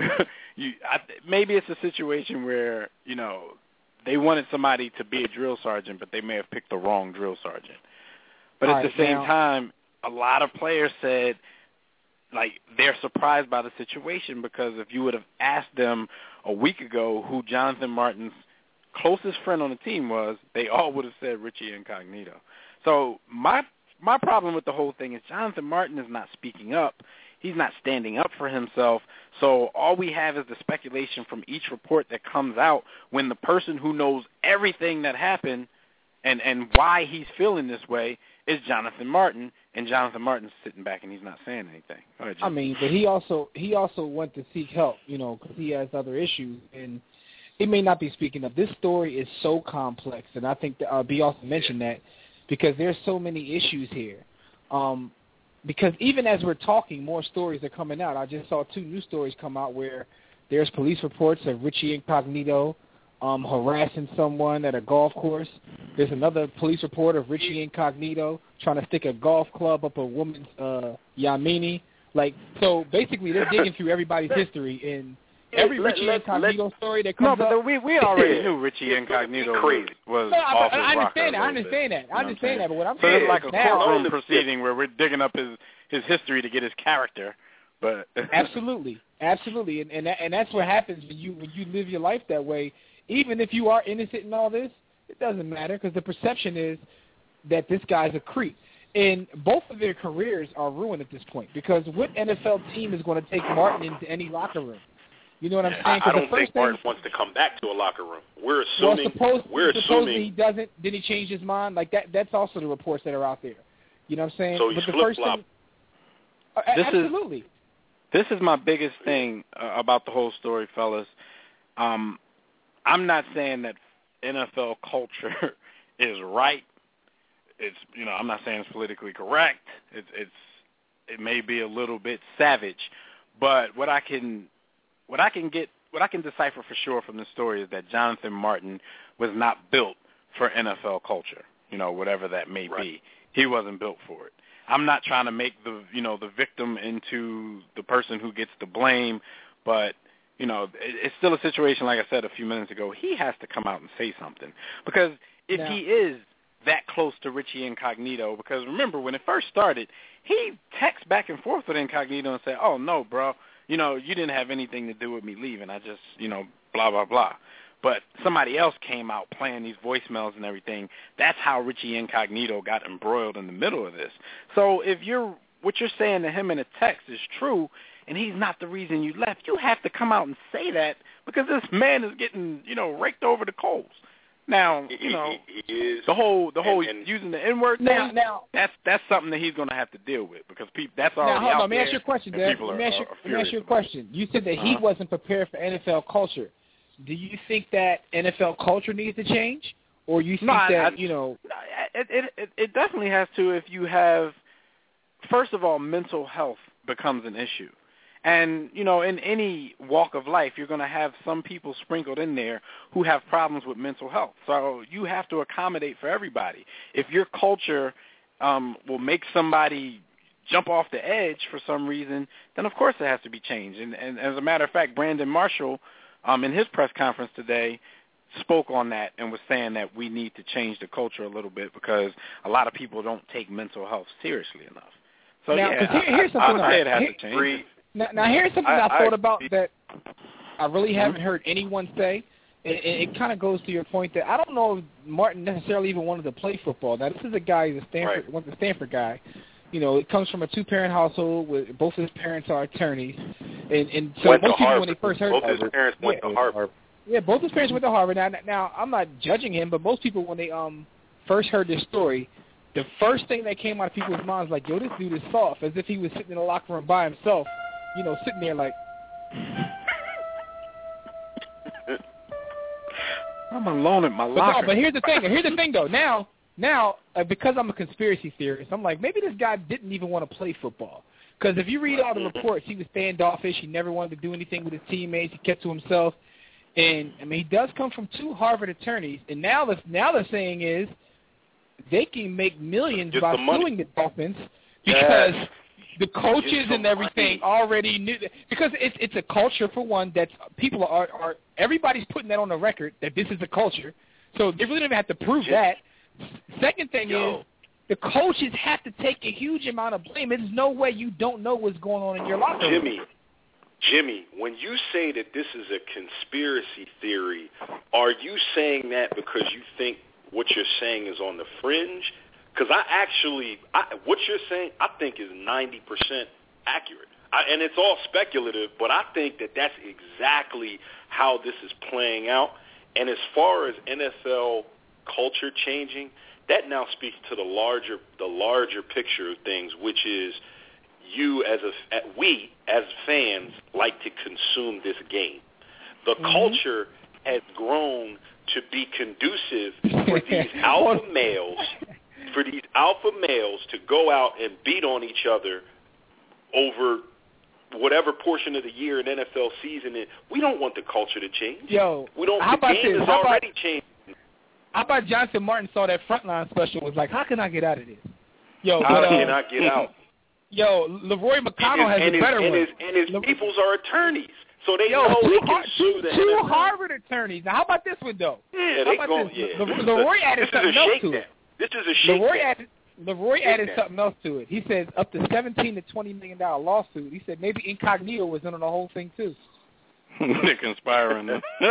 you I, maybe it's a situation where, you know, they wanted somebody to be a drill sergeant, but they may have picked the wrong drill sergeant. But All at right, the same now, time, a lot of players said, like, they're surprised by the situation, because if you would have asked them a week ago who Jonathan Martin's closest friend on the team was, they all would have said Richie Incognito. So my my problem with the whole thing is Jonathan Martin is not speaking up. He's not standing up for himself. So all we have is the speculation from each report that comes out, when the person who knows everything that happened and, and why he's feeling this way is Jonathan Martin, and Jonathan Martin's sitting back and he's not saying anything. Go ahead, I mean, but he also he also went to seek help, you know, because he has other issues, and he may not be speaking up. This story is so complex, and I think that, uh, B also mentioned that, because there's so many issues here. Um, because even as we're talking, more stories are coming out. I just saw two new stories come out where there's police reports of Richie Incognito um, harassing someone at a golf course. There's another police report of Richie Incognito trying to stick a golf club up a woman's uh, yamini. Like, so basically they're digging through everybody's history, and every let, Richie let, Incognito let, story that No, comes but up. we we already knew Richie Incognito was, was no, off I, his I understand rocker that. a I little understand bit, that. I understand that. But what I'm so saying it's like is a now, courtroom proceeding where we're digging up his his history to get his character. But absolutely, absolutely, and and, that, and that's what happens when you when you live your life that way. Even if you are innocent in all this, it doesn't matter, because the perception is that this guy's a creep. And both of their careers are ruined at this point, because what N F L team is going to take Martin into any locker room? You know what I'm saying? I, I don't the first think thing, Martin wants to come back to a locker room. We're assuming. Well, suppose, we're supposedly assuming he doesn't. Did he change his mind? Like that. That's also the reports that are out there. You know what I'm saying? So he's but the first flip-flop. thing, uh, This is- absolutely. This is my biggest thing uh, about the whole story, fellas. Um, I'm not saying that N F L culture is right. It's, you know, I'm not saying it's politically correct. It's, it's, it may be a little bit savage, but what I can, what I can get, what I can decipher for sure from this story is that Jonathan Martin was not built for N F L culture. You know, whatever that may right. be, he wasn't built for it. I'm not trying to make the, you know, the victim into the person who gets the blame, but, you know, it, it's still a situation, like I said a few minutes ago, he has to come out and say something. Because if now, he is that close to Richie Incognito, because remember, when it first started, he texts back and forth with Incognito and said, oh, no, bro, you know, you didn't have anything to do with me leaving. I just, you know, blah, blah, blah. But somebody else came out playing these voicemails and everything. That's how Richie Incognito got embroiled in the middle of this. So if you're what you're saying to him in a text is true, and he's not the reason you left, you have to come out and say that, because this man is getting, you know, raked over the coals. Now, you know, he, he is, the whole the whole and, and using the N-word now, thing, now, that's that's something that he's going to have to deal with, because people that's already now, hold out on, let me there. ask you a question, and Dad. people Let are, me ask you, are, are let me ask you a about question. You said that uh-huh. he wasn't prepared for N F L culture. Do you think that N F L culture needs to change, or you think No, I- that I- you know? It, it it it definitely has to if you have, first of all, mental health becomes an issue. And, you know, in any walk of life, you're going to have some people sprinkled in there who have problems with mental health. So you have to accommodate for everybody. If your culture um, will make somebody jump off the edge for some reason, then of course it has to be changed. And, and as a matter of fact, Brandon Marshall, um, in his press conference today, spoke on that and was saying that we need to change the culture a little bit because a lot of people don't take mental health seriously enough. So, now, yeah, here, here's I, I something would say it has here, to change. Now, now, here's something I, I, I thought I, about that I really mm-hmm. haven't heard anyone say. It, it, it kind of goes to your point that I don't know if Martin necessarily even wanted to play football. Now, this is a guy, he's a Stanford, right. one's a Stanford guy. You know, it comes from a two-parent household where both his parents are attorneys. And, and so went most to people, Harvard. when they first heard both his parents went yeah, to Harvard. Yeah, both his parents went to Harvard. Now, now, I'm not judging him, but most people, when they um first heard this story, the first thing that came out of people's minds like, yo, this dude is soft, as if he was sitting in the locker room by himself, you know, sitting there like, I'm alone at my but locker. No, but here's the thing. Here's the thing, though. Now, now uh, because I'm a conspiracy theorist, I'm like, maybe this guy didn't even want to play football. Because if you read all the reports, he was standoffish. He never wanted to do anything with his teammates. He kept to himself. And, I mean, he does come from two Harvard attorneys. And now the, now the saying is they can make millions Get by the money. suing the Dolphins because Yes. the coaches and everything money. already knew that. Because it's it's a culture, for one, that people are, are – everybody's putting that on the record that this is a culture. So they really don't even have to prove that. Second thing Yo. is the coaches have to take a huge amount of blame. There's no way you don't know what's going on in your locker room. Jimmy, Jimmy, when you say that this is a conspiracy theory, are you saying that because you think what you're saying is on the fringe? Because I actually, I, what you're saying, I think is ninety percent accurate. I, and it's all speculative, but I think that that's exactly how this is playing out. And as far as N F L culture changing, that now speaks to the larger the larger picture of things, which is you as a we as fans like to consume this game. The Mm-hmm. culture has grown to be conducive for these alpha males, for these alpha males to go out and beat on each other over whatever portion of the year an N F L season is. We don't want the culture to change. Yo, we don't. how The about game this? is How about- already changed. How about Johnson Martin saw that Frontline special was like, how can I get out of this? Yo, How but, uh, can I get out? Yo, Leroy McConnell has and a his, better and one. his, and his Le- peoples are attorneys, so they Yo, know two, they can Har- sue two, the two N F L. Harvard attorneys. Now, how about this one, though? Yeah, how they about go. this? Yeah, Le- this is Leroy a, added this something is a else to shakedown. it. This is a shakedown. Leroy added, Leroy added Shakedown. something else to it. He says up to seventeen to twenty million dollar lawsuit. He said maybe Incognito was in on the whole thing too. They're conspiring.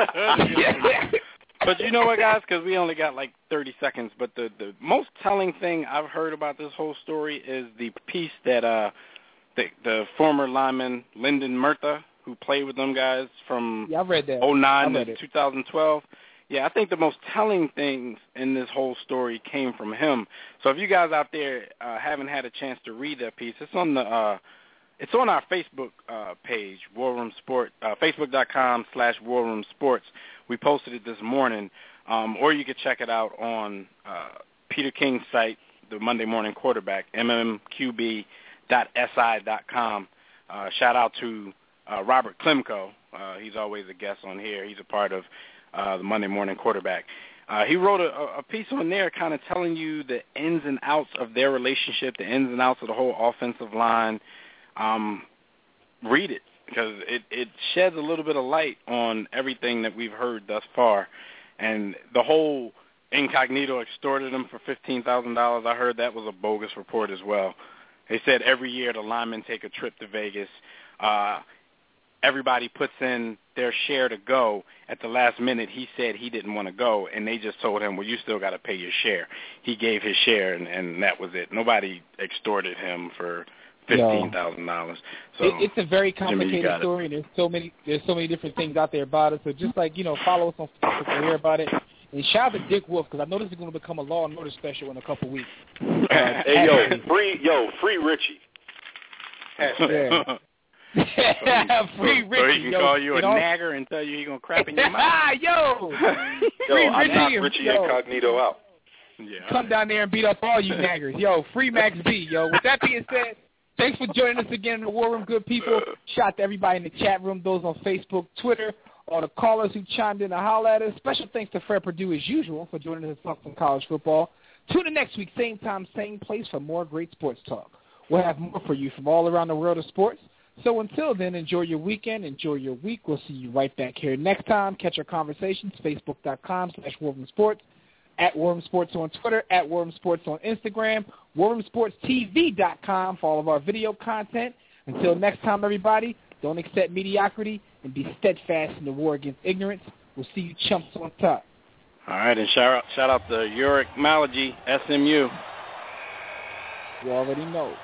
But you know what, guys? Because we only got like thirty seconds. But the, the most telling thing I've heard about this whole story is the piece that uh, the, the former lineman Lyndon Murtha, who played with them guys from Yeah, I read that. oh nine I read to it. two thousand twelve. Yeah, I think the most telling things in this whole story came from him. So if you guys out there uh, haven't had a chance to read that piece, it's on the uh, it's on our Facebook uh, page, War Room Sport, uh, facebook.com slash War Room Sports. We posted it this morning, um, or you could check it out on uh, Peter King's site, the Monday Morning Quarterback, m m q b dot s i dot com. Uh, shout out to uh, Robert Klemko. Uh, he's always a guest on here. He's a part of uh, the Monday Morning Quarterback. Uh, he wrote a, a piece on there kind of telling you the ins and outs of their relationship, the ins and outs of the whole offensive line. Um, read it, because it, it sheds a little bit of light on everything that we've heard thus far. And the whole Incognito extorted him for fifteen thousand dollars, I heard that was a bogus report as well. They said every year the linemen take a trip to Vegas. Uh, everybody puts in their share to go. At the last minute, he said he didn't want to go, and they just told him, well, you still got to pay your share. He gave his share, and, and that was it. Nobody extorted him for fifteen thousand dollars. So it, it's a very Jimmy, complicated story, and there's so many there's so many different things out there about it. So just like, you know, follow us on Facebook to hear about it. And shout out to Dick Wolf, because I know this is going to become a Law and Order special in a couple weeks. Uh, Hey, yo, free, yo, free Richie. Yeah. Free Richie. So he can yo, call you a know? nagger and tell you he's going to crap in your mouth. Yo! Yo, Free I Richie. knocked Richie yo. Incognito out. Yeah. Come down there and beat up all you naggers. Yo, free Max B. Yo, with that being said, Thanks for joining us again in the War Room, good people. Shout out to everybody in the chat room, those on Facebook, Twitter, all the callers who chimed in to holler at us. Special thanks to Fred Perdue, as usual, for joining us to talk some college football. Tune in next week, same time, same place, for more great sports talk. We'll have more for you from all around the world of sports. So until then, enjoy your weekend, enjoy your week. We'll see you right back here next time. Catch our conversations, facebook.com slash War Room Sports, at War Room Sports on Twitter, at War Room Sports on Instagram, war room sports t v dot com for all of our video content. Until next time, everybody, don't accept mediocrity and be steadfast in the war against ignorance. We'll see you chumps on top. All right, and shout out, shout out to Uric Malagy, S M U. You already know.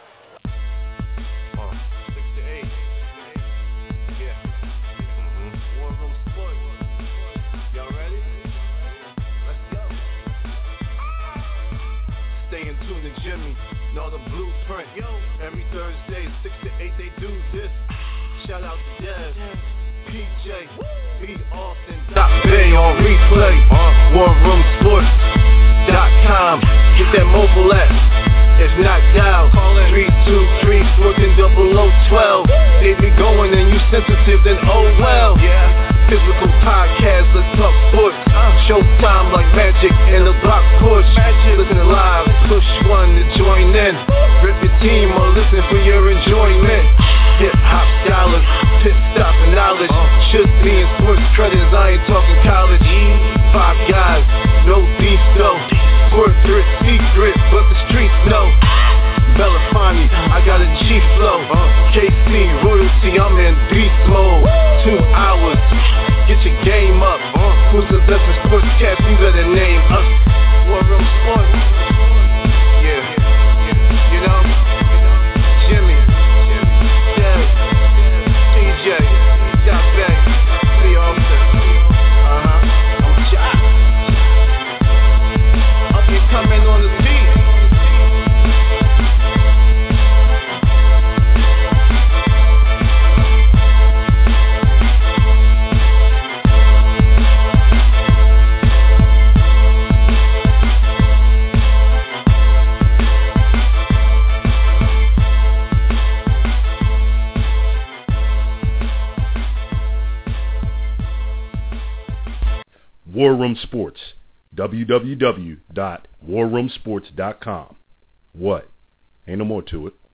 Jimmy, know the blueprint. Yo, every Thursday, six to eight, they do this. Shout out to Dev, P J, B. Austin. Stop Bay on replay. war room sports dot com. Get that mobile app. If not, dial three two three, fourteen double oh twelve. They be going and you sensitive, then oh well. Yeah. Physical podcast, let's talk sports. Showtime like magic in the block push. Listen live, push one to join in. Rip your team or listen for your enjoyment. Hip hop scholars, pit stop and knowledge. Should be in sports credits, I ain't talking college. Five guys, no beef though. Corporate secret, but the streets know. Belafonte, I got a G flow. K C, royalty, I'm in beast mode. Two hours, get your game up. Who's the best in sportscast? You better name us. War Room Sports. Yeah, you know, Jimmy, Dev, P J, Stop Bay, Lee Austin. Uh huh. I'm shot. Up and coming on the beat. War Room Sports, w w w dot war room sports dot com. What? Ain't no more to it.